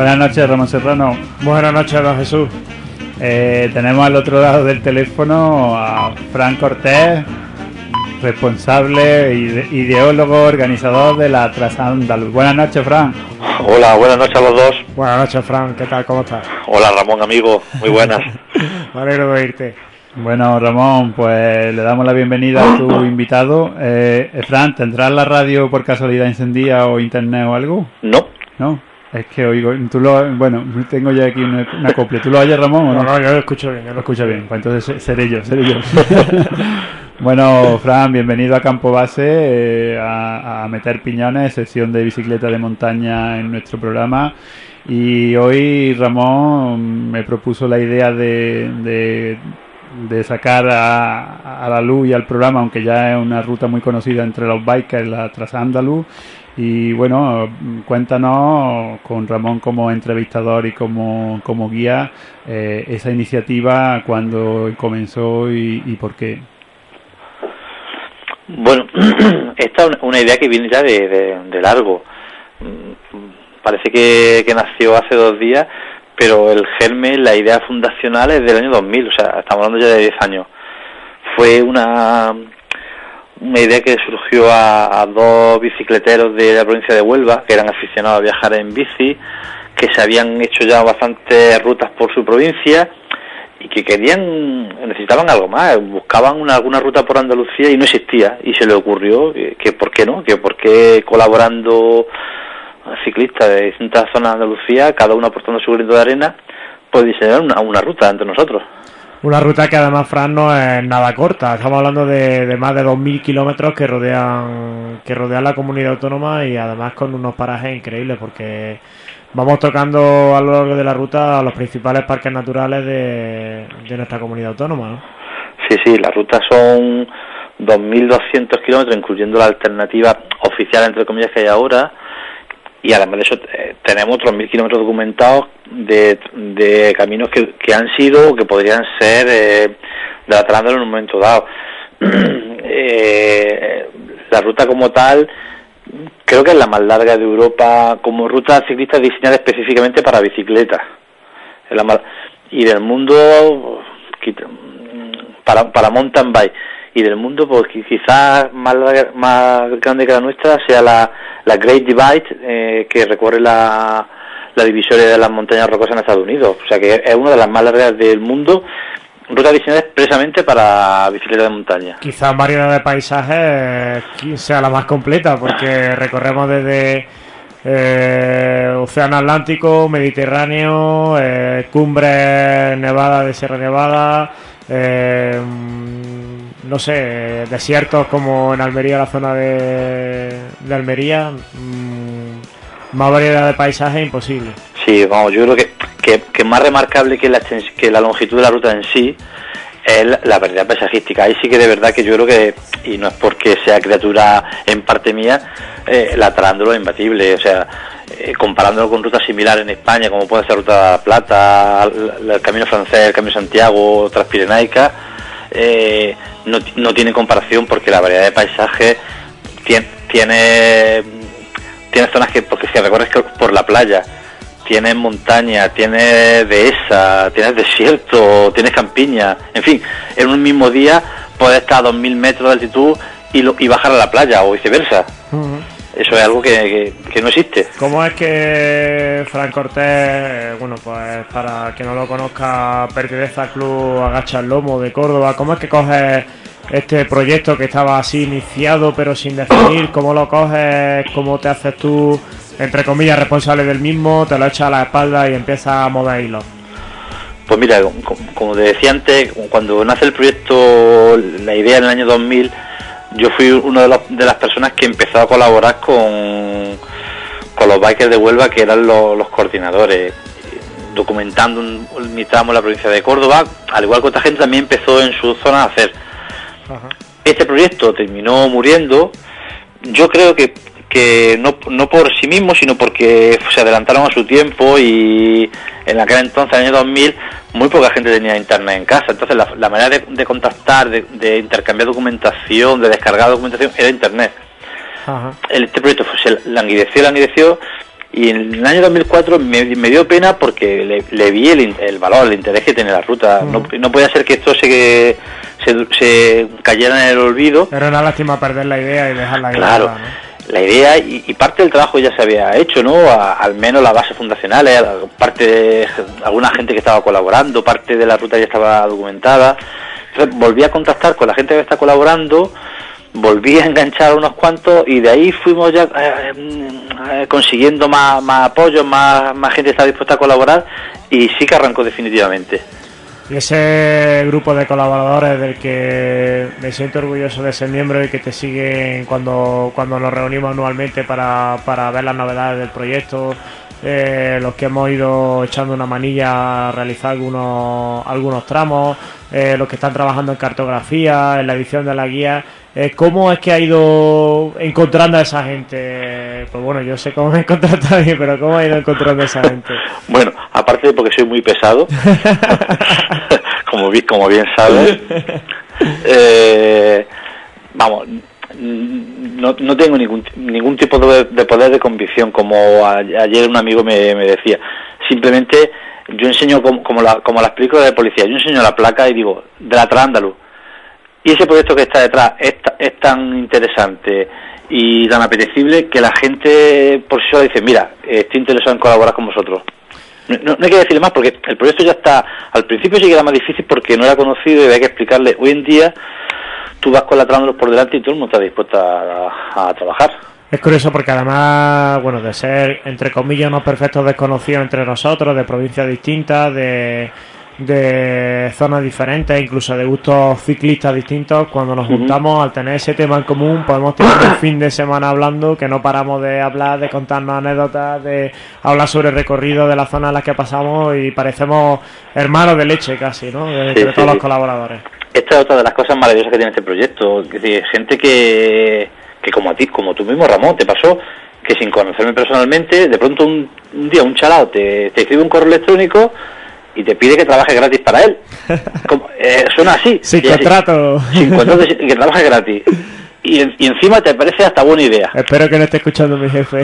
Buenas noches, Ramón Serrano. Buenas noches, don Jesús. Tenemos al otro lado del teléfono a Fran Cortés, responsable, ideólogo, organizador de la Trasandaluz. Buenas noches, Fran. Hola, buenas noches a los dos. Buenas noches, Fran. ¿Qué tal? ¿Cómo estás? Hola, Ramón, amigo. Muy buenas. Me alegro de oírte. Bueno, Ramón, pues le damos la bienvenida a tu invitado. Fran, ¿tendrás la radio por casualidad encendida o internet o algo? No. ¿No? Es que oigo, bueno, tengo ya aquí una acople. ¿Tú lo oyes, Ramón, o no? No, yo lo escucho bien. Lo escucho bien, pues entonces seré yo. Bueno, Fran, bienvenido a Campo Base, a meter piñones, sesión de bicicleta de montaña en nuestro programa. Y hoy Ramón me propuso la idea de sacar a la luz y al programa, aunque ya es una ruta muy conocida entre los bikers, la Trasandaluz. Y bueno, cuéntanos con Ramón como entrevistador y como guía esa iniciativa, cuándo comenzó y por qué. Bueno, esta es una idea que viene ya de largo. Parece que nació hace 2 días, pero el germen, la idea fundacional es del año 2000, o sea, estamos hablando ya de 10 años. Fue una idea que surgió a 2 bicicleteros de la provincia de Huelva, que eran aficionados a viajar en bici, que se habían hecho ya bastantes rutas por su provincia y que necesitaban algo más, buscaban alguna ruta por Andalucía y no existía, y se le ocurrió que por qué no, que por qué colaborando ciclistas de distintas zonas de Andalucía, cada uno aportando su granito de arena, pues diseñar una ruta entre nosotros. Una ruta que además, Fran, no es nada corta. Estamos hablando de más de 2.000 kilómetros que rodean la comunidad autónoma, y además con unos parajes increíbles, porque vamos tocando a lo largo de la ruta los principales parques naturales de nuestra comunidad autónoma, ¿no? Sí, la ruta son 2.200 kilómetros, incluyendo la alternativa oficial, entre comillas, que hay ahora. Y además de eso tenemos otros 1.000 kilómetros documentados de caminos que han sido o que podrían ser de la Trasandaluz en un momento dado. La ruta como tal creo que es la más larga de Europa como ruta ciclista diseñada específicamente para bicicletas. Y del mundo para mountain bike. Y del mundo, pues quizás más grande que la nuestra sea la Great Divide, que recorre la divisoria de las montañas rocosas en Estados Unidos. O sea que es una de las más largas del mundo, ruta diseñada expresamente para bicicleta de montaña. Quizás en variedad de paisajes sea la más completa, porque recorremos desde Océano Atlántico, Mediterráneo, cumbres nevadas de Sierra Nevada, no sé, desiertos como en Almería, la zona de Almería. Más variedad de paisajes imposible. Sí, vamos, yo creo que más remarcable que la longitud de la ruta en sí es la variedad paisajística. Ahí sí que de verdad que yo creo que, y no es porque sea criatura en parte mía, la Trasandaluz es imbatible. O sea, comparándolo con rutas similares en España, como puede ser Ruta de la Plata, el Camino Francés, el Camino Santiago, Transpirenaica, no tiene comparación, porque la variedad de paisajes tiene zonas porque si recorres por la playa, tienes montaña, tienes dehesa, tienes desierto, tienes campiña, en fin, en un mismo día puedes estar a 2.000 metros de altitud y bajar a la playa, o viceversa. Eso es algo que no existe. ¿Cómo es que Fran Cortés, bueno, pues para quien no lo conozca, pertenece al Club Agacha el Lomo de Córdoba? ¿Cómo es que coges este proyecto que estaba así iniciado pero sin definir? ¿Cómo lo coges? ¿Cómo te haces tú, entre comillas, responsable del mismo? ¿Te lo echas a la espalda y empiezas a mover hilos? Pues mira, como te decía antes, cuando nace el proyecto, la idea en el año 2000, yo fui una de las personas que empezó a colaborar con los bikers de Huelva, que eran los coordinadores, documentando mi tramo en la provincia de Córdoba, al igual que otra gente también empezó en su zona a hacer. Ajá. Este proyecto terminó muriendo, yo creo que no por sí mismo, sino porque se adelantaron a su tiempo, y en aquel entonces, en el año 2000, muy poca gente tenía internet en casa. Entonces la manera de contactar, de intercambiar documentación, de descargar documentación, era internet. Ajá. Este proyecto se languideció, Y en el año 2004 me dio pena porque le vi el valor, el interés que tiene la ruta. No podía ser que esto se cayera en el olvido. Era una lástima perder la idea y dejarla ahí. Claro, ¿no? La idea y parte del trabajo ya se había hecho, ¿no? Al menos las bases fundacionales, parte de alguna gente que estaba colaborando, parte de la ruta ya estaba documentada. Entonces volví a contactar con la gente que está colaborando, volví a enganchar a unos cuantos y de ahí fuimos ya consiguiendo más apoyo, más gente está dispuesta a colaborar y sí que arrancó definitivamente. Y ese grupo de colaboradores del que me siento orgulloso de ser miembro y que te siguen cuando nos reunimos anualmente para ver las novedades del proyecto, los que hemos ido echando una manilla a realizar algunos tramos, los que están trabajando en cartografía, en la edición de la guía. ¿Cómo es que ha ido encontrando a esa gente? Pues bueno, yo sé cómo me he encontrado también, pero ¿cómo ha ido encontrando a esa gente? Bueno, aparte de porque soy muy pesado, como bien sabes, vamos, no tengo ningún tipo de poder de convicción, como ayer un amigo me decía. Simplemente yo enseño, como la explico de policía, yo enseño la placa y digo, de la Trándalus. Y ese proyecto que está detrás es tan interesante y tan apetecible que la gente por sí sola dice, mira, estoy interesado en colaborar con vosotros. No hay que decirle más porque el proyecto ya está. Al principio sí que era más difícil porque no era conocido y había que explicarle. Hoy en día tú vas con la Trándalus por delante y todo el mundo está dispuesto a trabajar. Es curioso porque además, bueno, de ser, entre comillas, unos perfectos desconocidos entre nosotros, de provincias distintas, de zonas diferentes, incluso de gustos ciclistas distintos, cuando nos juntamos, al tener ese tema en común, podemos tener un fin de semana hablando, que no paramos de hablar, de contarnos anécdotas, de hablar sobre el recorrido de las zonas en las que pasamos y parecemos hermanos de leche casi, ¿no? Entre todos los colaboradores. Esta es otra de las cosas maravillosas que tiene este proyecto, es decir, gente que como a ti, como tú mismo, Ramón, te pasó que sin conocerme personalmente, de pronto un día un chalao te escribe un correo electrónico y te pide que trabajes gratis para él. Suena así. Sin contrato. Sin contrato y que trabajes gratis. Y encima te parece hasta buena idea. Espero que no esté escuchando mi jefe.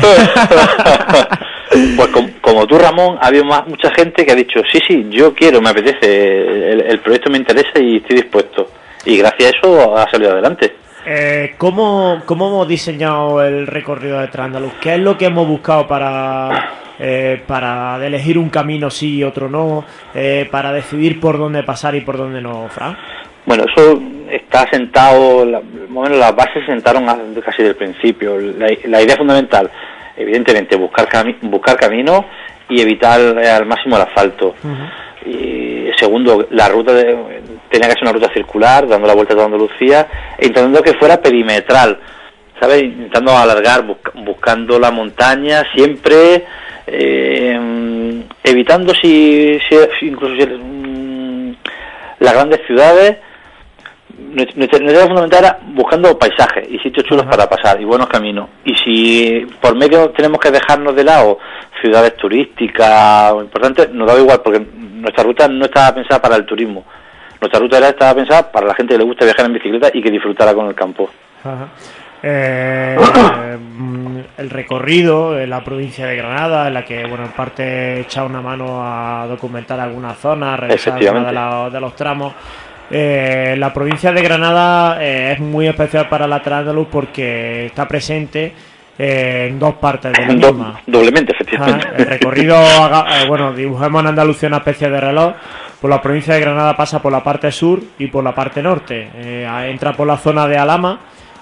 Pues como tú, Ramón, ha habido mucha gente que ha dicho, sí, yo quiero, me apetece, el proyecto me interesa y estoy dispuesto. Y gracias a eso ha salido adelante. ¿Cómo hemos diseñado el recorrido de Trándalus? ¿Qué es lo que hemos buscado para elegir un camino sí y otro no? Para decidir por dónde pasar y por dónde no, Fran. Bueno, eso está sentado, las bases se sentaron casi del principio. La idea fundamental, evidentemente, buscar caminos y evitar al máximo el asfalto. Y segundo, la ruta tenía que ser una ruta circular, dando la vuelta a toda Andalucía, e intentando que fuera perimetral, ¿sabes? Intentando alargar, buscando la montaña, siempre evitando incluso las grandes ciudades. Nuestra idea fundamental era buscando paisajes y sitios chulos para pasar y buenos caminos. Y si por medio tenemos que dejarnos de lado ciudades turísticas o importantes, nos da igual, porque nuestra ruta no estaba pensada para el turismo. Nuestra ruta estaba pensada para la gente que le gusta viajar en bicicleta y que disfrutara con el campo. El recorrido en la provincia de Granada, en la que, bueno, en parte he echado una mano a documentar algunas zonas, revisar algunos de los tramos. La provincia de Granada es muy especial para la Trándalus porque está presente en dos partes de la misma. Doblemente, efectivamente. El recorrido, bueno, dibujemos en Andalucía una especie de reloj. Por la provincia de Granada pasa por la parte sur y por la parte norte. Entra por la zona de Alhama,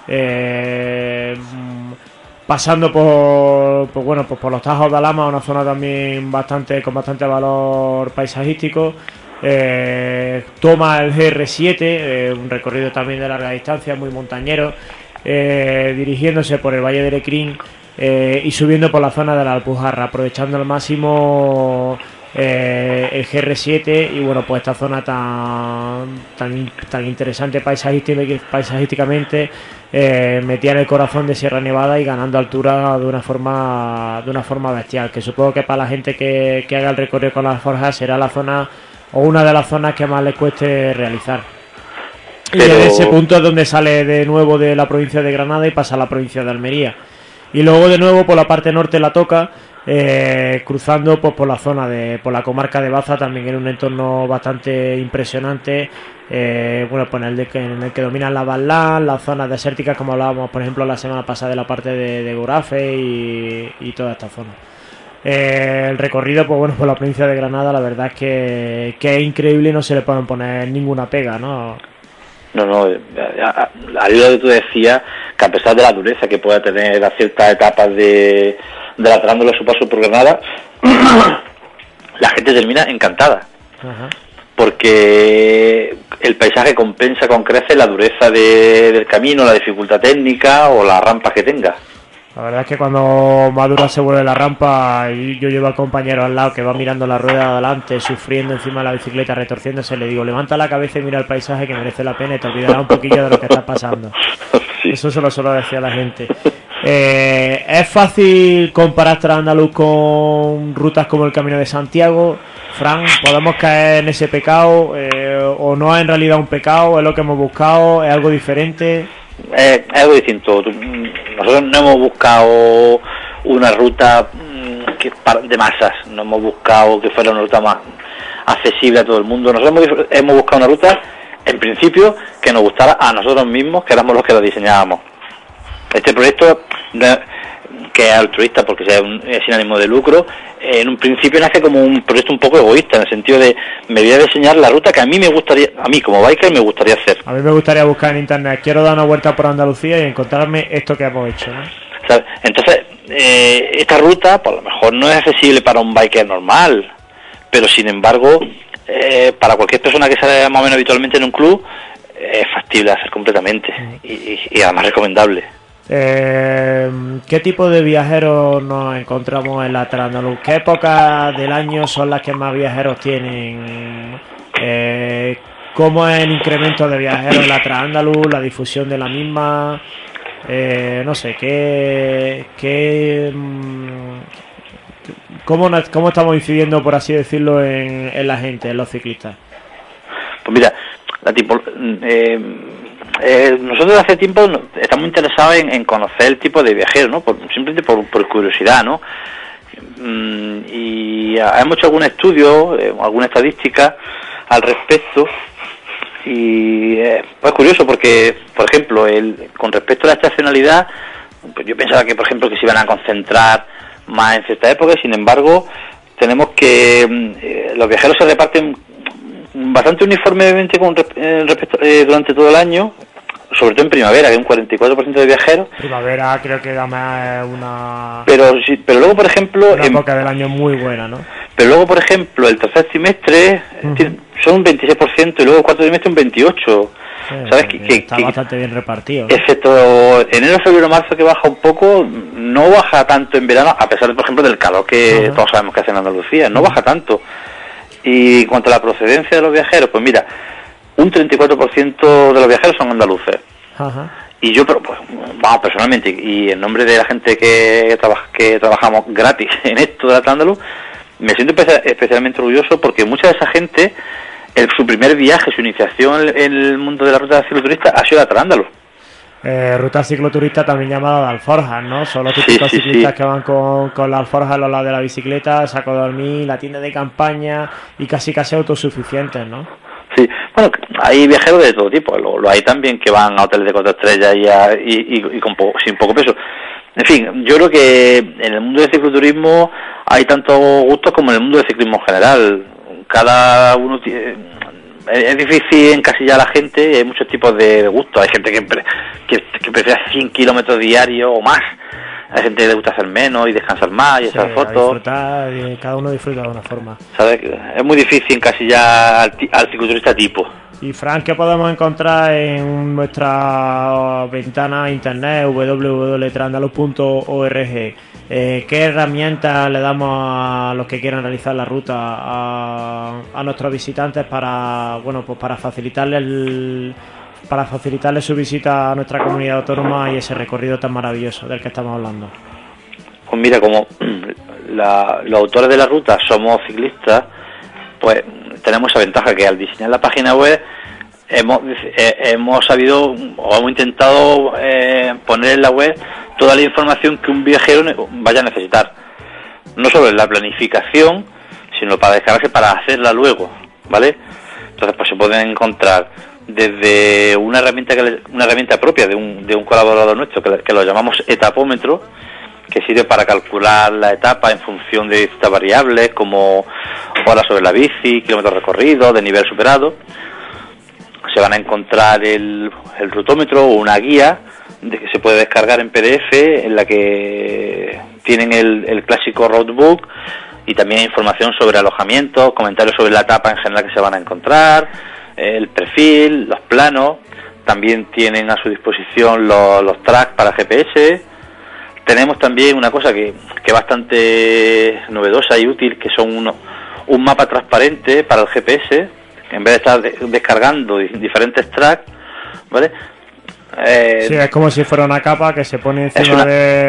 pasando por los Tajos de Alhama, una zona también con bastante valor paisajístico. Toma el GR7, un recorrido también de larga distancia, muy montañero, dirigiéndose por el Valle de Lecrín y subiendo por la zona de la Alpujarra, aprovechando al máximo el GR7 y bueno, pues esta zona tan interesante paisajísticamente, metida en el corazón de Sierra Nevada y ganando altura de una forma bestial, que supongo que para la gente que haga el recorrido con las forjas será la zona o una de las zonas que más le cueste realizar. Y desde ese punto es donde sale de nuevo de la provincia de Granada y pasa a la provincia de Almería. Y luego de nuevo por la parte norte la toca, cruzando pues por la zona por la comarca de Baza, también en un entorno bastante impresionante, bueno, pues en el que dominan las Badlands, las zonas desérticas, como hablábamos por ejemplo la semana pasada de la parte de Gurafe y toda esta zona. El recorrido, pues bueno, por la provincia de Granada, la verdad es que es increíble y no se le pueden poner ninguna pega, ¿no? No, al hilo que tú decías, que a pesar de la dureza que pueda tener a ciertas etapas de la tarándula de su paso por Granada, la gente termina encantada. Ajá. Porque el paisaje compensa con creces la dureza del camino, la dificultad técnica o las rampas que tenga. La verdad es que cuando más dura se vuelve la rampa y yo llevo al compañero al lado que va mirando la rueda de adelante, sufriendo encima de la bicicleta, retorciéndose, le digo, levanta la cabeza y mira el paisaje que merece la pena y te olvidarás un poquillo de lo que está pasando. Sí. Eso se lo suelo decir a la gente. ¿Es fácil comparar Trasandaluz con rutas como el Camino de Santiago? Fran, ¿podemos caer en ese pecado? ¿O no es en realidad un pecado? ¿Es lo que hemos buscado? ¿Es algo diferente? Es algo distinto. Nosotros no hemos buscado una ruta de masas, no hemos buscado que fuera una ruta más accesible a todo el mundo. Nosotros hemos buscado una ruta, en principio, que nos gustara a nosotros mismos, que éramos los que la diseñábamos. Este proyecto, que es altruista porque es sin ánimo de lucro, en un principio nace como un proyecto un poco egoísta, en el sentido de me voy a diseñar la ruta que a mí como biker me gustaría hacer. A mí me gustaría buscar en internet, quiero dar una vuelta por Andalucía y encontrarme esto que hemos hecho, ¿no? ¿Sabes? Entonces, esta ruta, pues a lo mejor no es accesible para un biker normal, pero sin embargo, para cualquier persona que sale más o menos habitualmente en un club, es factible hacer completamente y además recomendable. ¿Qué tipo de viajeros nos encontramos en la Trasandaluz? ¿Qué épocas del año son las que más viajeros tienen? ¿Cómo es el incremento de viajeros en la Trasandaluz? ¿La difusión de la misma? No sé, ¿cómo estamos incidiendo, por así decirlo, en la gente, en los ciclistas? Pues mira, nosotros hace tiempo estamos interesados en conocer el tipo de viajero, ¿no? Simplemente por curiosidad, ¿no? Y hemos hecho algún estudio, alguna estadística al respecto, y pues curioso porque, por ejemplo, con respecto a la estacionalidad, pues yo pensaba que, por ejemplo, que se iban a concentrar más en cierta época, y sin embargo tenemos que los viajeros se reparten bastante uniformemente durante todo el año, sobre todo en primavera, que hay un 44% de viajeros. Primavera creo que además es una... Pero luego, por ejemplo... Una época del año muy buena, ¿no? Pero luego, por ejemplo, el tercer trimestre son un 26% y luego el cuarto trimestre un 28%. Sí, ¿sabes? Está bastante bien repartido, ¿no? Excepto enero, febrero, marzo, que baja un poco, no baja tanto en verano, a pesar, por ejemplo, del calor que todos sabemos que hace en Andalucía, no baja tanto. Y en cuanto a la procedencia de los viajeros, pues mira, un 34% de los viajeros son andaluces. Ajá. Y yo, pues, vamos, personalmente, y en nombre de la gente que trabajamos gratis en esto de la Trasandaluz, me siento especialmente orgulloso porque mucha de esa gente, su primer viaje, su iniciación en el mundo de la ruta cicloturista ha sido la Trasandaluz. Ruta cicloturista también llamada de alforjas, ¿no? Son los típicos ciclistas que van con la alforja a los lados de la bicicleta, saco de dormir, la tienda de campaña y casi autosuficientes, ¿no? Sí, bueno, hay viajeros de todo tipo, lo hay también que van a hoteles de 4 estrellas y sin poco peso. En fin, yo creo que en el mundo del cicloturismo hay tantos gustos como en el mundo del ciclismo en general. Cada uno tiene... Es difícil encasillar a la gente, hay muchos tipos de gustos. Hay gente que prefiere 100 kilómetros diarios o más. Hay gente que le gusta hacer menos y descansar más y hacer fotos. Cada uno disfruta de una forma. ¿Sabes? Es muy difícil encasillar al cicloturista tipo. Y Fran, ¿qué podemos encontrar en nuestra ventana internet www.trasandaluz.org? ¿Qué herramientas le damos a los que quieran realizar la ruta a nuestros visitantes para facilitarles su visita a nuestra comunidad autónoma y ese recorrido tan maravilloso del que estamos hablando? Pues mira, como los autores de la ruta somos ciclistas, pues tenemos esa ventaja que al diseñar la página web hemos sabido o hemos intentado poner en la web toda la información que un viajero vaya a necesitar. no solo en la planificación, sino para descargarse para hacerla luego, ¿vale? Entonces pues se pueden encontrar desde una herramienta propia de un colaborador nuestro que lo llamamos etapómetro, que sirve para calcular la etapa en función de distintas variables como horas sobre la bici, kilómetros recorridos, de nivel superado. Se van a encontrar el rutómetro o una guía que se puede descargar en PDF, en la que tienen el clásico roadbook y también información sobre alojamientos, comentarios sobre la etapa en general que se van a encontrar, el perfil, los planos. También tienen a su disposición los tracks para GPS. Tenemos también una cosa que es bastante novedosa y útil, que son un mapa transparente para el GPS, en vez de estar descargando diferentes tracks, ¿vale? Sí, es como si fuera una capa que se pone encima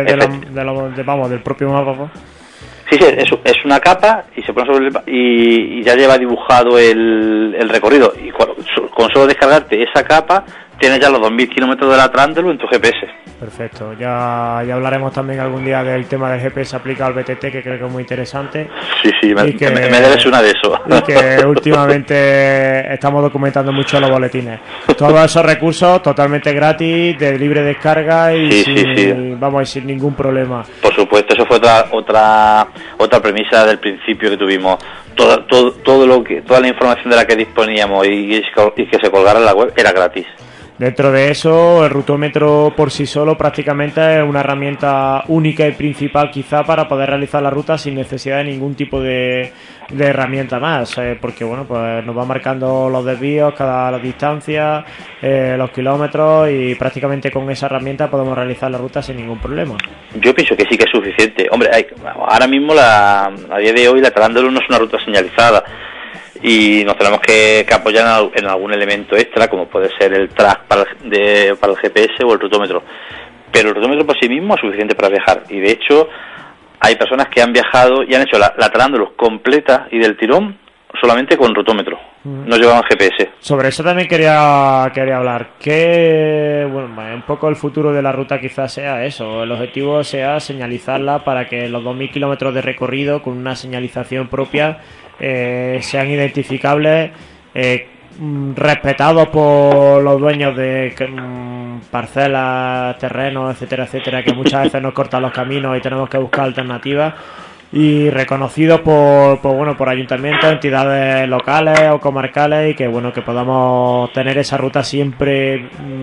del propio mapa. Sí, es una capa y se pone sobre y ya lleva dibujado el recorrido. Y con solo descargarte esa capa, tienes ya los 2.000 kilómetros de la Trándalu en tu GPS. Perfecto. Ya hablaremos también algún día del tema del GPS aplicado al BTT, que creo que es muy interesante. Sí, me debes una de eso. Y que últimamente estamos documentando mucho los boletines. Todos esos recursos totalmente gratis, de libre descarga y sin ningún problema. Por supuesto, eso fue otra premisa del principio que tuvimos. Toda la información de la que disponíamos y que se colgara en la web era gratis. Dentro de eso, el rutómetro por sí solo prácticamente es una herramienta única y principal quizá para poder realizar la ruta sin necesidad de ningún tipo de herramienta más, porque bueno, pues nos va marcando los desvíos, cada distancia, los kilómetros, y prácticamente con esa herramienta podemos realizar la ruta sin ningún problema. Yo pienso que sí que es suficiente. Hombre, ahora mismo a día de hoy la Trándalu no es una ruta señalizada, y nos tenemos que apoyar en algún elemento extra, como puede ser el track para el GPS o el rutómetro. Pero el rutómetro por sí mismo es suficiente para viajar, y de hecho hay personas que han viajado y han hecho la Trándalu completa y del tirón solamente con rutómetro, no llevaban GPS. Sobre eso también quería hablar, que bueno, un poco el futuro de la ruta quizás sea eso, el objetivo sea señalizarla para que los 2.000 kilómetros de recorrido con una señalización propia sean identificables, respetados por los dueños de parcelas, terrenos, etcétera, que muchas veces nos cortan los caminos y tenemos que buscar alternativas, y reconocidos por ayuntamientos, entidades locales o comarcales, y que bueno, que podamos tener esa ruta siempre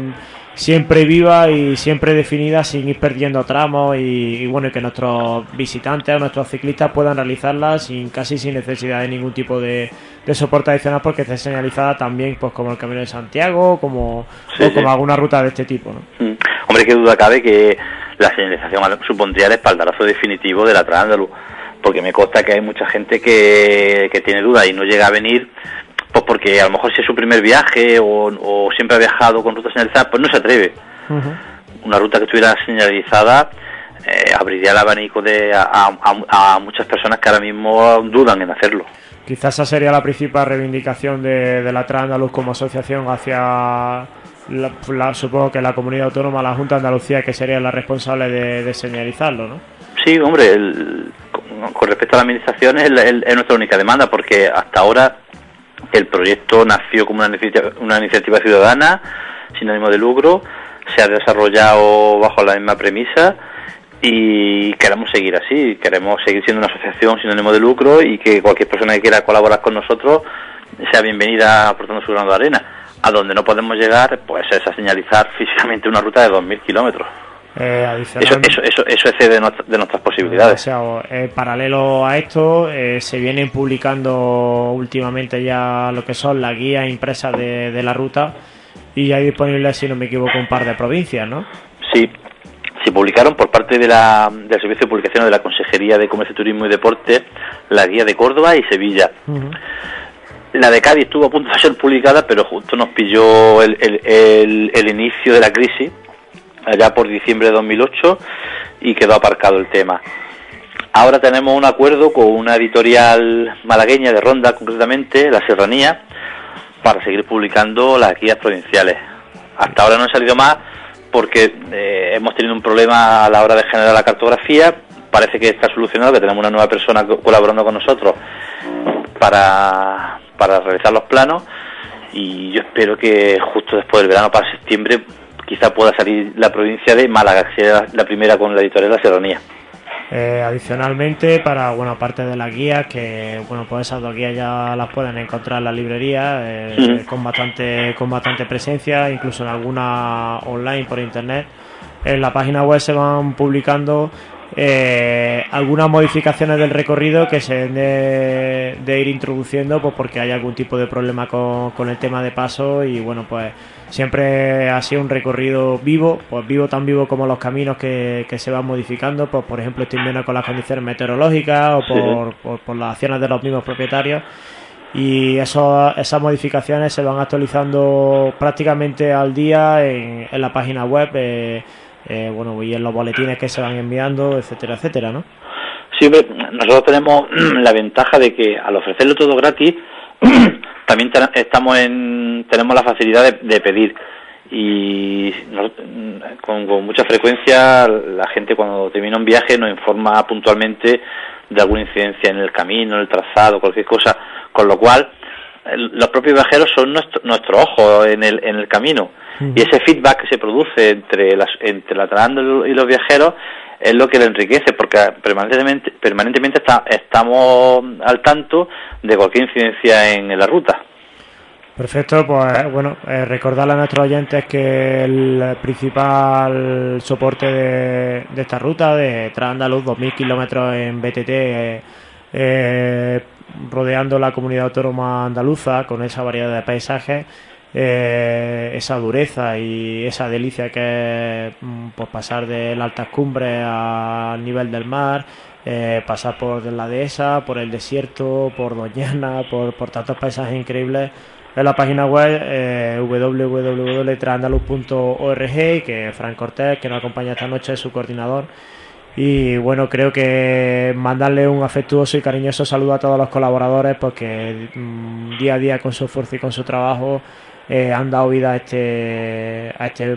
viva y siempre definida, sin ir perdiendo tramos, y bueno, y que nuestros visitantes o nuestros ciclistas puedan realizarla casi sin necesidad de ningún tipo de soporte adicional, porque esté señalizada también, pues como el Camino de Santiago, como alguna ruta de este tipo, ¿no? Hombre, qué duda cabe que la señalización supondría el espaldarazo definitivo de la Trándalu, porque me consta que hay mucha gente que tiene dudas y no llega a venir, pues porque a lo mejor si es su primer viaje o siempre ha viajado con rutas señalizadas, pues no se atreve. Una ruta que estuviera señalizada abriría el abanico a muchas personas que ahora mismo dudan en hacerlo. Quizás esa sería la principal reivindicación de la Trándalu como asociación hacia supongo que la comunidad autónoma, la Junta de Andalucía, que sería la responsable de señalizarlo, ¿no? Sí, hombre, con respecto a la administración es nuestra única demanda, porque hasta ahora el proyecto nació como una iniciativa ciudadana sin ánimo de lucro, se ha desarrollado bajo la misma premisa y queremos seguir así, queremos seguir siendo una asociación sin ánimo de lucro, y que cualquier persona que quiera colaborar con nosotros sea bienvenida aportando su grano de arena. A donde no podemos llegar, pues es a señalizar físicamente una ruta de 2.000 kilómetros. Eso excede de nuestras posibilidades. Paralelo a esto, se vienen publicando últimamente ya lo que son las guías impresas de la ruta, y hay disponibles, si no me equivoco, un par de provincias, ¿no? Sí, se publicaron por parte del Servicio de Publicaciones de la Consejería de Comercio, Turismo y Deporte la guía de Córdoba y Sevilla. La de Cádiz estuvo a punto de ser publicada, pero justo nos pilló el inicio de la crisis, allá por diciembre de 2008, y quedó aparcado el tema. Ahora tenemos un acuerdo con una editorial malagueña de Ronda, concretamente, La Serranía, para seguir publicando las guías provinciales. Hasta ahora no he salido más porque hemos tenido un problema a la hora de generar la cartografía, parece que está solucionado, que tenemos una nueva persona colaborando con nosotros para realizar los planos, y yo espero que justo después del verano, para septiembre, quizá pueda salir la provincia de Málaga, que sea la primera con la editorial La Serranía. Adicionalmente, para aparte de las guías, que pues esas 2 guías ya las pueden encontrar en la librería, con bastante presencia, incluso en alguna online por internet. En la página web se van publicando algunas modificaciones del recorrido que se deben de ir introduciendo, pues porque hay algún tipo de problema con el tema de paso, y bueno, pues siempre ha sido un recorrido vivo, pues tan vivo como los caminos que se van modificando, pues por ejemplo este invierno con las condiciones meteorológicas o por las acciones de los mismos propietarios. Y esas modificaciones se van actualizando prácticamente al día en la página web, y en los boletines que se van enviando, etcétera, etcétera, ¿no? Sí, nosotros tenemos la ventaja de que al ofrecerlo todo gratis, también tenemos la facilidad de pedir, y con mucha frecuencia la gente, cuando termina un viaje, nos informa puntualmente de alguna incidencia en el camino, en el trazado, cualquier cosa, con lo cual los propios viajeros son nuestro ojo en el camino, y ese feedback que se produce entre la tarándula y los viajeros es lo que le enriquece, porque permanentemente estamos al tanto de cualquier incidencia en la ruta. Perfecto, pues recordarle a nuestros oyentes que el principal soporte de esta ruta de Transandaluz, 2.000 kilómetros en BTT, rodeando la comunidad autónoma andaluza, con esa variedad de paisajes, esa dureza y esa delicia que es pues pasar de las altas cumbres al nivel del mar, pasar por la dehesa, por el desierto, por Doñana, por tantos paisajes increíbles. En la página web www.transandaluz.org, y que Fran Cortés, que nos acompaña esta noche, es su coordinador. Y bueno, creo que mandarle un afectuoso y cariñoso saludo a todos los colaboradores, porque día a día, con su esfuerzo y con su trabajo, han dado vida a este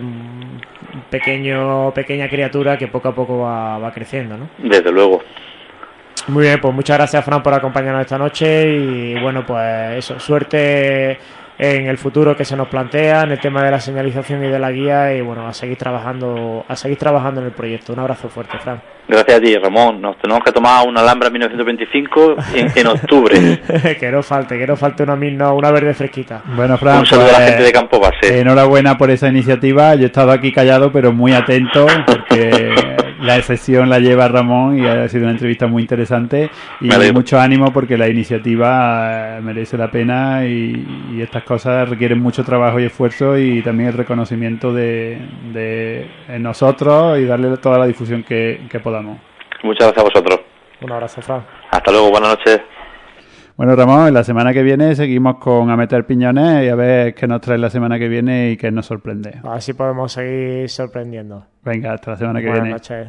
pequeña criatura que poco a poco va creciendo, ¿no? Desde luego. Muy bien, pues muchas gracias, Fran, por acompañarnos esta noche, y bueno, pues eso, suerte en el futuro que se nos plantea en el tema de la señalización y de la guía, y bueno, a seguir trabajando en el proyecto. Un abrazo fuerte, Fran. Gracias a ti, Ramón. Nos tenemos que tomar una Alhambra 1925 en octubre. que no falte una verde fresquita. Bueno, Fran, un saludo a la gente de Campo Base. Enhorabuena por esa iniciativa. Yo he estado aquí callado, pero muy atento, porque la sesión la lleva Ramón y ha sido una entrevista muy interesante, y mucho ánimo, porque la iniciativa merece la pena, y estas cosas requieren mucho trabajo y esfuerzo, y también el reconocimiento de nosotros, y darle toda la difusión que podamos. Muchas gracias a vosotros. Un abrazo, Fran. Hasta luego, buenas noches. Bueno, Ramón, la semana que viene seguimos con A Meter Piñones, y a ver qué nos trae la semana que viene y qué nos sorprende. A ver si podemos seguir sorprendiendo. Venga, hasta la semana que viene. Buenas noches.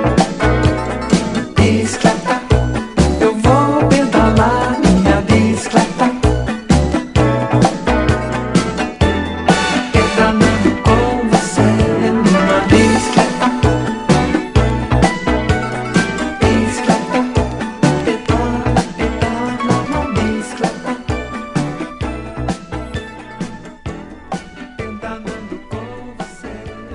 Bicicleta, eu vou pedalar minha bicicleta. Pedalando com você numa bicicleta. Bicicleta, pedala na bicicleta. Pedalando com você.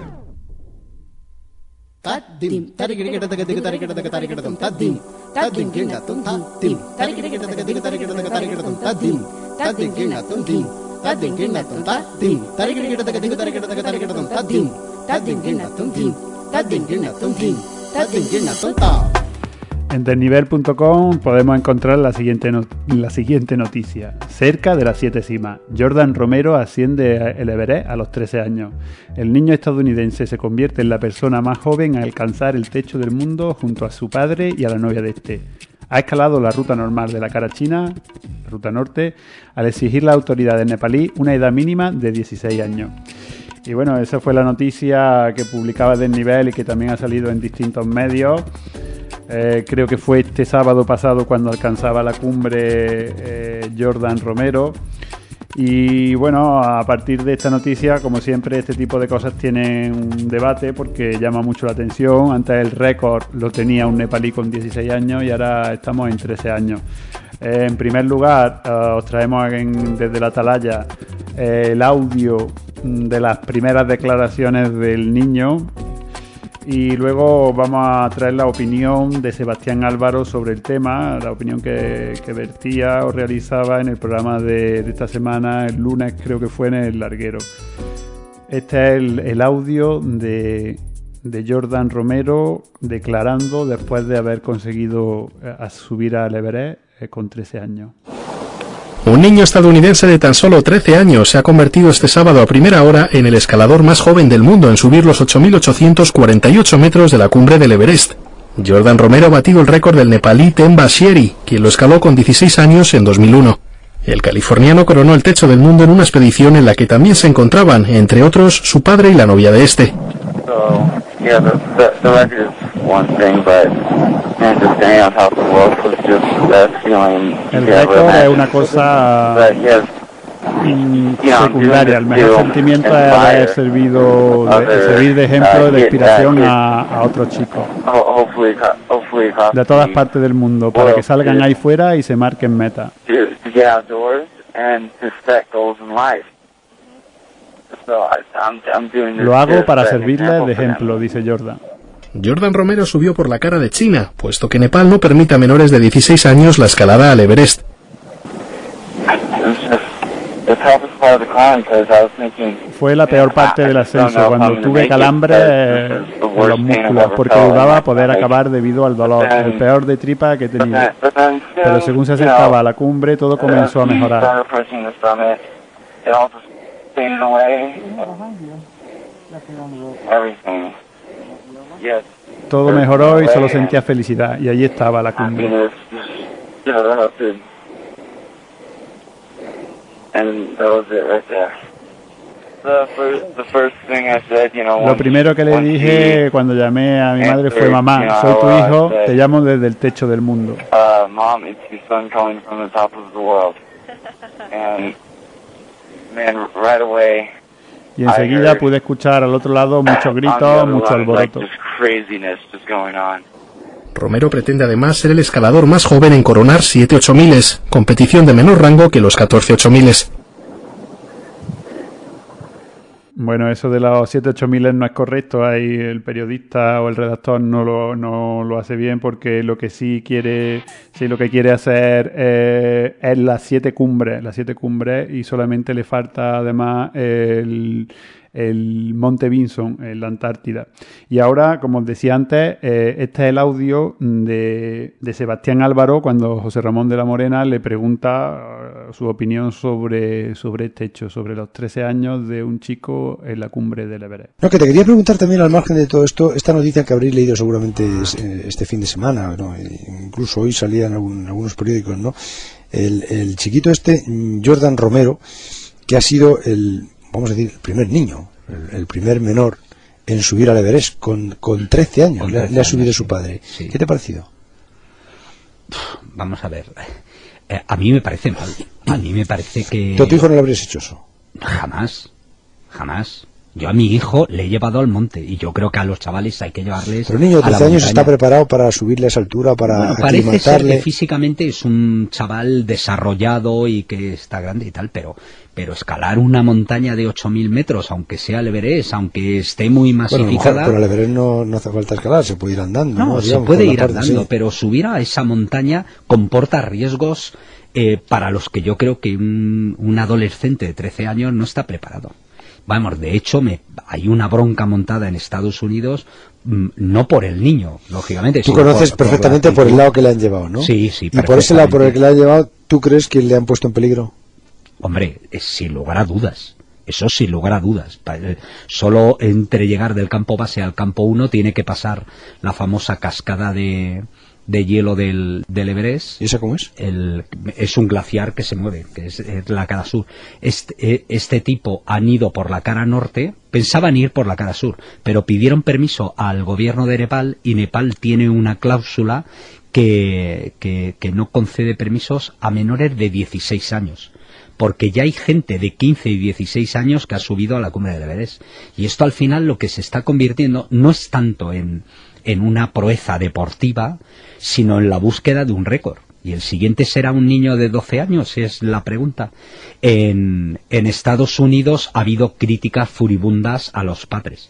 Tadim, tarigirigata tarigirigata tarigirigata tadim, tadim gingatum tadim, tarigirigata tarigirigata tarigirigata tadim, tadim gingatum dim, tadim gingatum tadim, tarigirigata tarigirigata tarigirigata tadim, tadim gingatum dim, tadim gingatum dim, tadim gingatum ta. En desnivel.com podemos encontrar la siguiente noticia. Cerca de las 7 cimas, Jordan Romero asciende el Everest a los 13 años. El niño estadounidense se convierte en la persona más joven a alcanzar el techo del mundo junto a su padre y a la novia de este. Ha escalado la ruta normal de la cara china, ruta norte, al exigir a las autoridades nepalíes una edad mínima de 16 años. Y bueno, esa fue la noticia que publicaba Desnivel y que también ha salido en distintos medios. Creo que fue este sábado pasado cuando alcanzaba la cumbre Jordan Romero. Y bueno, a partir de esta noticia, como siempre, este tipo de cosas tienen un debate porque llama mucho la atención. Antes el récord lo tenía un nepalí con 16 años y ahora estamos en 13 años. En primer lugar, os traemos desde la atalaya el audio de las primeras declaraciones del niño. Y luego vamos a traer la opinión de Sebastián Álvaro sobre el tema, la opinión que vertía o realizaba en el programa de esta semana, el lunes creo que fue, en El Larguero. Este es el audio de Jordan Romero declarando después de haber conseguido subir al Everest con 13 años. Un niño estadounidense de tan solo 13 años se ha convertido este sábado a primera hora en el escalador más joven del mundo en subir los 8.848 metros de la cumbre del Everest. Jordan Romero ha batido el récord del nepalí Temba Shieri, quien lo escaló con 16 años en 2001. El californiano coronó el techo del mundo en una expedición en la que también se encontraban, entre otros, su padre y la novia de este. El récord es una cosa secundaria. El mejor sentimiento es haber servir de ejemplo, de inspiración a otros chicos de todas partes del mundo, para que salgan ahí fuera y se marquen metas. Lo hago para servirles de ejemplo, dice Jordan. Jordan Romero subió por la cara de China, puesto que Nepal no permite a menores de 16 años la escalada al Everest. Fue la peor parte del ascenso, cuando tuve calambre en los músculos, porque dudaba poder acabar debido al dolor, el peor de tripa que he tenido. Pero según se acercaba a la cumbre, todo comenzó a mejorar. Todo mejoró y solo sentía felicidad, y allí estaba la cumbre. Lo primero que le dije cuando llamé a mi madre fue: mamá, soy tu hijo, te llamo desde el techo del mundo. Y enseguida pude escuchar al otro lado muchos gritos, mucho alboroto. Romero pretende además ser el escalador más joven en coronar 7 8000, competición de menor rango que los 14 8000. Bueno, eso de los 7 8000 no es correcto. Ahí el periodista o el redactor no lo hace bien, porque lo que lo que quiere hacer es las 7 cumbres, y solamente le falta además el Monte Vinson en la Antártida. Y ahora, como os decía antes, este es el audio de Sebastián Álvaro cuando José Ramón de la Morena le pregunta su opinión sobre este hecho, sobre los 13 años de un chico en la cumbre del Everest. No, que te quería preguntar también, al margen de todo esto, esta noticia que habréis leído seguramente este fin de semana, ¿no? Incluso hoy salía en algunos periódicos, ¿no? El chiquito Jordan Romero, que ha sido el primer niño, el primer menor en subir al Everest con 13 años. Le ha subido su padre. Sí. ¿Qué te ha parecido? Vamos a ver. A mí me parece mal. A mí me parece que... ¿Tú a tu hijo no le habrías hecho eso? Jamás. Yo a mi hijo le he llevado al monte, y yo creo que a los chavales hay que llevarles. Pero un niño de 13 años está preparado para subirle a esa altura, para aclimatarle. Parece ser que físicamente es un chaval desarrollado y que está grande y tal, pero escalar una montaña de 8000 metros, aunque sea el Everest, aunque esté muy masificada... Pero al Everest no hace falta escalar, se puede ir andando. No, se puede ir andando, sí. Pero subir a esa montaña comporta riesgos para los que yo creo que un adolescente de 13 años no está preparado. Vamos, de hecho, hay una bronca montada en Estados Unidos, no por el niño, lógicamente. Tú conoces perfectamente por el lado que le han llevado, ¿no? Sí. Y por ese lado por el que le han llevado, ¿tú crees que le han puesto en peligro? Hombre, sin lugar a dudas. Eso sin lugar a dudas. Solo entre llegar del campo base al campo 1 tiene que pasar la famosa cascada de hielo del Everest. ¿Y esa cómo es? Es un glaciar que se mueve, que es la cara sur. Este tipo han ido por la cara norte, pensaban ir por la cara sur, pero pidieron permiso al gobierno de Nepal, y Nepal tiene una cláusula que no concede permisos a menores de 16 años. porque ya hay gente de 15 y 16 años que ha subido a la cumbre del Everest. Y esto al final lo que se está convirtiendo no es tanto en una proeza deportiva, sino en la búsqueda de un récord. ¿Y el siguiente será un niño de 12 años? Es la pregunta. En Estados Unidos ha habido críticas furibundas a los padres.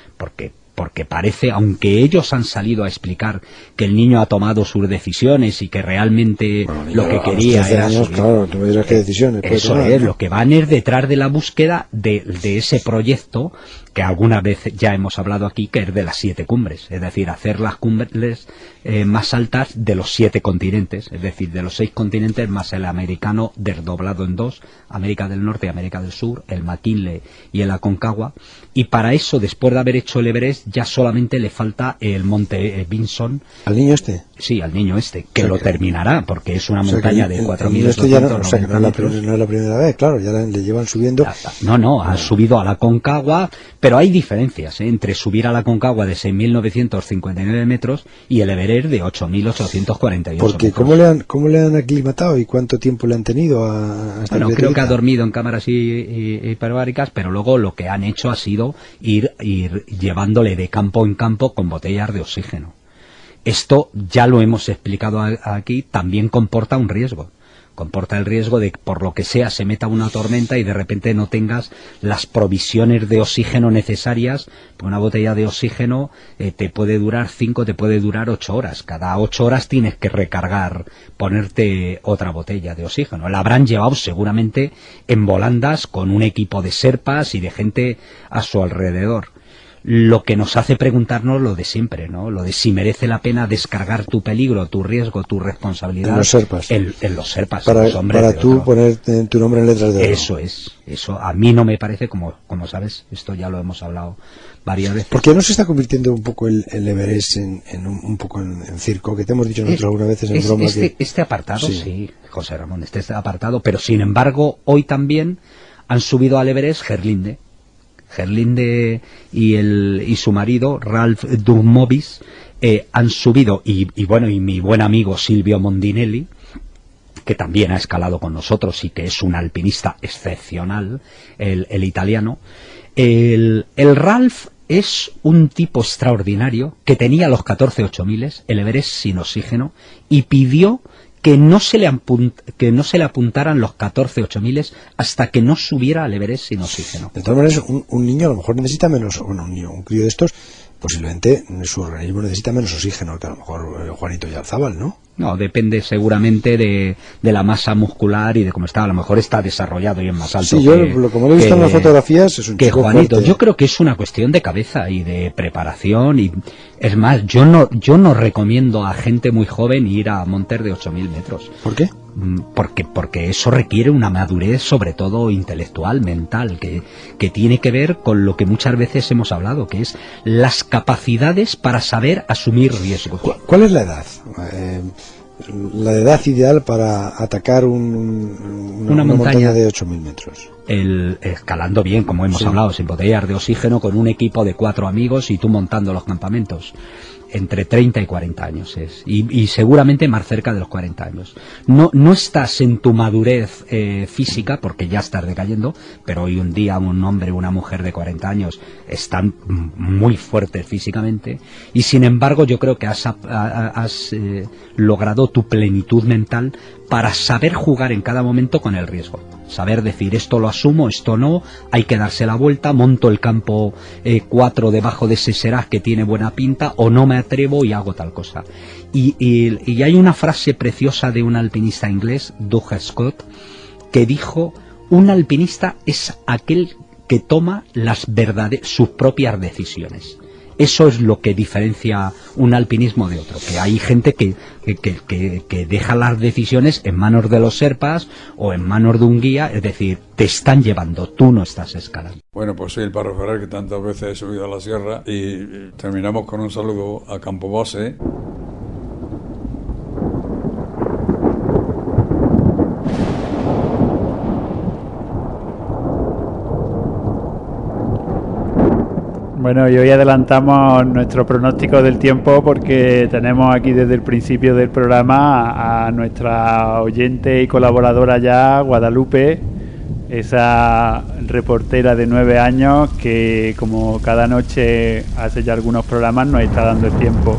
Porque parece, aunque ellos han salido a explicar que el niño ha tomado sus decisiones y que realmente lo que quería era años, subir. claro, tú me dirás qué decisiones puede Eso tomar, es, ¿no? lo que van es detrás de la búsqueda de ese proyecto que alguna vez ya hemos hablado aquí, que es de las 7 cumbres, es decir, hacer las cumbres más altas de los 7 continentes, es decir, de los 6 continentes más el americano desdoblado en 2, América del Norte y América del Sur, el McKinley y el Aconcagua, y para eso, después de haber hecho el Everest, ya solamente le falta el monte Vinson. ¿Al niño este? Sí, al niño este, que O sea lo que- terminará, porque es una O sea, montaña que de el 4.890 niño este ya no, o sea, que no metros. es la primera vez, claro, ya le llevan subiendo. No, ha subido a la Aconcagua, pero hay diferencias entre subir a la Aconcagua de 6.959 metros y el Everest de 8.848 Porque metros. ¿cómo le han aclimatado y cuánto tiempo le han tenido a esta Bueno, creo que criaturita? ha dormido en cámaras hiperbáricas, pero luego lo que han hecho ha sido ir llevándole de campo en campo con botellas de oxígeno. Esto, ya lo hemos explicado aquí, también comporta un riesgo. Comporta el riesgo de que por lo que sea se meta una tormenta y de repente no tengas las provisiones de oxígeno necesarias. Una botella de oxígeno te puede durar 5, te puede durar 8 horas. Cada 8 horas tienes que recargar, ponerte otra botella de oxígeno. La habrán llevado seguramente en volandas con un equipo de serpas y de gente a su alrededor. Lo que nos hace preguntarnos lo de siempre, ¿no? Lo de si merece la pena descargar tu peligro, tu riesgo, tu responsabilidad En los serpas. En los serpas, Para, en los hombres para de tú otro. poner tu nombre en letras de oro. Eso a mí no me parece, como sabes, esto ya lo hemos hablado varias veces. ¿Por qué no se está convirtiendo un poco el Everest en un poco en circo? Que te hemos dicho nosotros algunas veces en broma Este apartado, sí, José Ramón, este apartado, pero sin embargo, hoy también han subido al Everest Gerlinde y su marido, Ralph Durmovis, han subido, y mi buen amigo Silvio Mondinelli, que también ha escalado con nosotros y que es un alpinista excepcional, el italiano. El Ralph es un tipo extraordinario que tenía los 14 8000, el Everest sin oxígeno, y pidió que no se le apuntaran los 14 8000 hasta que no subiera al Everest sin oxígeno. De todas maneras, un niño a lo mejor necesita menos, un crío de estos, posiblemente su organismo necesita menos oxígeno que a lo mejor Juanito Yarzábal, ¿no? No, depende seguramente de la masa muscular y de cómo está. A lo mejor está desarrollado y es más alto. Sí, como lo he visto en las fotografías, es un que chico Juanito. fuerte. Yo creo que es una cuestión de cabeza y de preparación. Y es más, yo no recomiendo a gente muy joven ir a montes de 8000 metros. ¿Por qué? Porque eso requiere una madurez, sobre todo intelectual, mental, que tiene que ver con lo que muchas veces hemos hablado, que es las capacidades para saber asumir riesgos. ¿Cuál es la edad? La edad ideal para atacar una montaña de 8000 metros. Escalando bien, como hemos hablado, sin botellas de oxígeno, con un equipo de 4 amigos y tú montando los campamentos. Entre 30 y 40 años es, y seguramente más cerca de los 40 años. No estás en tu madurez física, porque ya estás decayendo, pero hoy un día un hombre o una mujer de 40 años están muy fuertes físicamente, y sin embargo yo creo que has logrado tu plenitud mental para saber jugar en cada momento con el riesgo. Saber decir, esto lo asumo, esto no, hay que darse la vuelta, monto el campo 4 debajo de ese Serac que tiene buena pinta, o no me atrevo y hago tal cosa. Y hay una frase preciosa de un alpinista inglés, Doug Scott, que dijo, un alpinista es aquel que toma sus propias decisiones. Eso es lo que diferencia un alpinismo de otro, que hay gente que deja las decisiones en manos de los serpas o en manos de un guía, es decir, te están llevando, tú no estás escalando. Bueno, pues soy el Parro Ferrer, que tantas veces he subido a la sierra, y terminamos con un saludo a Campobase. Bueno, y hoy adelantamos nuestro pronóstico del tiempo porque tenemos aquí desde el principio del programa a nuestra oyente y colaboradora ya, Guadalupe, esa reportera de 9 años que, como cada noche hace ya algunos programas, nos está dando el tiempo.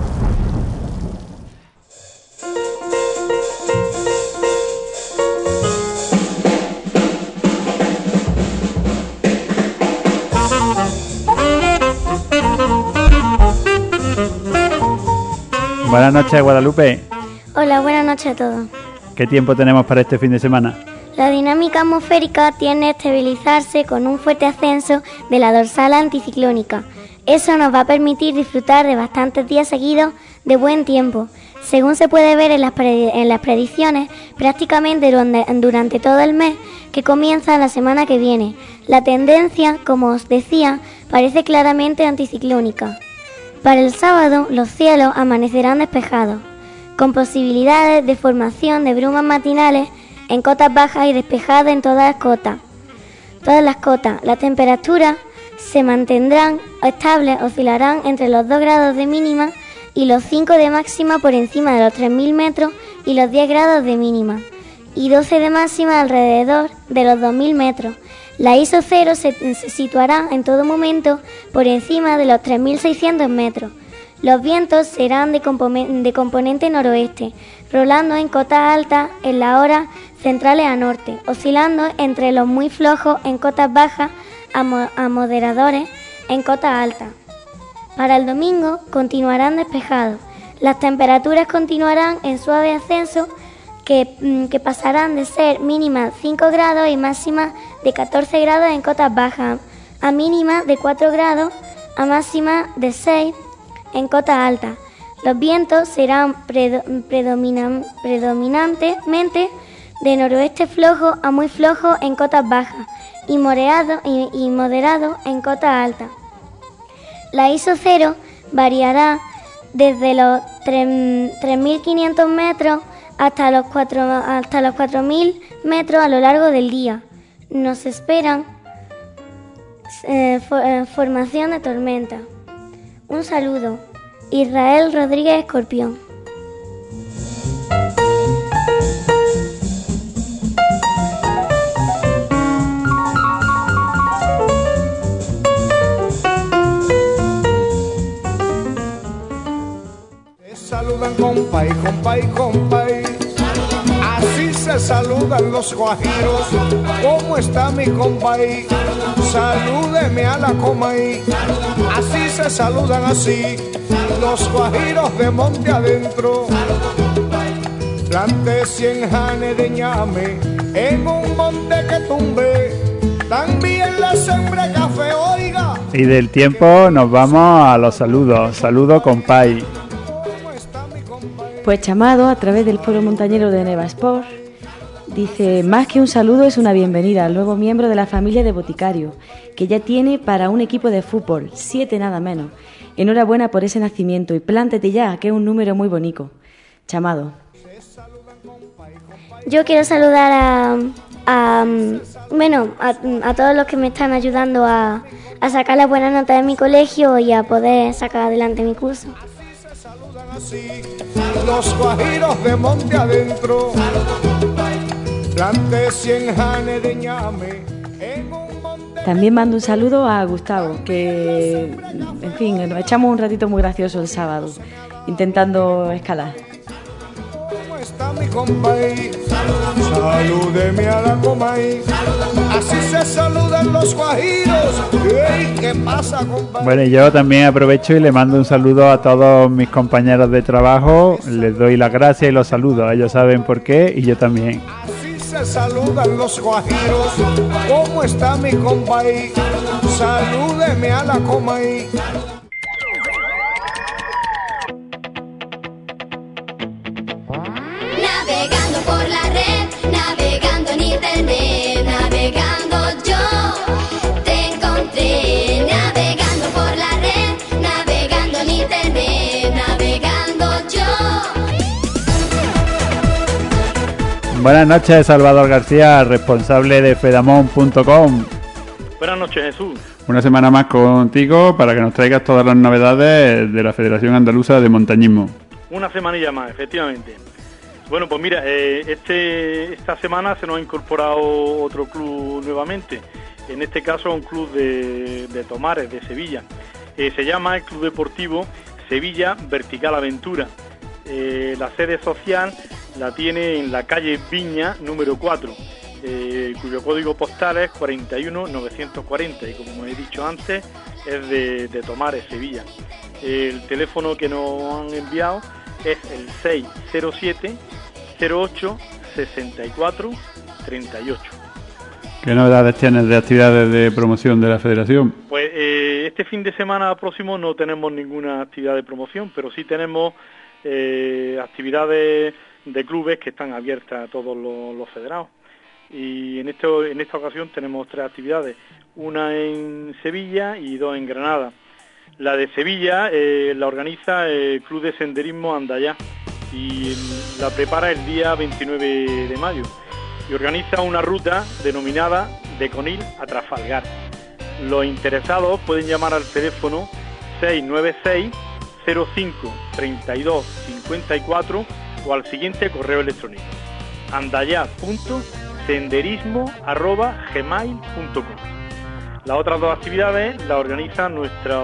Buenas noches, Guadalupe. Hola, buenas noches a todos. ¿Qué tiempo tenemos para este fin de semana? La dinámica atmosférica tiende a estabilizarse con un fuerte ascenso de la dorsal anticiclónica. Eso nos va a permitir disfrutar de bastantes días seguidos de buen tiempo. Según se puede ver en las predicciones, prácticamente durante todo el mes que comienza la semana que viene. La tendencia, como os decía, parece claramente anticiclónica. Para el sábado, los cielos amanecerán despejados, con posibilidades de formación de brumas matinales en cotas bajas y despejadas en todas las cotas. Las temperaturas se mantendrán estables, oscilarán entre los 2 grados de mínima y los 5 de máxima por encima de los 3.000 metros y los 10 grados de mínima, y 12 de máxima alrededor de los 2.000 metros. La ISO 0 se situará en todo momento por encima de los 3.600 metros. Los vientos serán de componente noroeste, rolando en cotas altas en las horas centrales a norte, oscilando entre los muy flojos en cotas bajas a moderadores en cotas altas. Para el domingo continuarán despejados. Las temperaturas continuarán en suave ascenso que pasarán de ser mínimas 5 grados y máximas de 14 grados en cotas bajas, a mínimas de 4 grados, a máximas de 6 en cotas altas. Los vientos serán predominantemente de noroeste flojo a muy flojo en cotas bajas y moderado en cotas altas. La ISO 0 variará desde los 3.500 metros hasta los 4.000 metros a lo largo del día. Nos esperan formación de tormenta. Un saludo. Israel Rodríguez Escorpión. Saludan compay, compay, compay. Así se saludan los guajiros. ¿Cómo está mi compay? Salúdeme a la comay. Así se saludan así los guajiros de monte adentro. Planté 100 janes de ñame en un monte que tumbé. También la sembré café, oiga. Y del tiempo nos vamos a los saludos. Saludo compay. Pues Chamado, a través del foro montañero de Nevasport, dice: más que un saludo es una bienvenida al nuevo miembro de la familia de Boticario, que ya tiene para un equipo de fútbol, 7 nada menos. Enhorabuena por ese nacimiento y plántate ya, que es un número muy bonito. Chamado. Yo quiero saludar a todos los que me están ayudando a sacar las buenas notas de mi colegio y a poder sacar adelante mi curso. Los guajiros de monte adentro. Planté 100 janes de ñame en un monte. También mando un saludo a Gustavo, que, en fin, nos echamos un ratito muy gracioso el sábado, intentando escalar. ¿Cómo está mi compay? Salúdeme a la comay. Así se saludan los guajiros. ¡Ey! ¿Qué pasa, compay? Bueno, y yo también aprovecho y le mando un saludo a todos mis compañeros de trabajo. Les doy las gracias y los saludo. Ellos saben por qué y yo también. Así se saludan los guajiros. ¿Cómo está mi compay? Salúdeme a la comay. Navegando por la red, navegando en internet, navegando yo te encontré. Navegando por la red, navegando en internet, navegando yo. Buenas noches, Salvador García, responsable de fedamon.com. Buenas noches, Jesús. Una semana más contigo para que nos traigas todas las novedades de la Federación Andaluza de Montañismo. Una semanilla más, efectivamente. Bueno, pues mira, esta semana se nos ha incorporado otro club nuevamente, en este caso un club de Tomares, de Sevilla. Se llama el Club Deportivo Sevilla Vertical Aventura. La sede social la tiene en la calle Viña número 4, cuyo código postal es 41940 y como he dicho antes es de Tomares, Sevilla. El teléfono que nos han enviado es el 607 08 64 38. ¿Qué novedades tienes de actividades de promoción de la federación? Pues este fin de semana próximo no tenemos ninguna actividad de promoción, pero sí tenemos actividades de clubes que están abiertas a todos los federados. Y en esta ocasión tenemos 3 actividades, una en Sevilla y 2 en Granada. La de Sevilla la organiza el Club de Senderismo Andayá y la prepara el día 29 de mayo y organiza una ruta denominada de Conil a Trafalgar. Los interesados pueden llamar al teléfono 696 05 32 54 o al siguiente correo electrónico andaya.senderismo@gmail.com. Las otras 2 actividades las organiza nuestra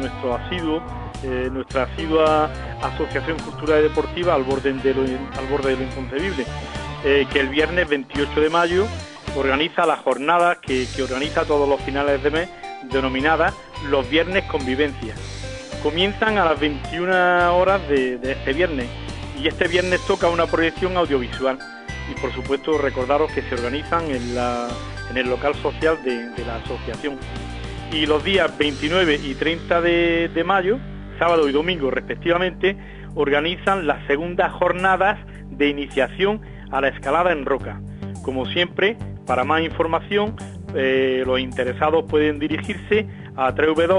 asidua Asociación Cultural y Deportiva al borde de lo inconcebible, que el viernes 28 de mayo organiza la jornada que organiza todos los finales de mes, denominada Los Viernes Convivencia. Comienzan a las 21 horas de este viernes y este viernes toca una proyección audiovisual y por supuesto recordaros que se organizan en el local social de la asociación. Y los días 29 y 30 de mayo, sábado y domingo respectivamente, organizan las segundas jornadas de iniciación a la escalada en roca. Como siempre, para más información, los interesados pueden dirigirse a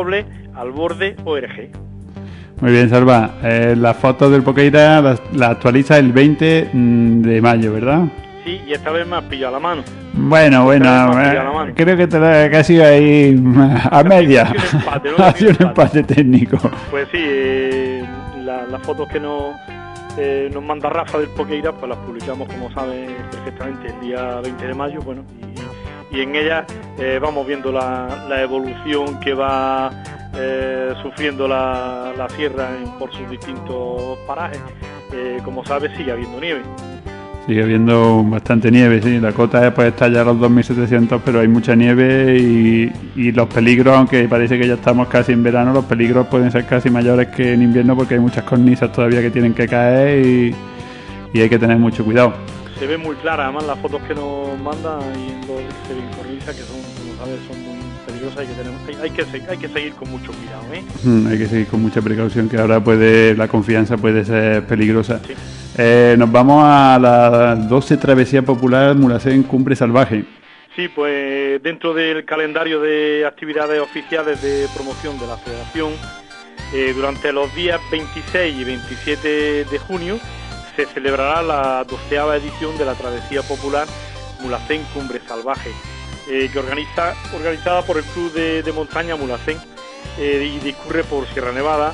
www.alborde.org. Muy bien, Salva. Las fotos del Poqueira las actualiza el 20 de mayo, ¿verdad? Sí, y esta vez me has pillado la mano. Bueno, creo que ha sido ahí a media. Ha sido un empate técnico. Pues sí, las fotos que nos manda Rafa del Poqueira, pues las publicamos, como sabes perfectamente, el día 20 de mayo, bueno, y en ellas vamos viendo la evolución que va sufriendo la sierra por sus distintos parajes. Como sabes, sigue habiendo nieve. Sigue habiendo bastante nieve, sí. La cota pues está ya a los 2.700, pero hay mucha nieve y los peligros, aunque parece que ya estamos casi en verano, los peligros pueden ser casi mayores que en invierno porque hay muchas cornisas todavía que tienen que caer y hay que tener mucho cuidado. Se ve muy clara, además las fotos que nos mandan y se ven cornisas que son, como sabes, son muy peligrosas y hay que seguir con mucho cuidado, Hay que seguir con mucha precaución, que ahora la confianza puede ser peligrosa. Sí. Nos vamos a la 12 Travesía Popular Mulhacén Cumbre Salvaje. Sí, pues dentro del calendario de actividades oficiales de promoción de la Federación, durante los días 26 y 27 de junio se celebrará la 12ª edición de la Travesía Popular Mulhacén Cumbre Salvaje, organizada por el Club de Montaña Mulhacén y discurre por Sierra Nevada,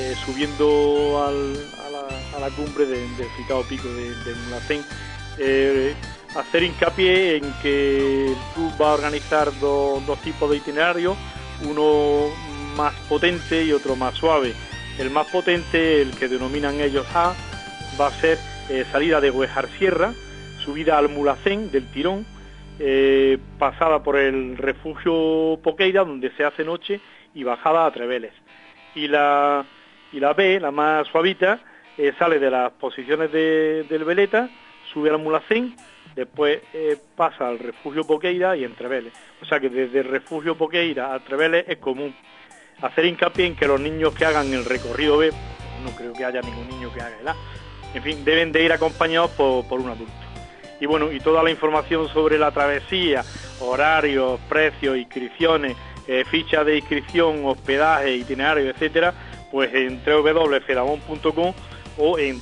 subiendo a la cumbre del citado pico de Mulhacén. Hacer hincapié en que el club va a organizar dos tipos de itinerarios, uno más potente y otro más suave. El más potente, el que denominan ellos A, va a ser salida de Huejar Sierra, subida al Mulhacén del tirón, pasada por el refugio Poqueira, donde se hace noche, y bajada a Treveles. Y la B, la más suavita, sale de las posiciones del Veleta, sube al Mulhacén, después pasa al refugio Poqueira y en Treveles. O sea que desde el refugio Poqueira a Treveles es común. Hacer hincapié en que los niños que hagan el recorrido B, no creo que haya ningún niño que haga el A, en fin, deben de ir acompañados por un adulto. Y bueno, y toda la información sobre la travesía, horarios, precios, inscripciones, fichas de inscripción, hospedaje, itinerario, etcétera, pues en www.fedamon.com o en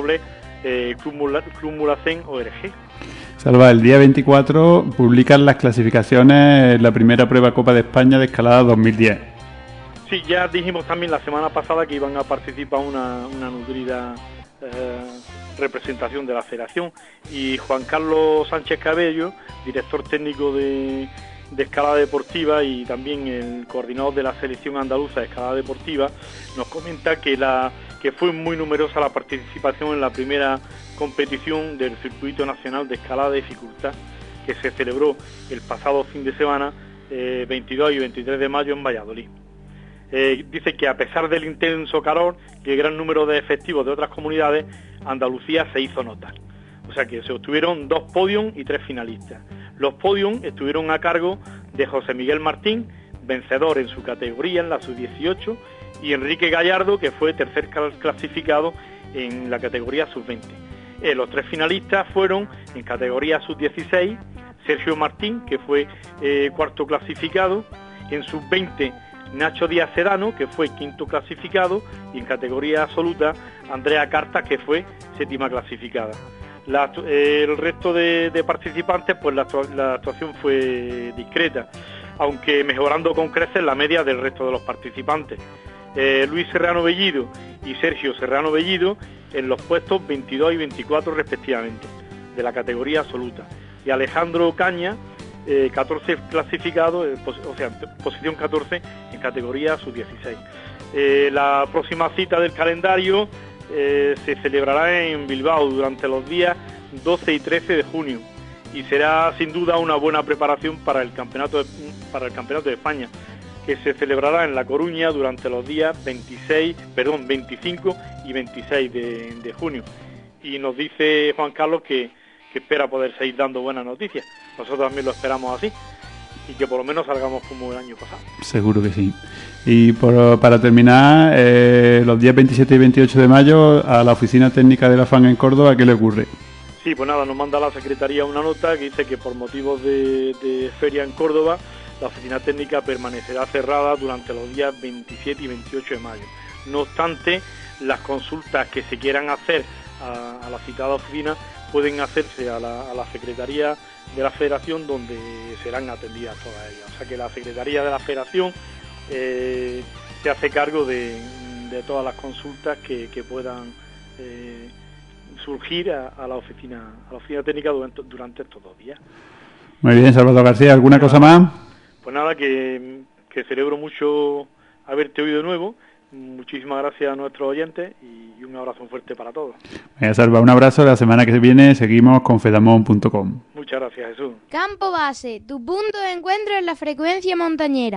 www.clubmulhacén.org. Salva, el día 24 publican las clasificaciones en la primera prueba Copa de España de escalada 2010. Sí, ya dijimos también la semana pasada que iban a participar una nutrida representación de la federación, y Juan Carlos Sánchez Cabello, director técnico de escalada deportiva y también el coordinador de la selección andaluza de escalada deportiva, nos comenta que fue muy numerosa la participación en la primera competición del Circuito Nacional de Escalada de Dificultad, que se celebró el pasado fin de semana, 22 y 23 de mayo en Valladolid. Dice que a pesar del intenso calor y el gran número de efectivos de otras comunidades, Andalucía se hizo notar. O sea que se obtuvieron 2 podiums y 3 finalistas. Los podiums estuvieron a cargo de José Miguel Martín, vencedor en su categoría en la sub-18, y Enrique Gallardo, que fue tercer clasificado en la categoría sub-20. Los 3 finalistas fueron en categoría sub-16, Sergio Martín, que fue cuarto clasificado, en sub-20 Nacho Díaz Sedano, que fue quinto clasificado, y en categoría absoluta Andrea Cartas, que fue séptima clasificada. El resto de participantes, pues la actuación fue discreta, aunque mejorando con creces la media del resto de los participantes. Luis Serrano Bellido y Sergio Serrano Bellido en los puestos 22 y 24 respectivamente, de la categoría absoluta, y Alejandro Caña, 14 clasificado, posición 14 en categoría sub-16. La próxima cita del calendario se celebrará en Bilbao durante los días 12 y 13 de junio y será sin duda una buena preparación para el campeonato de España, que se celebrará en La Coruña durante los días 25 y 26 de junio. Y nos dice Juan Carlos que espera poder seguir dando buenas noticias. Nosotros también lo esperamos así, y que por lo menos salgamos como el año pasado. Seguro que sí. Y para terminar, los días 27 y 28 de mayo, a la Oficina Técnica de la FAN en Córdoba, ¿qué le ocurre? Sí, pues nada, nos manda la Secretaría una nota que dice que por motivos de feria en Córdoba, la Oficina Técnica permanecerá cerrada durante los días 27 y 28 de mayo. No obstante, las consultas que se quieran hacer a la citada oficina pueden hacerse a la Secretaría de la Federación, donde serán atendidas todas ellas. O sea que la Secretaría de la Federación se hace cargo de todas las consultas que puedan surgir a la oficina técnica durante estos 2 días. Muy bien, Salvador García, ¿alguna cosa más? Pues nada, que celebro mucho haberte oído de nuevo. Muchísimas gracias a nuestros oyentes y un abrazo fuerte para todos. Salva, un abrazo. La semana que viene seguimos con fedamon.com. Muchas gracias, Jesús. Campo Base, tu punto de encuentro en la frecuencia montañera.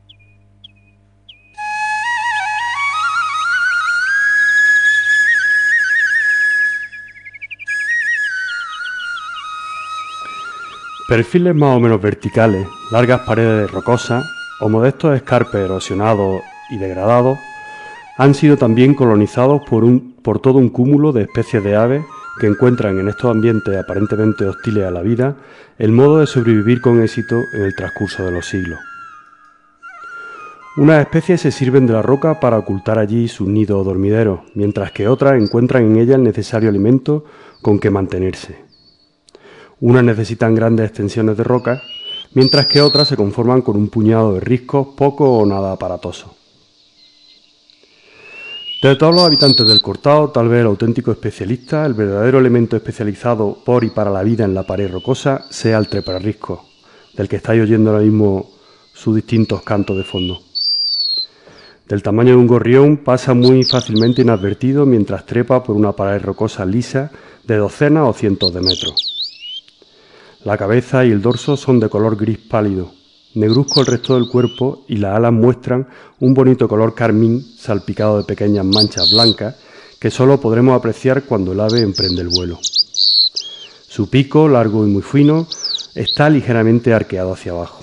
Perfiles más o menos verticales, largas paredes rocosas o modestos escarpes erosionados y degradados han sido también colonizados por todo un cúmulo de especies de aves que encuentran en estos ambientes aparentemente hostiles a la vida el modo de sobrevivir con éxito en el transcurso de los siglos. Unas especies se sirven de la roca para ocultar allí sus nidos o dormideros, mientras que otras encuentran en ella el necesario alimento con que mantenerse. Unas necesitan grandes extensiones de roca, mientras que otras se conforman con un puñado de riscos poco o nada aparatosos. De todos los habitantes del Cortado, tal vez el auténtico especialista, el verdadero elemento especializado por y para la vida en la pared rocosa, sea el treparrisco, del que estáis oyendo ahora mismo sus distintos cantos de fondo. Del tamaño de un gorrión, pasa muy fácilmente inadvertido mientras trepa por una pared rocosa lisa de docenas o cientos de metros. La cabeza y el dorso son de color gris pálido, negruzco el resto del cuerpo y las alas muestran un bonito color carmín salpicado de pequeñas manchas blancas que solo podremos apreciar cuando el ave emprende el vuelo. Su pico, largo y muy fino, está ligeramente arqueado hacia abajo.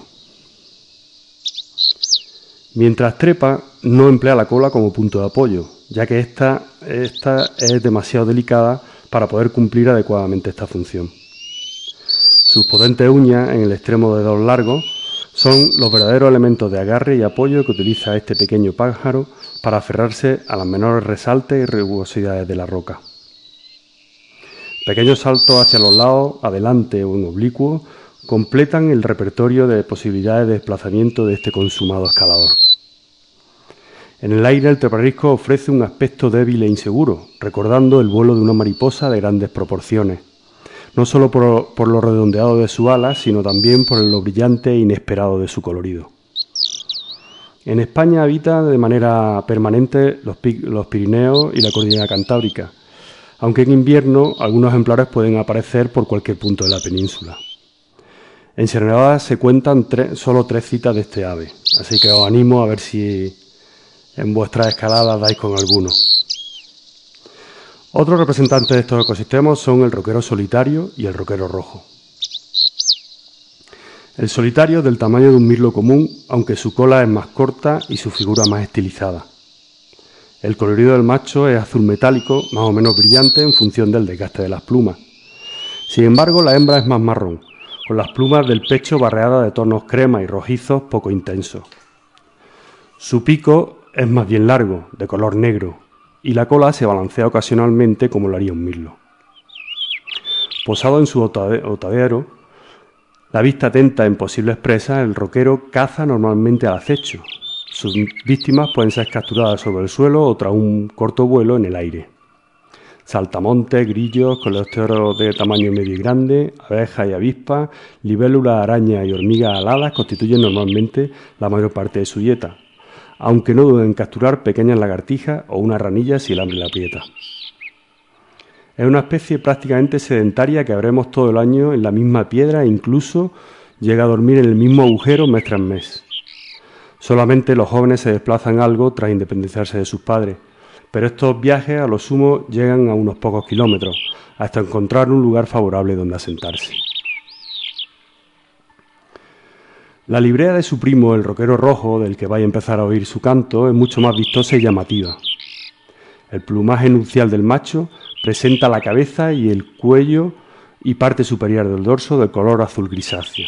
Mientras trepa, no emplea la cola como punto de apoyo, ya que esta es demasiado delicada para poder cumplir adecuadamente esta función. Sus potentes uñas en el extremo de dedos largos son los verdaderos elementos de agarre y apoyo que utiliza este pequeño pájaro para aferrarse a las menores resaltes y rugosidades de la roca. Pequeños saltos hacia los lados, adelante o en oblicuo, completan el repertorio de posibilidades de desplazamiento de este consumado escalador. En el aire el treparrisco ofrece un aspecto débil e inseguro, recordando el vuelo de una mariposa de grandes proporciones, no solo por lo redondeado de su ala, sino también por lo brillante e inesperado de su colorido. En España habita de manera permanente los Pirineos y la Cordillera Cantábrica, aunque en invierno algunos ejemplares pueden aparecer por cualquier punto de la península. En Sierra Nevada se cuentan solo 3 citas de este ave, así que os animo a ver si en vuestras escaladas dais con alguno. Otros representantes de estos ecosistemas son el roquero solitario y el roquero rojo. El solitario es del tamaño de un mirlo común, aunque su cola es más corta y su figura más estilizada. El colorido del macho es azul metálico, más o menos brillante en función del desgaste de las plumas. Sin embargo, la hembra es más marrón, con las plumas del pecho barreadas de tonos crema y rojizos poco intensos. Su pico es más bien largo, de color negro, y la cola se balancea ocasionalmente como lo haría un mirlo. Posado en su otadero, la vista atenta en posibles presas, el roquero caza normalmente al acecho. Sus víctimas pueden ser capturadas sobre el suelo o tras un corto vuelo en el aire. Saltamontes, grillos, coleópteros de tamaño medio y grande, abejas y avispas, libélulas, arañas y hormigas aladas constituyen normalmente la mayor parte de su dieta, aunque no duden en capturar pequeñas lagartijas o una ranilla si el hambre la aprieta. Es una especie prácticamente sedentaria que veremos todo el año en la misma piedra e incluso llega a dormir en el mismo agujero mes tras mes. Solamente los jóvenes se desplazan algo tras independizarse de sus padres, pero estos viajes a lo sumo llegan a unos pocos kilómetros, hasta encontrar un lugar favorable donde asentarse. La librea de su primo, el roquero rojo, del que vais a empezar a oír su canto, es mucho más vistosa y llamativa. El plumaje nupcial del macho presenta la cabeza y el cuello y parte superior del dorso de color azul grisáceo.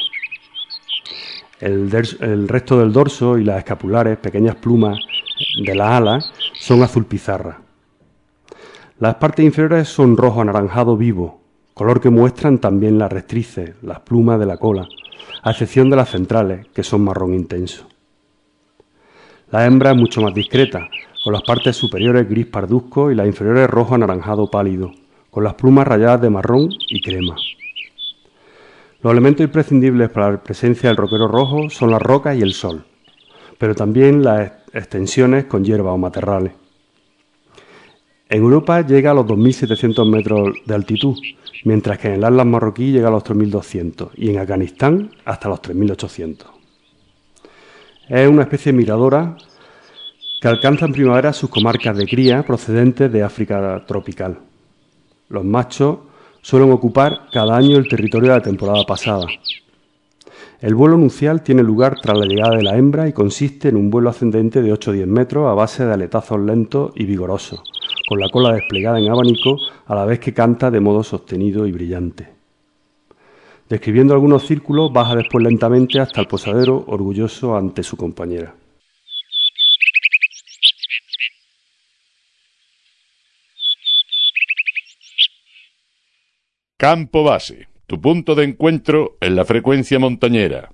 El resto del dorso y las escapulares, pequeñas plumas de las alas, son azul pizarra. Las partes inferiores son rojo anaranjado vivo, color que muestran también las rectrices, las plumas de la cola, a excepción de las centrales, que son marrón intenso. La hembra es mucho más discreta, con las partes superiores gris parduzco y las inferiores rojo anaranjado pálido, con las plumas rayadas de marrón y crema. Los elementos imprescindibles para la presencia del roquero rojo son las rocas y el sol, pero también las extensiones con hierba o matorrales. En Europa llega a los 2.700 metros de altitud, mientras que en el Atlas marroquí llega a los 3.200 y en Afganistán hasta los 3.800. Es una especie migradora que alcanza en primavera sus comarcas de cría procedentes de África tropical. Los machos suelen ocupar cada año el territorio de la temporada pasada. El vuelo nupcial tiene lugar tras la llegada de la hembra y consiste en un vuelo ascendente de 8 o 10 metros a base de aletazos lentos y vigorosos, con la cola desplegada en abanico a la vez que canta de modo sostenido y brillante. Describiendo algunos círculos, baja después lentamente hasta el posadero, orgulloso ante su compañera. Campo Base, tu punto de encuentro en la frecuencia montañera.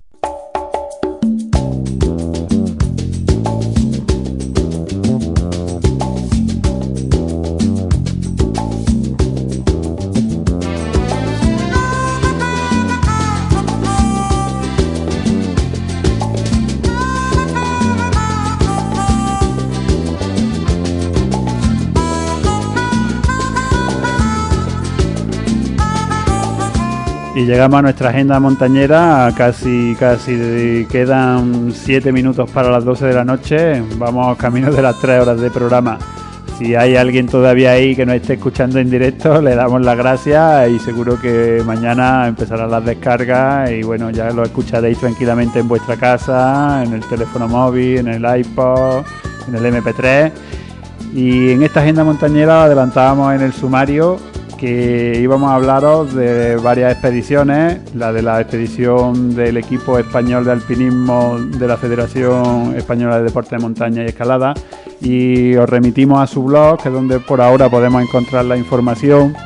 Y llegamos a nuestra agenda montañera, casi quedan 7 minutos para las 12 de la noche, vamos camino de las 3 horas de programa. Si hay alguien todavía ahí que nos esté escuchando en directo, le damos las gracias y seguro que mañana empezarán las descargas y bueno, ya lo escucharéis tranquilamente en vuestra casa, en el teléfono móvil, en el iPod, en el MP3. Y en esta agenda montañera adelantábamos en el sumario que íbamos a hablaros de varias expediciones, la de la expedición del equipo español de alpinismo de la Federación Española de Deportes de Montaña y Escalada, y os remitimos a su blog, que es donde por ahora podemos encontrar la información.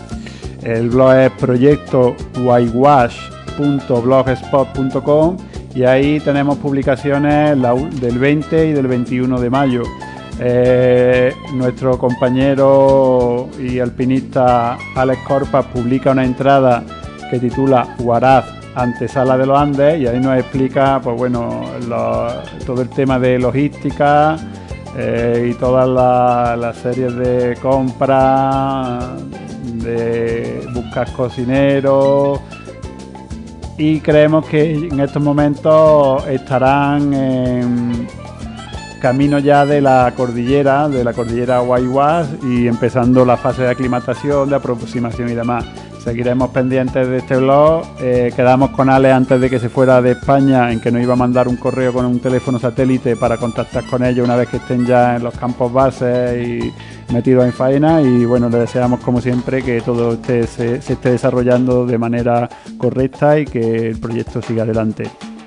El blog es proyecto whitewash.blogspot.com y ahí tenemos publicaciones del 20 y del 21 de mayo. Nuestro compañero y alpinista Alex Corpas publica una entrada que titula Huaraz, antesala de los Andes, y ahí nos explica pues bueno, todo el tema de logística y todas las series de compra, de buscar cocineros, y creemos que en estos momentos estarán en camino ya de la cordillera Guayguas, y empezando la fase de aclimatación, de aproximación y demás. Seguiremos pendientes de este blog. Quedamos con Ale antes de que se fuera de España en que nos iba a mandar un correo con un teléfono satélite para contactar con ellos una vez que estén ya en los campos base y metidos en faena, y bueno, le deseamos como siempre que todo se esté desarrollando de manera correcta y que el proyecto siga adelante.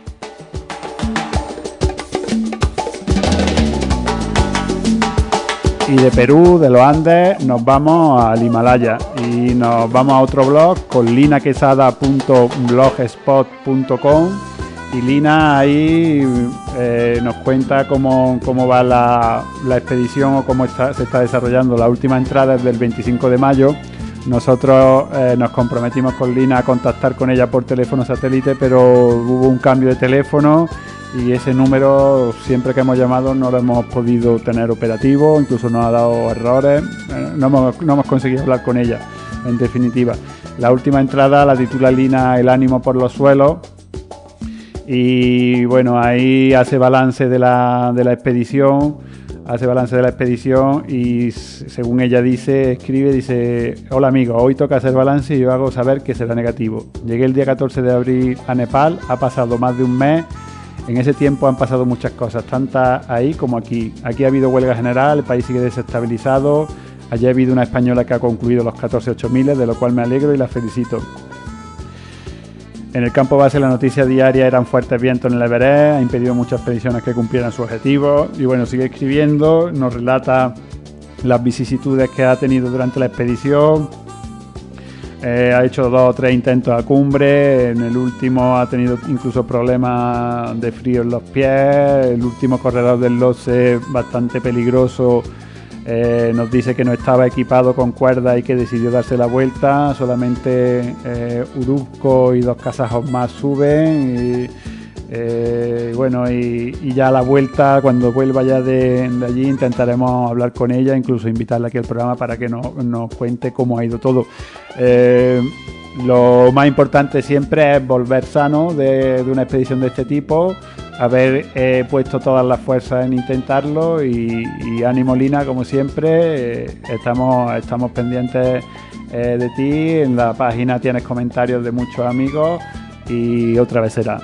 Y de Perú, de los Andes, nos vamos al Himalaya y nos vamos a otro blog con linaquesada.blogspot.com, y Lina ahí nos cuenta cómo va la expedición o cómo se está desarrollando. La última entrada es del 25 de mayo. Nosotros nos comprometimos con Lina a contactar con ella por teléfono satélite, pero hubo un cambio de teléfono y ese número, siempre que hemos llamado, no lo hemos podido tener operativo, incluso nos ha dado errores, no hemos conseguido hablar con ella, en definitiva. La última entrada la titula Lina El ánimo por los suelos, y bueno, ahí hace balance de la expedición, y según ella dice: hola amigos, hoy toca hacer balance y yo hago saber que será negativo. Llegué el día 14 de abril a Nepal, ha pasado más de un mes. En ese tiempo han pasado muchas cosas, tantas ahí como aquí. Aquí ha habido huelga general, el país sigue desestabilizado. Allí ha habido una española que ha concluido los 14 8000, de lo cual me alegro y la felicito. En el campo base la noticia diaria eran fuertes vientos en el Everest, ha impedido muchas expediciones que cumplieran su objetivo. Y bueno, sigue escribiendo, nos relata las vicisitudes que ha tenido durante la expedición. Ha hecho 2 o 3 intentos a cumbre, en el último ha tenido incluso problemas de frío en los pies, el último corredor del Lhotse, bastante peligroso, nos dice que no estaba equipado con cuerda y que decidió darse la vuelta, solamente Urubco y 2 kasajos más suben, y ya a la vuelta, cuando vuelva ya de allí, intentaremos hablar con ella, incluso invitarla aquí al programa para que nos cuente cómo ha ido todo. Lo más importante siempre es volver sano de una expedición de este tipo, haber puesto todas las fuerzas en intentarlo, y ánimo Lina, como siempre. Estamos pendientes de ti. En la página tienes comentarios de muchos amigos, y otra vez será.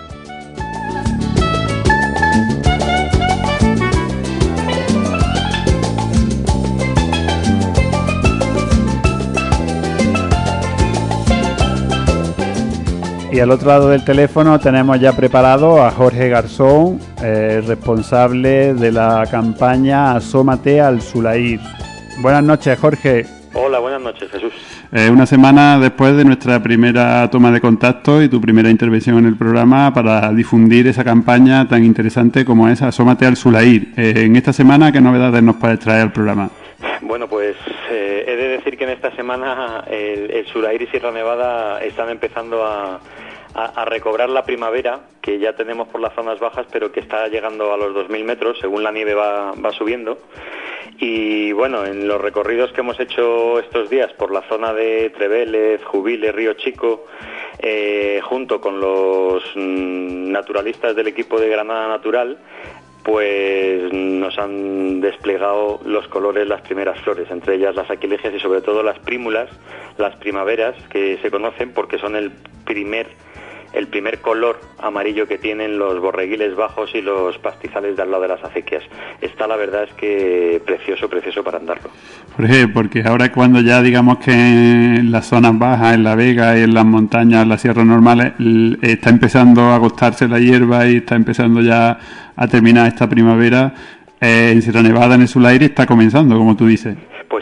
Y al otro lado del teléfono tenemos ya preparado a Jorge Garzón, responsable de la campaña Asómate al Sulair. Buenas noches, Jorge. Hola, buenas noches, Jesús. Una semana después de nuestra primera toma de contacto y tu primera intervención en el programa para difundir esa campaña tan interesante como es Asómate al Sulair. En esta semana, ¿qué novedades nos puedes traer al programa? Bueno, pues he de decir que en esta semana el Sulair y Sierra Nevada están empezando a recobrar la primavera que ya tenemos por las zonas bajas, pero que está llegando a los 2000 metros según la nieve va subiendo. Y bueno, en los recorridos que hemos hecho estos días por la zona de Trevélez, Jubile, Río Chico, junto con los naturalistas del equipo de Granada Natural, pues nos han desplegado los colores, las primeras flores, entre ellas las aquilegias y sobre todo las prímulas, las primaveras, que se conocen porque son el primer color amarillo que tienen los borreguiles bajos y los pastizales de al lado de las acequias. Está, la verdad es que precioso para andarlo. Jorge, porque ahora cuando ya digamos que en las zonas bajas, en la Vega y en las montañas, las sierras normales, está empezando a agostarse la hierba y está empezando ya a terminar esta primavera, en Sierra Nevada, en el Sulair, está comenzando, como tú dices. Pues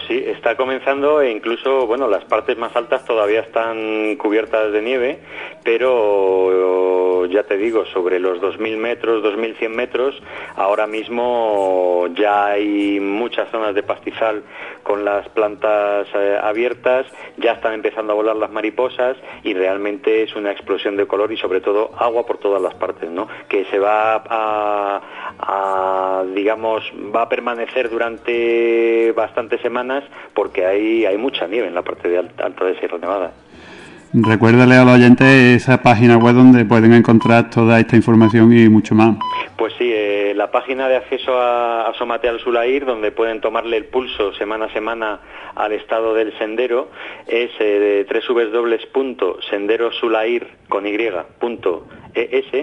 sí, está comenzando e incluso, bueno, las partes más altas todavía están cubiertas de nieve, pero ya te digo, sobre los 2.000 metros, 2.100 metros, ahora mismo ya hay muchas zonas de pastizal con las plantas abiertas, ya están empezando a volar las mariposas y realmente es una explosión de color y sobre todo agua por todas las partes, ¿no? Que se va digamos, va a permanecer durante bastantes semanas porque hay mucha nieve en la parte de alta de Sierra Nevada. Recuérdale a los oyentes esa página web donde pueden encontrar toda esta información y mucho más. Pues sí, la página de acceso a Somatea al Sulair, donde pueden tomarle el pulso semana a semana al estado del sendero, es www.senderosulair.es,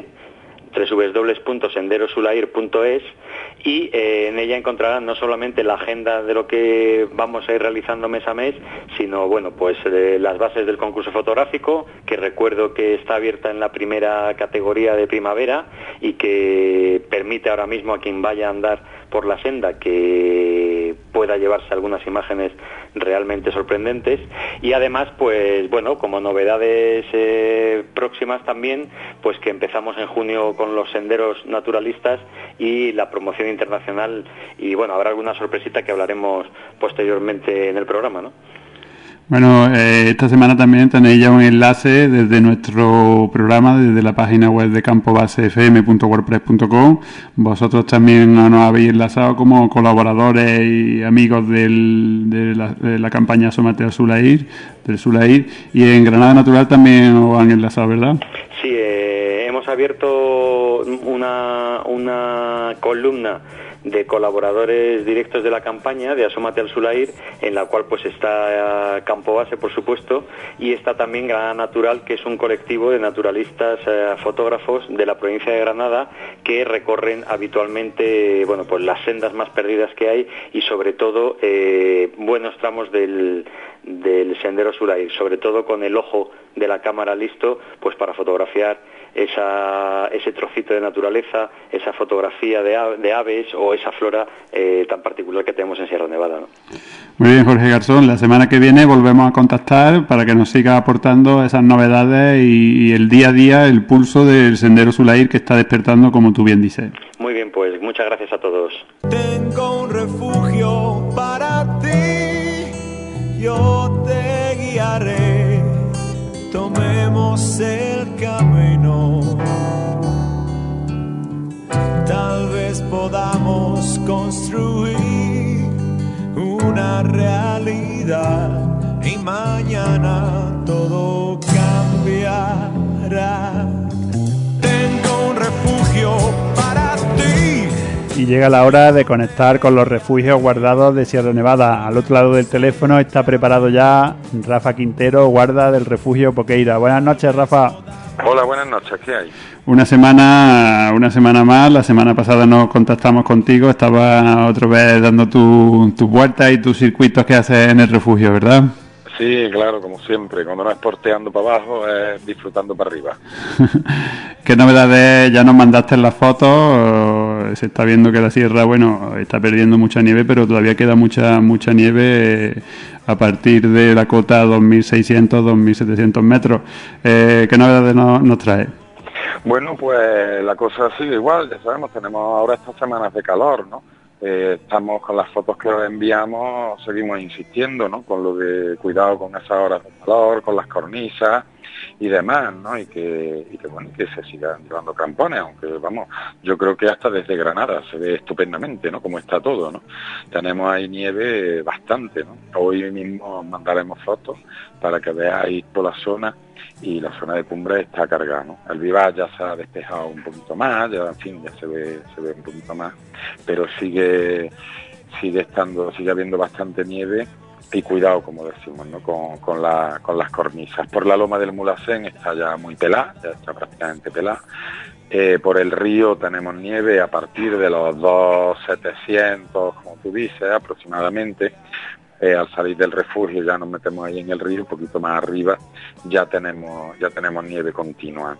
www.senderosulair.es, y en ella encontrarán no solamente la agenda de lo que vamos a ir realizando mes a mes, sino bueno, pues las bases del concurso fotográfico, que recuerdo que está abierta en la primera categoría de primavera y que permite ahora mismo a quien vaya a andar por la senda que pueda llevarse algunas imágenes realmente sorprendentes. Y además, pues bueno, como novedades próximas también, pues que empezamos en junio con los senderos naturalistas y la promoción internacional, y bueno, habrá alguna sorpresita que hablaremos posteriormente en el programa, ¿no? Bueno, esta semana también tenéis ya un enlace desde nuestro programa, desde la página web de campobasefm.wordpress.com. Vosotros también nos habéis enlazado como colaboradores y amigos de la campaña Asómate al Sulair, del Sulair, y en Granada Natural también os han enlazado, ¿verdad? Sí, hemos abierto una columna de colaboradores directos de la campaña de Asómate al Sulair, en la cual pues está Campo Base, por supuesto, y está también Granada Natural, que es un colectivo de naturalistas fotógrafos de la provincia de Granada que recorren habitualmente, bueno, pues las sendas más perdidas que hay y sobre todo buenos tramos del sendero Sulair, sobre todo con el ojo de la cámara listo pues para fotografiar ese trocito de naturaleza, esa fotografía de aves o esa flora tan particular que tenemos en Sierra Nevada, ¿no? Muy bien, Jorge Garzón, la semana que viene volvemos a contactar para que nos siga aportando esas novedades y el día a día, el pulso del sendero Sulair que está despertando, como tú bien dices. Muy bien, pues muchas gracias a todos. Tengo un refugio para ti, yo te guiaré, tomemos el camino, tal vez podamos construir una realidad y mañana todo cambiará. Tengo un refugio para ti. Y llega la hora de conectar con los refugios guardados de Sierra Nevada. Al otro lado del teléfono está preparado ya Rafa Quintero, guarda del refugio Poqueira. Buenas noches, Rafa. Hola, buenas noches, ¿qué hay? Una semana más. La semana pasada nos contactamos contigo, estabas otra vez dando tus vueltas y tus circuitos que haces en el refugio, ¿verdad? Sí, claro, como siempre, cuando no es porteando para abajo, es disfrutando para arriba. ¿Qué novedades? Ya nos mandaste las fotos, se está viendo que la sierra, bueno, está perdiendo mucha nieve, pero todavía queda mucha nieve a partir de la cota 2.600, 2.700 metros. ¿Qué novedades nos trae? Bueno, pues la cosa sigue igual, ya sabemos, tenemos ahora estas semanas de calor, ¿no? Estamos con las fotos que os enviamos, seguimos insistiendo, ¿no? Con lo de cuidado con esas horas de calor, con las cornisas y demás, ¿no? Y que bueno, que se sigan llevando campones, aunque vamos, yo creo que hasta desde Granada se ve estupendamente, ¿no? Como está todo, ¿no? Tenemos ahí nieve bastante, ¿no? Hoy mismo mandaremos fotos para que veáis por la zona, y la zona de cumbre está cargada, ¿no? El vivar ya se ha despejado un poquito más, ya en fin, ya se ve un poquito más, pero sigue habiendo bastante nieve y cuidado, como decimos, ¿no? Con las cornisas. Por la loma del Mulhacén está ya muy pelada, ya está prácticamente pelada. Por el río tenemos nieve a partir de los 2.700, como tú dices, aproximadamente. al salir del refugio ya nos metemos ahí en el río, un poquito más arriba ya tenemos nieve continua.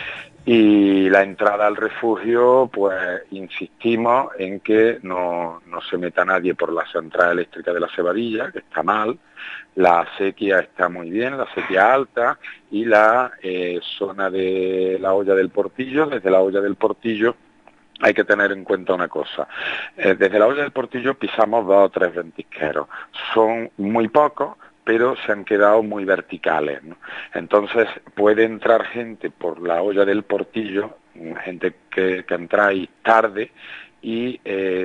Y la entrada al refugio, pues insistimos en que no se meta nadie por la central eléctrica de la Cebadilla, que está mal, la acequia está muy bien, la acequia alta, y la zona de la Olla del Portillo, desde la Olla del Portillo hay que tener en cuenta una cosa. Desde la Olla del Portillo pisamos 2 o 3 ventisqueros, son muy pocos, pero se han quedado muy verticales, ¿no? Entonces puede entrar gente por la Olla del Portillo, gente que entra ahí tarde y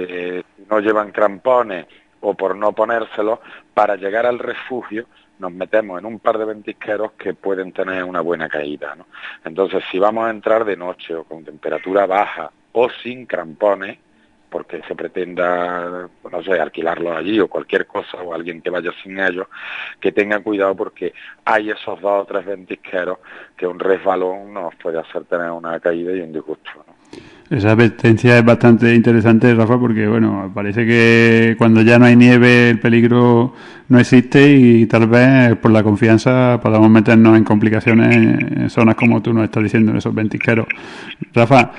no llevan crampones o por no ponérselos, para llegar al refugio nos metemos en un par de ventisqueros que pueden tener una buena caída, ¿no? Entonces, si vamos a entrar de noche o con temperatura baja o sin crampones, porque se pretenda, no sé, alquilarlos allí o cualquier cosa, o alguien que vaya sin ellos, que tenga cuidado porque hay esos 2 o 3 ventisqueros que un resbalón nos puede hacer tener una caída y un disgusto, ¿no? Esa advertencia es bastante interesante, Rafa, porque bueno, parece que cuando ya no hay nieve el peligro no existe y tal vez por la confianza podamos meternos en complicaciones en zonas como tú nos estás diciendo, en esos ventisqueros. Rafa,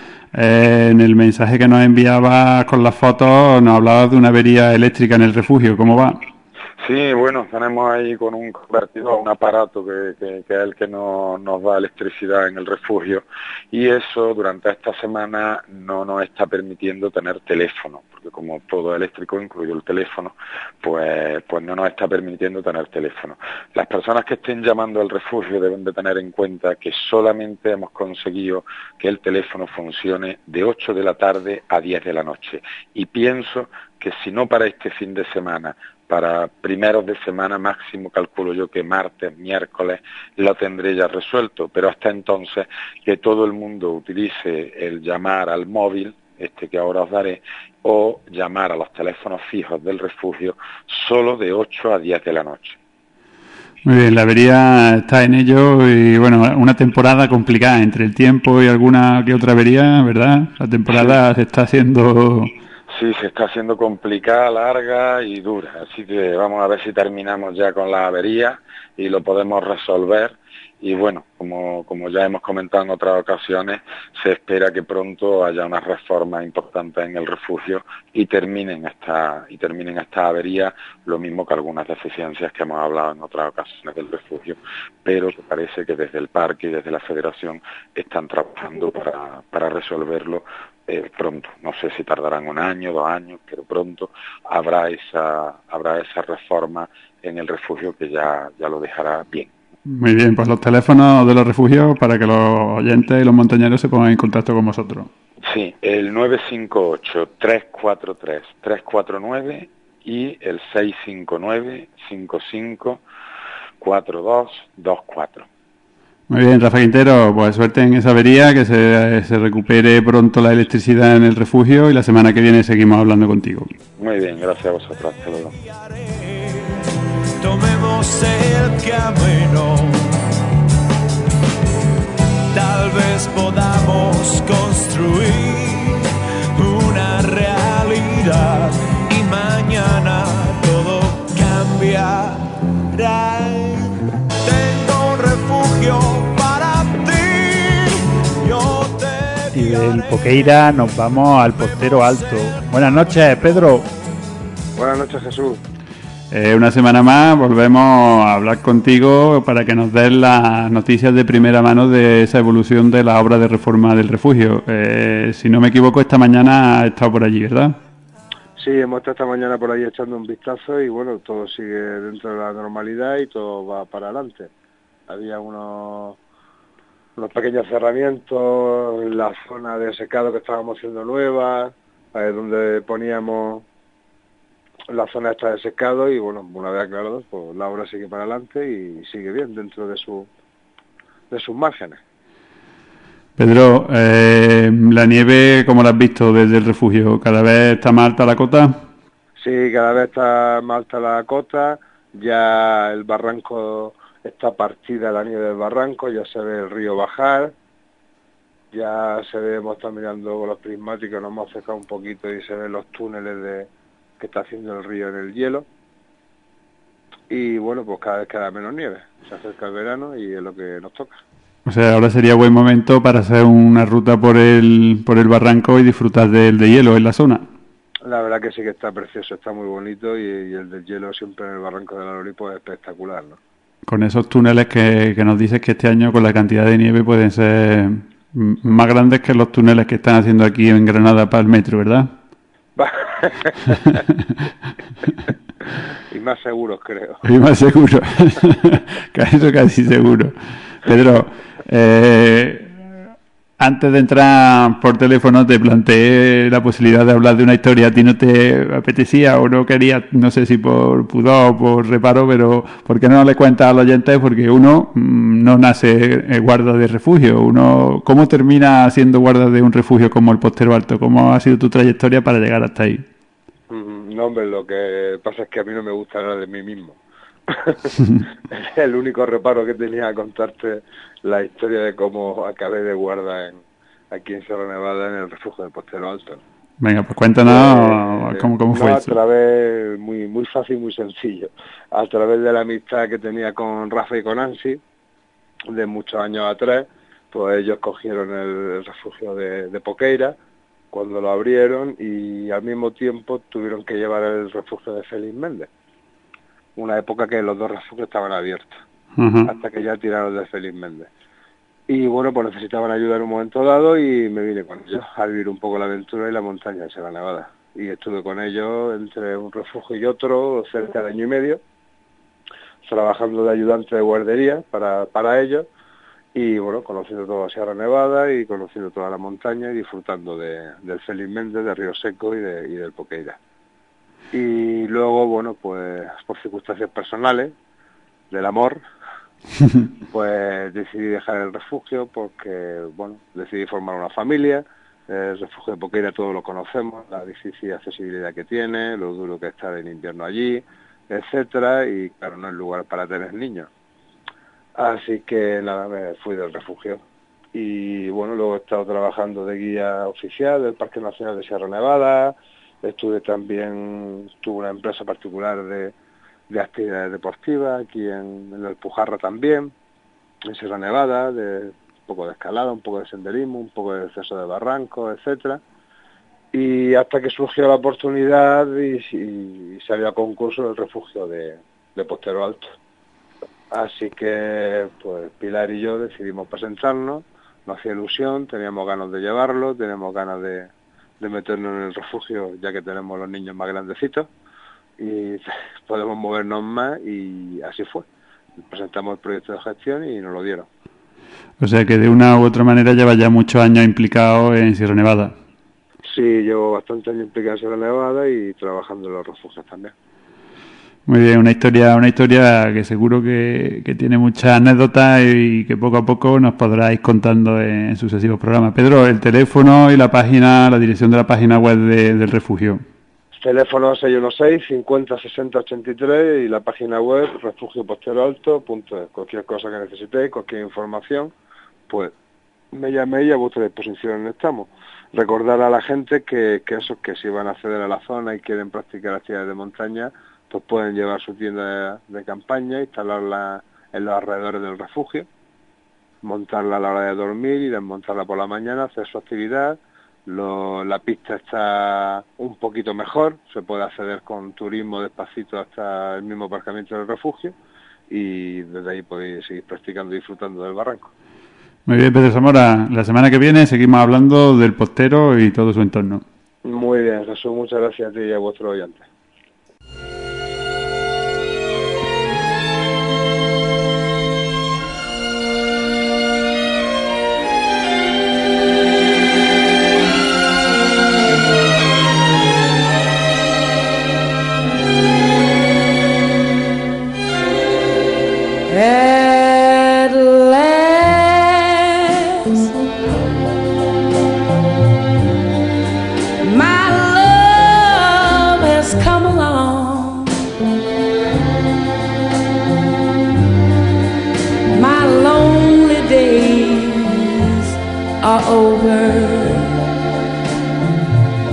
en el mensaje que nos enviabas con las fotos nos hablabas de una avería eléctrica en el refugio, ¿cómo va? Sí, bueno, tenemos ahí con un convertidor, un aparato que es el que nos da electricidad en el refugio, y eso durante esta semana no nos está permitiendo tener teléfono, porque como todo eléctrico, incluido el teléfono, pues no nos está permitiendo tener teléfono. Las personas que estén llamando al refugio deben de tener en cuenta que solamente hemos conseguido que el teléfono funcione de 8 de la tarde a 10 de la noche, y pienso que si no para este fin de semana, para primeros de semana máximo, calculo yo que martes, miércoles, lo tendré ya resuelto, pero hasta entonces que todo el mundo utilice el llamar al móvil, que ahora os daré, o llamar a los teléfonos fijos del refugio solo de 8 a 10 de la noche. Muy bien, la avería está en ello y bueno, una temporada complicada entre el tiempo y alguna que otra avería, ¿verdad? La temporada se está haciendo... Sí, se está haciendo complicada, larga y dura, así que vamos a ver si terminamos ya con la avería y lo podemos resolver. Y bueno, como ya hemos comentado en otras ocasiones, se espera que pronto haya unas reformas importantes en el refugio y terminen esta avería, lo mismo que algunas deficiencias que hemos hablado en otras ocasiones del refugio, pero que parece que desde el parque y desde la federación están trabajando para resolverlo pronto. No sé si tardarán 1 año, 2 años, pero pronto habrá esa reforma en el refugio que ya lo dejará bien. Muy bien, pues los teléfonos de los refugios para que los oyentes y los montañeros se pongan en contacto con vosotros. Sí, el 958-343-349 y el 659-55-4224. Muy bien, Rafa Quintero, pues suerte en esa avería, que se recupere pronto la electricidad en el refugio y la semana que viene seguimos hablando contigo. Muy bien, gracias a vosotros. Hasta luego. Tomemos el camino, tal vez podamos construir una realidad y mañana todo cambiará. Tengo un refugio para ti, yo te... Y del Poqueira nos vamos al Postero Alto. Buenas noches, Pedro. Buenas noches, Jesús. Una semana más volvemos a hablar contigo para que nos des las noticias de primera mano de esa evolución de la obra de reforma del refugio. Si no me equivoco, esta mañana has estado por allí, ¿verdad? Sí, hemos estado esta mañana por ahí echando un vistazo y bueno, todo sigue dentro de la normalidad y todo va para adelante. Había unos pequeños cerramientos en la zona de secado que estábamos haciendo nueva, donde poníamos la zona esta de secado y bueno, una vez aclarado, pues la obra sigue para adelante y sigue bien dentro de sus márgenes. Pedro, la nieve, ¿cómo la has visto desde el refugio? ¿Cada vez está más alta la cota? Sí, cada vez está más alta la cota, ya el barranco está partida, la nieve del barranco, ya se ve el río bajar, ya se ve, hemos estado mirando con los prismáticos, nos hemos acercado un poquito y se ven los túneles que está haciendo el río en el hielo. y bueno, pues cada vez queda menos nieve. Se acerca el verano y es lo que nos toca. O sea, ahora sería buen momento para hacer una ruta por el barranco y disfrutar del de hielo en la zona. La verdad que sí que está precioso, está muy bonito y el del hielo siempre en el barranco de la Loripo es espectacular, ¿no? Con esos túneles que nos dices que este año con la cantidad de nieve pueden ser más grandes que los túneles que están haciendo aquí en Granada para el metro, ¿verdad? Y más seguros, creo. Y más seguro. Eso casi seguro. Pedro, antes de entrar por teléfono te planteé la posibilidad de hablar de una historia. ¿A ti no te apetecía o no querías? No sé si por pudor o por reparo, pero ¿por qué no le cuentas a los oyentes? Porque uno no nace guarda de refugio. Uno, ¿cómo termina siendo guarda de un refugio como el Postero Alto? ¿Cómo ha sido tu trayectoria para llegar hasta ahí? No, hombre, lo que pasa es que a mí no me gusta hablar de mí mismo. El único reparo que tenía a contarte la historia de cómo acabé de guarda aquí en Sierra Nevada en el refugio del Postero Alto. Venga, pues cuéntanos cómo fue eso. A través, muy fácil, muy sencillo, a través de la amistad que tenía con Rafa y con Ansi, de muchos años atrás, pues ellos cogieron el refugio de Poqueira cuando lo abrieron y al mismo tiempo tuvieron que llevar el refugio de Félix Méndez. Una época que los dos refugios estaban abiertos, hasta que ya tiraron de Félix Méndez. Y bueno, pues necesitaban ayuda en un momento dado y me vine con ellos a vivir un poco la aventura y la montaña de Sierra Nevada. Y estuve con ellos entre un refugio y otro cerca de año y medio, trabajando de ayudante de guardería para ellos y bueno, conociendo toda Sierra Nevada y conociendo toda la montaña y disfrutando del Félix Méndez, de Río Seco y del Poqueira. Y luego, bueno, pues por circunstancias personales, del amor, pues decidí dejar el refugio porque, bueno, decidí formar una familia. El refugio de Poqueira todos lo conocemos, la difícil accesibilidad que tiene, lo duro que es estar en invierno allí, etcétera, y claro, no es lugar para tener niños. Así que nada, me fui del refugio. Y bueno, luego he estado trabajando de guía oficial del Parque Nacional de Sierra Nevada. Tuve una empresa particular de actividades deportivas aquí en el Alpujarra también, en Sierra Nevada, de un poco de escalada, un poco de senderismo, un poco de descenso de barrancos, etcétera. Y hasta que surgió la oportunidad y salió a concurso el refugio de Postero Alto. Así que pues Pilar y yo decidimos presentarnos, nos hacía ilusión, teníamos ganas de llevarlo, teníamos ganas de meternos en el refugio ya que tenemos los niños más grandecitos y podemos movernos más y así fue. Presentamos el proyecto de gestión y nos lo dieron. O sea que de una u otra manera lleva ya muchos años implicado en Sierra Nevada. Sí, llevo bastante años implicado en Sierra Nevada y trabajando en los refugios también. Muy bien, una historia que seguro que tiene muchas anécdotas y que poco a poco nos podrás ir contando en sucesivos programas. Pedro, el teléfono y la dirección de la página web del refugio. Teléfono 616-50-60-83 y la página web refugioposteroalto.es. Cualquier cosa que necesitéis, cualquier información, pues me llaméis y a vuestra disposición estamos. Recordar a la gente que si van a acceder a la zona y quieren practicar actividades de montaña, pues pueden llevar su tienda de campaña, instalarla en los alrededores del refugio, montarla a la hora de dormir y desmontarla por la mañana, hacer su actividad. La pista está un poquito mejor, se puede acceder con turismo despacito hasta el mismo aparcamiento del refugio y desde ahí podéis seguir practicando y disfrutando del barranco. Muy bien, Pedro Zamora, la semana que viene seguimos hablando del Postero y todo su entorno. Muy bien, Jesús, muchas gracias a ti y a vuestros oyentes. At last, my love has come along. My lonely days are over,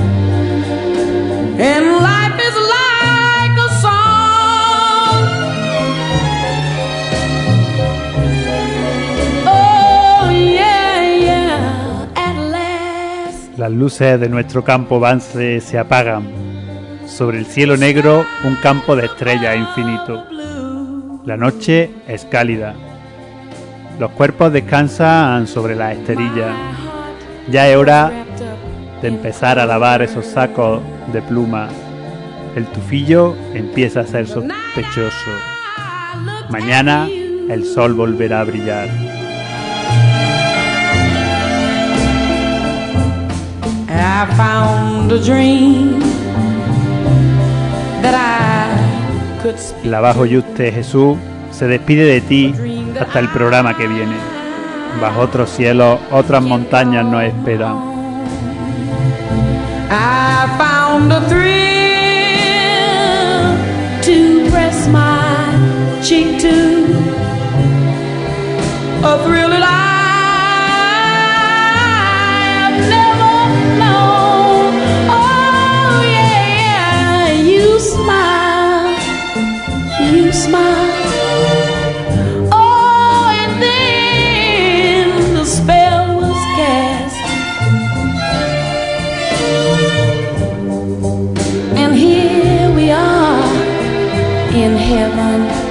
and life is like a song Las luces de nuestro campo base se apagan. Sobre el cielo negro, un campo de estrellas infinito. La noche es cálida. Los cuerpos descansan sobre las esterillas. Ya es hora de empezar a lavar esos sacos de pluma. El tufillo empieza a ser sospechoso. Mañana el sol volverá a brillar. I found a dream that I could speak. La Bajo Yuste Jesús se despide de ti hasta el programa que viene. Bajo otros cielos, otras montañas nos esperan. I found a thrill to press my cheek to, a thrill that I've never known. Oh yeah, you smile, you smile. Oh, and then the spell was cast. And here we are in heaven.